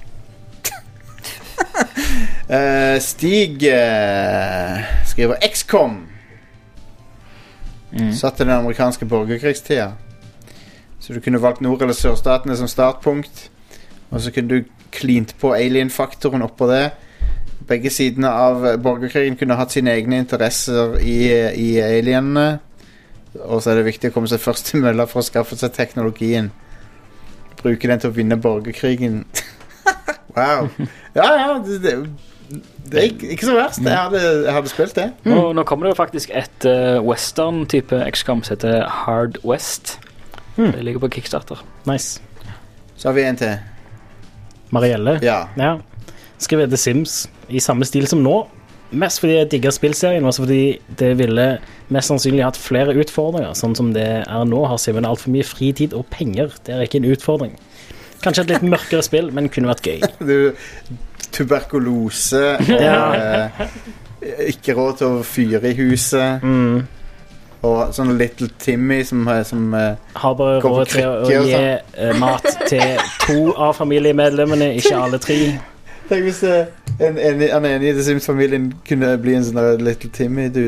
Stig skriver XCOM. Satt i den amerikanske borgerkrigstida. Så du kunne valgt nord- eller sørstatene som startpunkt, og så kunne du klint på alien-faktoren oppå det. Begge sidene av borgerkrigen kunne hatt sine egne interesser i alienene, og så er det viktig å komme seg først til mølla for å skaffe seg teknologien. Bruke den til å vinne borgerkrigen. Wow. Ja, det er ikke så verst. Jeg hadde spilt det. Nå kommer det jo faktisk et western-type XCOM som heter Hard West. Det ligger på Kickstarter. Nice. Så har vi en til. Marielle. Ja. Skriver The Sims i samme stil som nå. Mest fordi jeg digger spillserien, også fordi det ville mest sannsynlig hatt flere utfordringer. Sånn som det er nå, har Simen alt for mye fritid og penger. Det er ikke en utfordring. Kanskje et litt mørkere spill, men kunne vært gøy. Tuberkulose og ikke råd til å fyre i huset. Og sånn Little Timmy som har bare råd til å gi mat til 2 av familiemedlemmene, ikke alle 3. Tenk hvis han enig i The Sims-familien kunne bli en sånn Little Timmy-dude.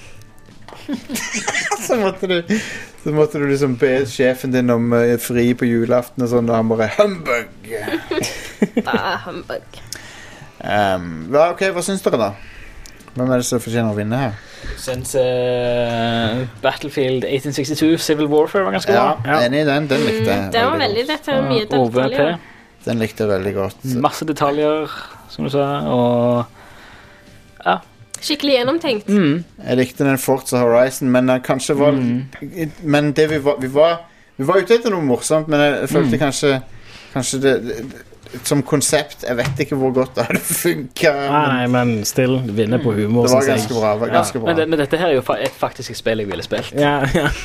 Så måtte du liksom be sjefen din om fri på julaften og sånn, og han bare humbug. Humbug. Ok, hva synes dere da? Hvem er det som fortjener å vinne her? Synes Battlefield 1862 Civil Warfare var ganske bra. Ja, enig i den likte jeg. Det var veldig lett, mye detaljer. Den likte jeg veldig godt. Masse detaljer, som du sa, og ja. Skikkelig gjennomtenkt. Jeg likte den Forza Horizon, men kanskje var men det vi var ute etter noe morsomt, men jeg følte kanskje det som konsept, jeg vet ikke hvor godt det hadde funket. Nei, men still vinner på humor. Det var ganske bra. Men dette her er jo et faktisk spill jeg ville spilt. Ja.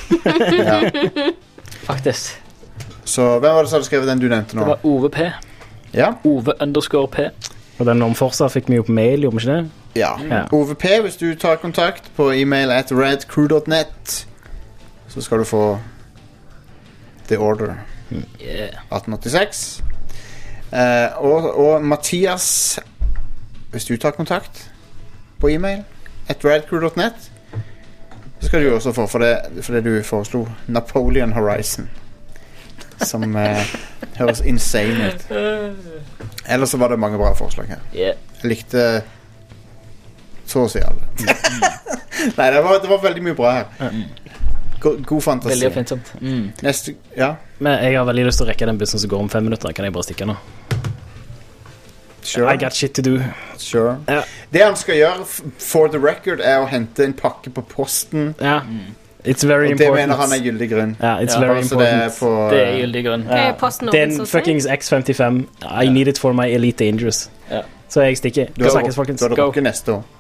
Faktisk. Så hvem var det som hadde skrevet den du nevnte nå? Det var Ove P. Ja? Ove_P. Og den om Forza fikk vi jo på mail, gjorde vi ikke det? Ja. Ove P, hvis du tar kontakt på email @redcrew.net, så skal du få The Order 1886. Og Mathias, hvis du tar kontakt på e-mail @radcrew.net, så skal du også få for det du foreslo, Napoleon Horizon. Som høres insane ut. Ellers så var det mange bra forslag her. Yeah. Jeg likte så å si alle. Nei, det var veldig mye bra her. God fantasi. Veldig oppfinnsomt. Neste, ja. Men jeg har veldig lyst til å rekke den bussen som går om 5 minutter. Kan jeg bare stikke nå? Sure. I got shit to do. Sure. Ja. Det han skal gjøre, for the record, er å hente en pakke på posten. Ja. It's very Og det important. mener han er gyldig grunn. Ja, it's Ja, very Så det er important. på Det er gyldig grunn. Hva er posten Det er åpen en så å si? fuckings X55. I need it for my elite dangerous. Ja. Så jeg stikker. Du har Snakkes, folkens. rukket neste år.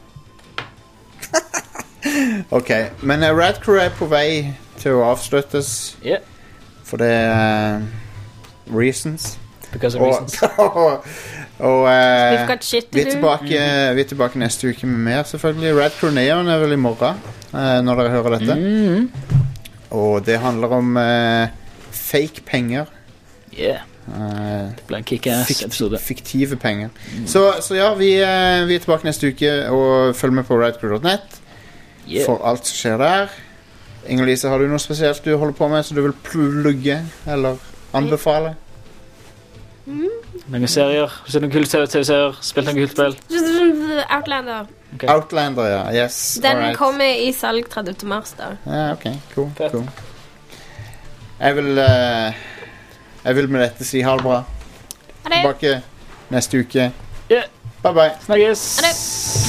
Ok, men Radcrew er på vei til å avsluttes. Yeah. For det er reasons. Because of Og, reasons. og We've got shit to vi er do. tilbake neste uke med mer, selvfølgelig. Radcrew Neon er vel i morgen, når dere hører dette. Og det handler om fake penger. Yeah. Det ble en kick-ass episode. Fiktive penger. Så ja, vi er tilbake neste uke, og følg med på radcrew.net Yeah. for alt som skjer der. Inger-Lise, har du noe spesielt du holder på med som du vil plugge eller anbefale? Noen serier. Sett noen kule TV-serier. Spilt noen kult spill. Outlander. Okay. Outlander, ja. Yes. Den alright. kommer i salg 30. mars da. Ja, ok, cool, Fett. cool. Jeg vil med dette si ha det bra. Ha det. Tilbake neste uke. Yeah. Bye bye. Snakkes. Ha det.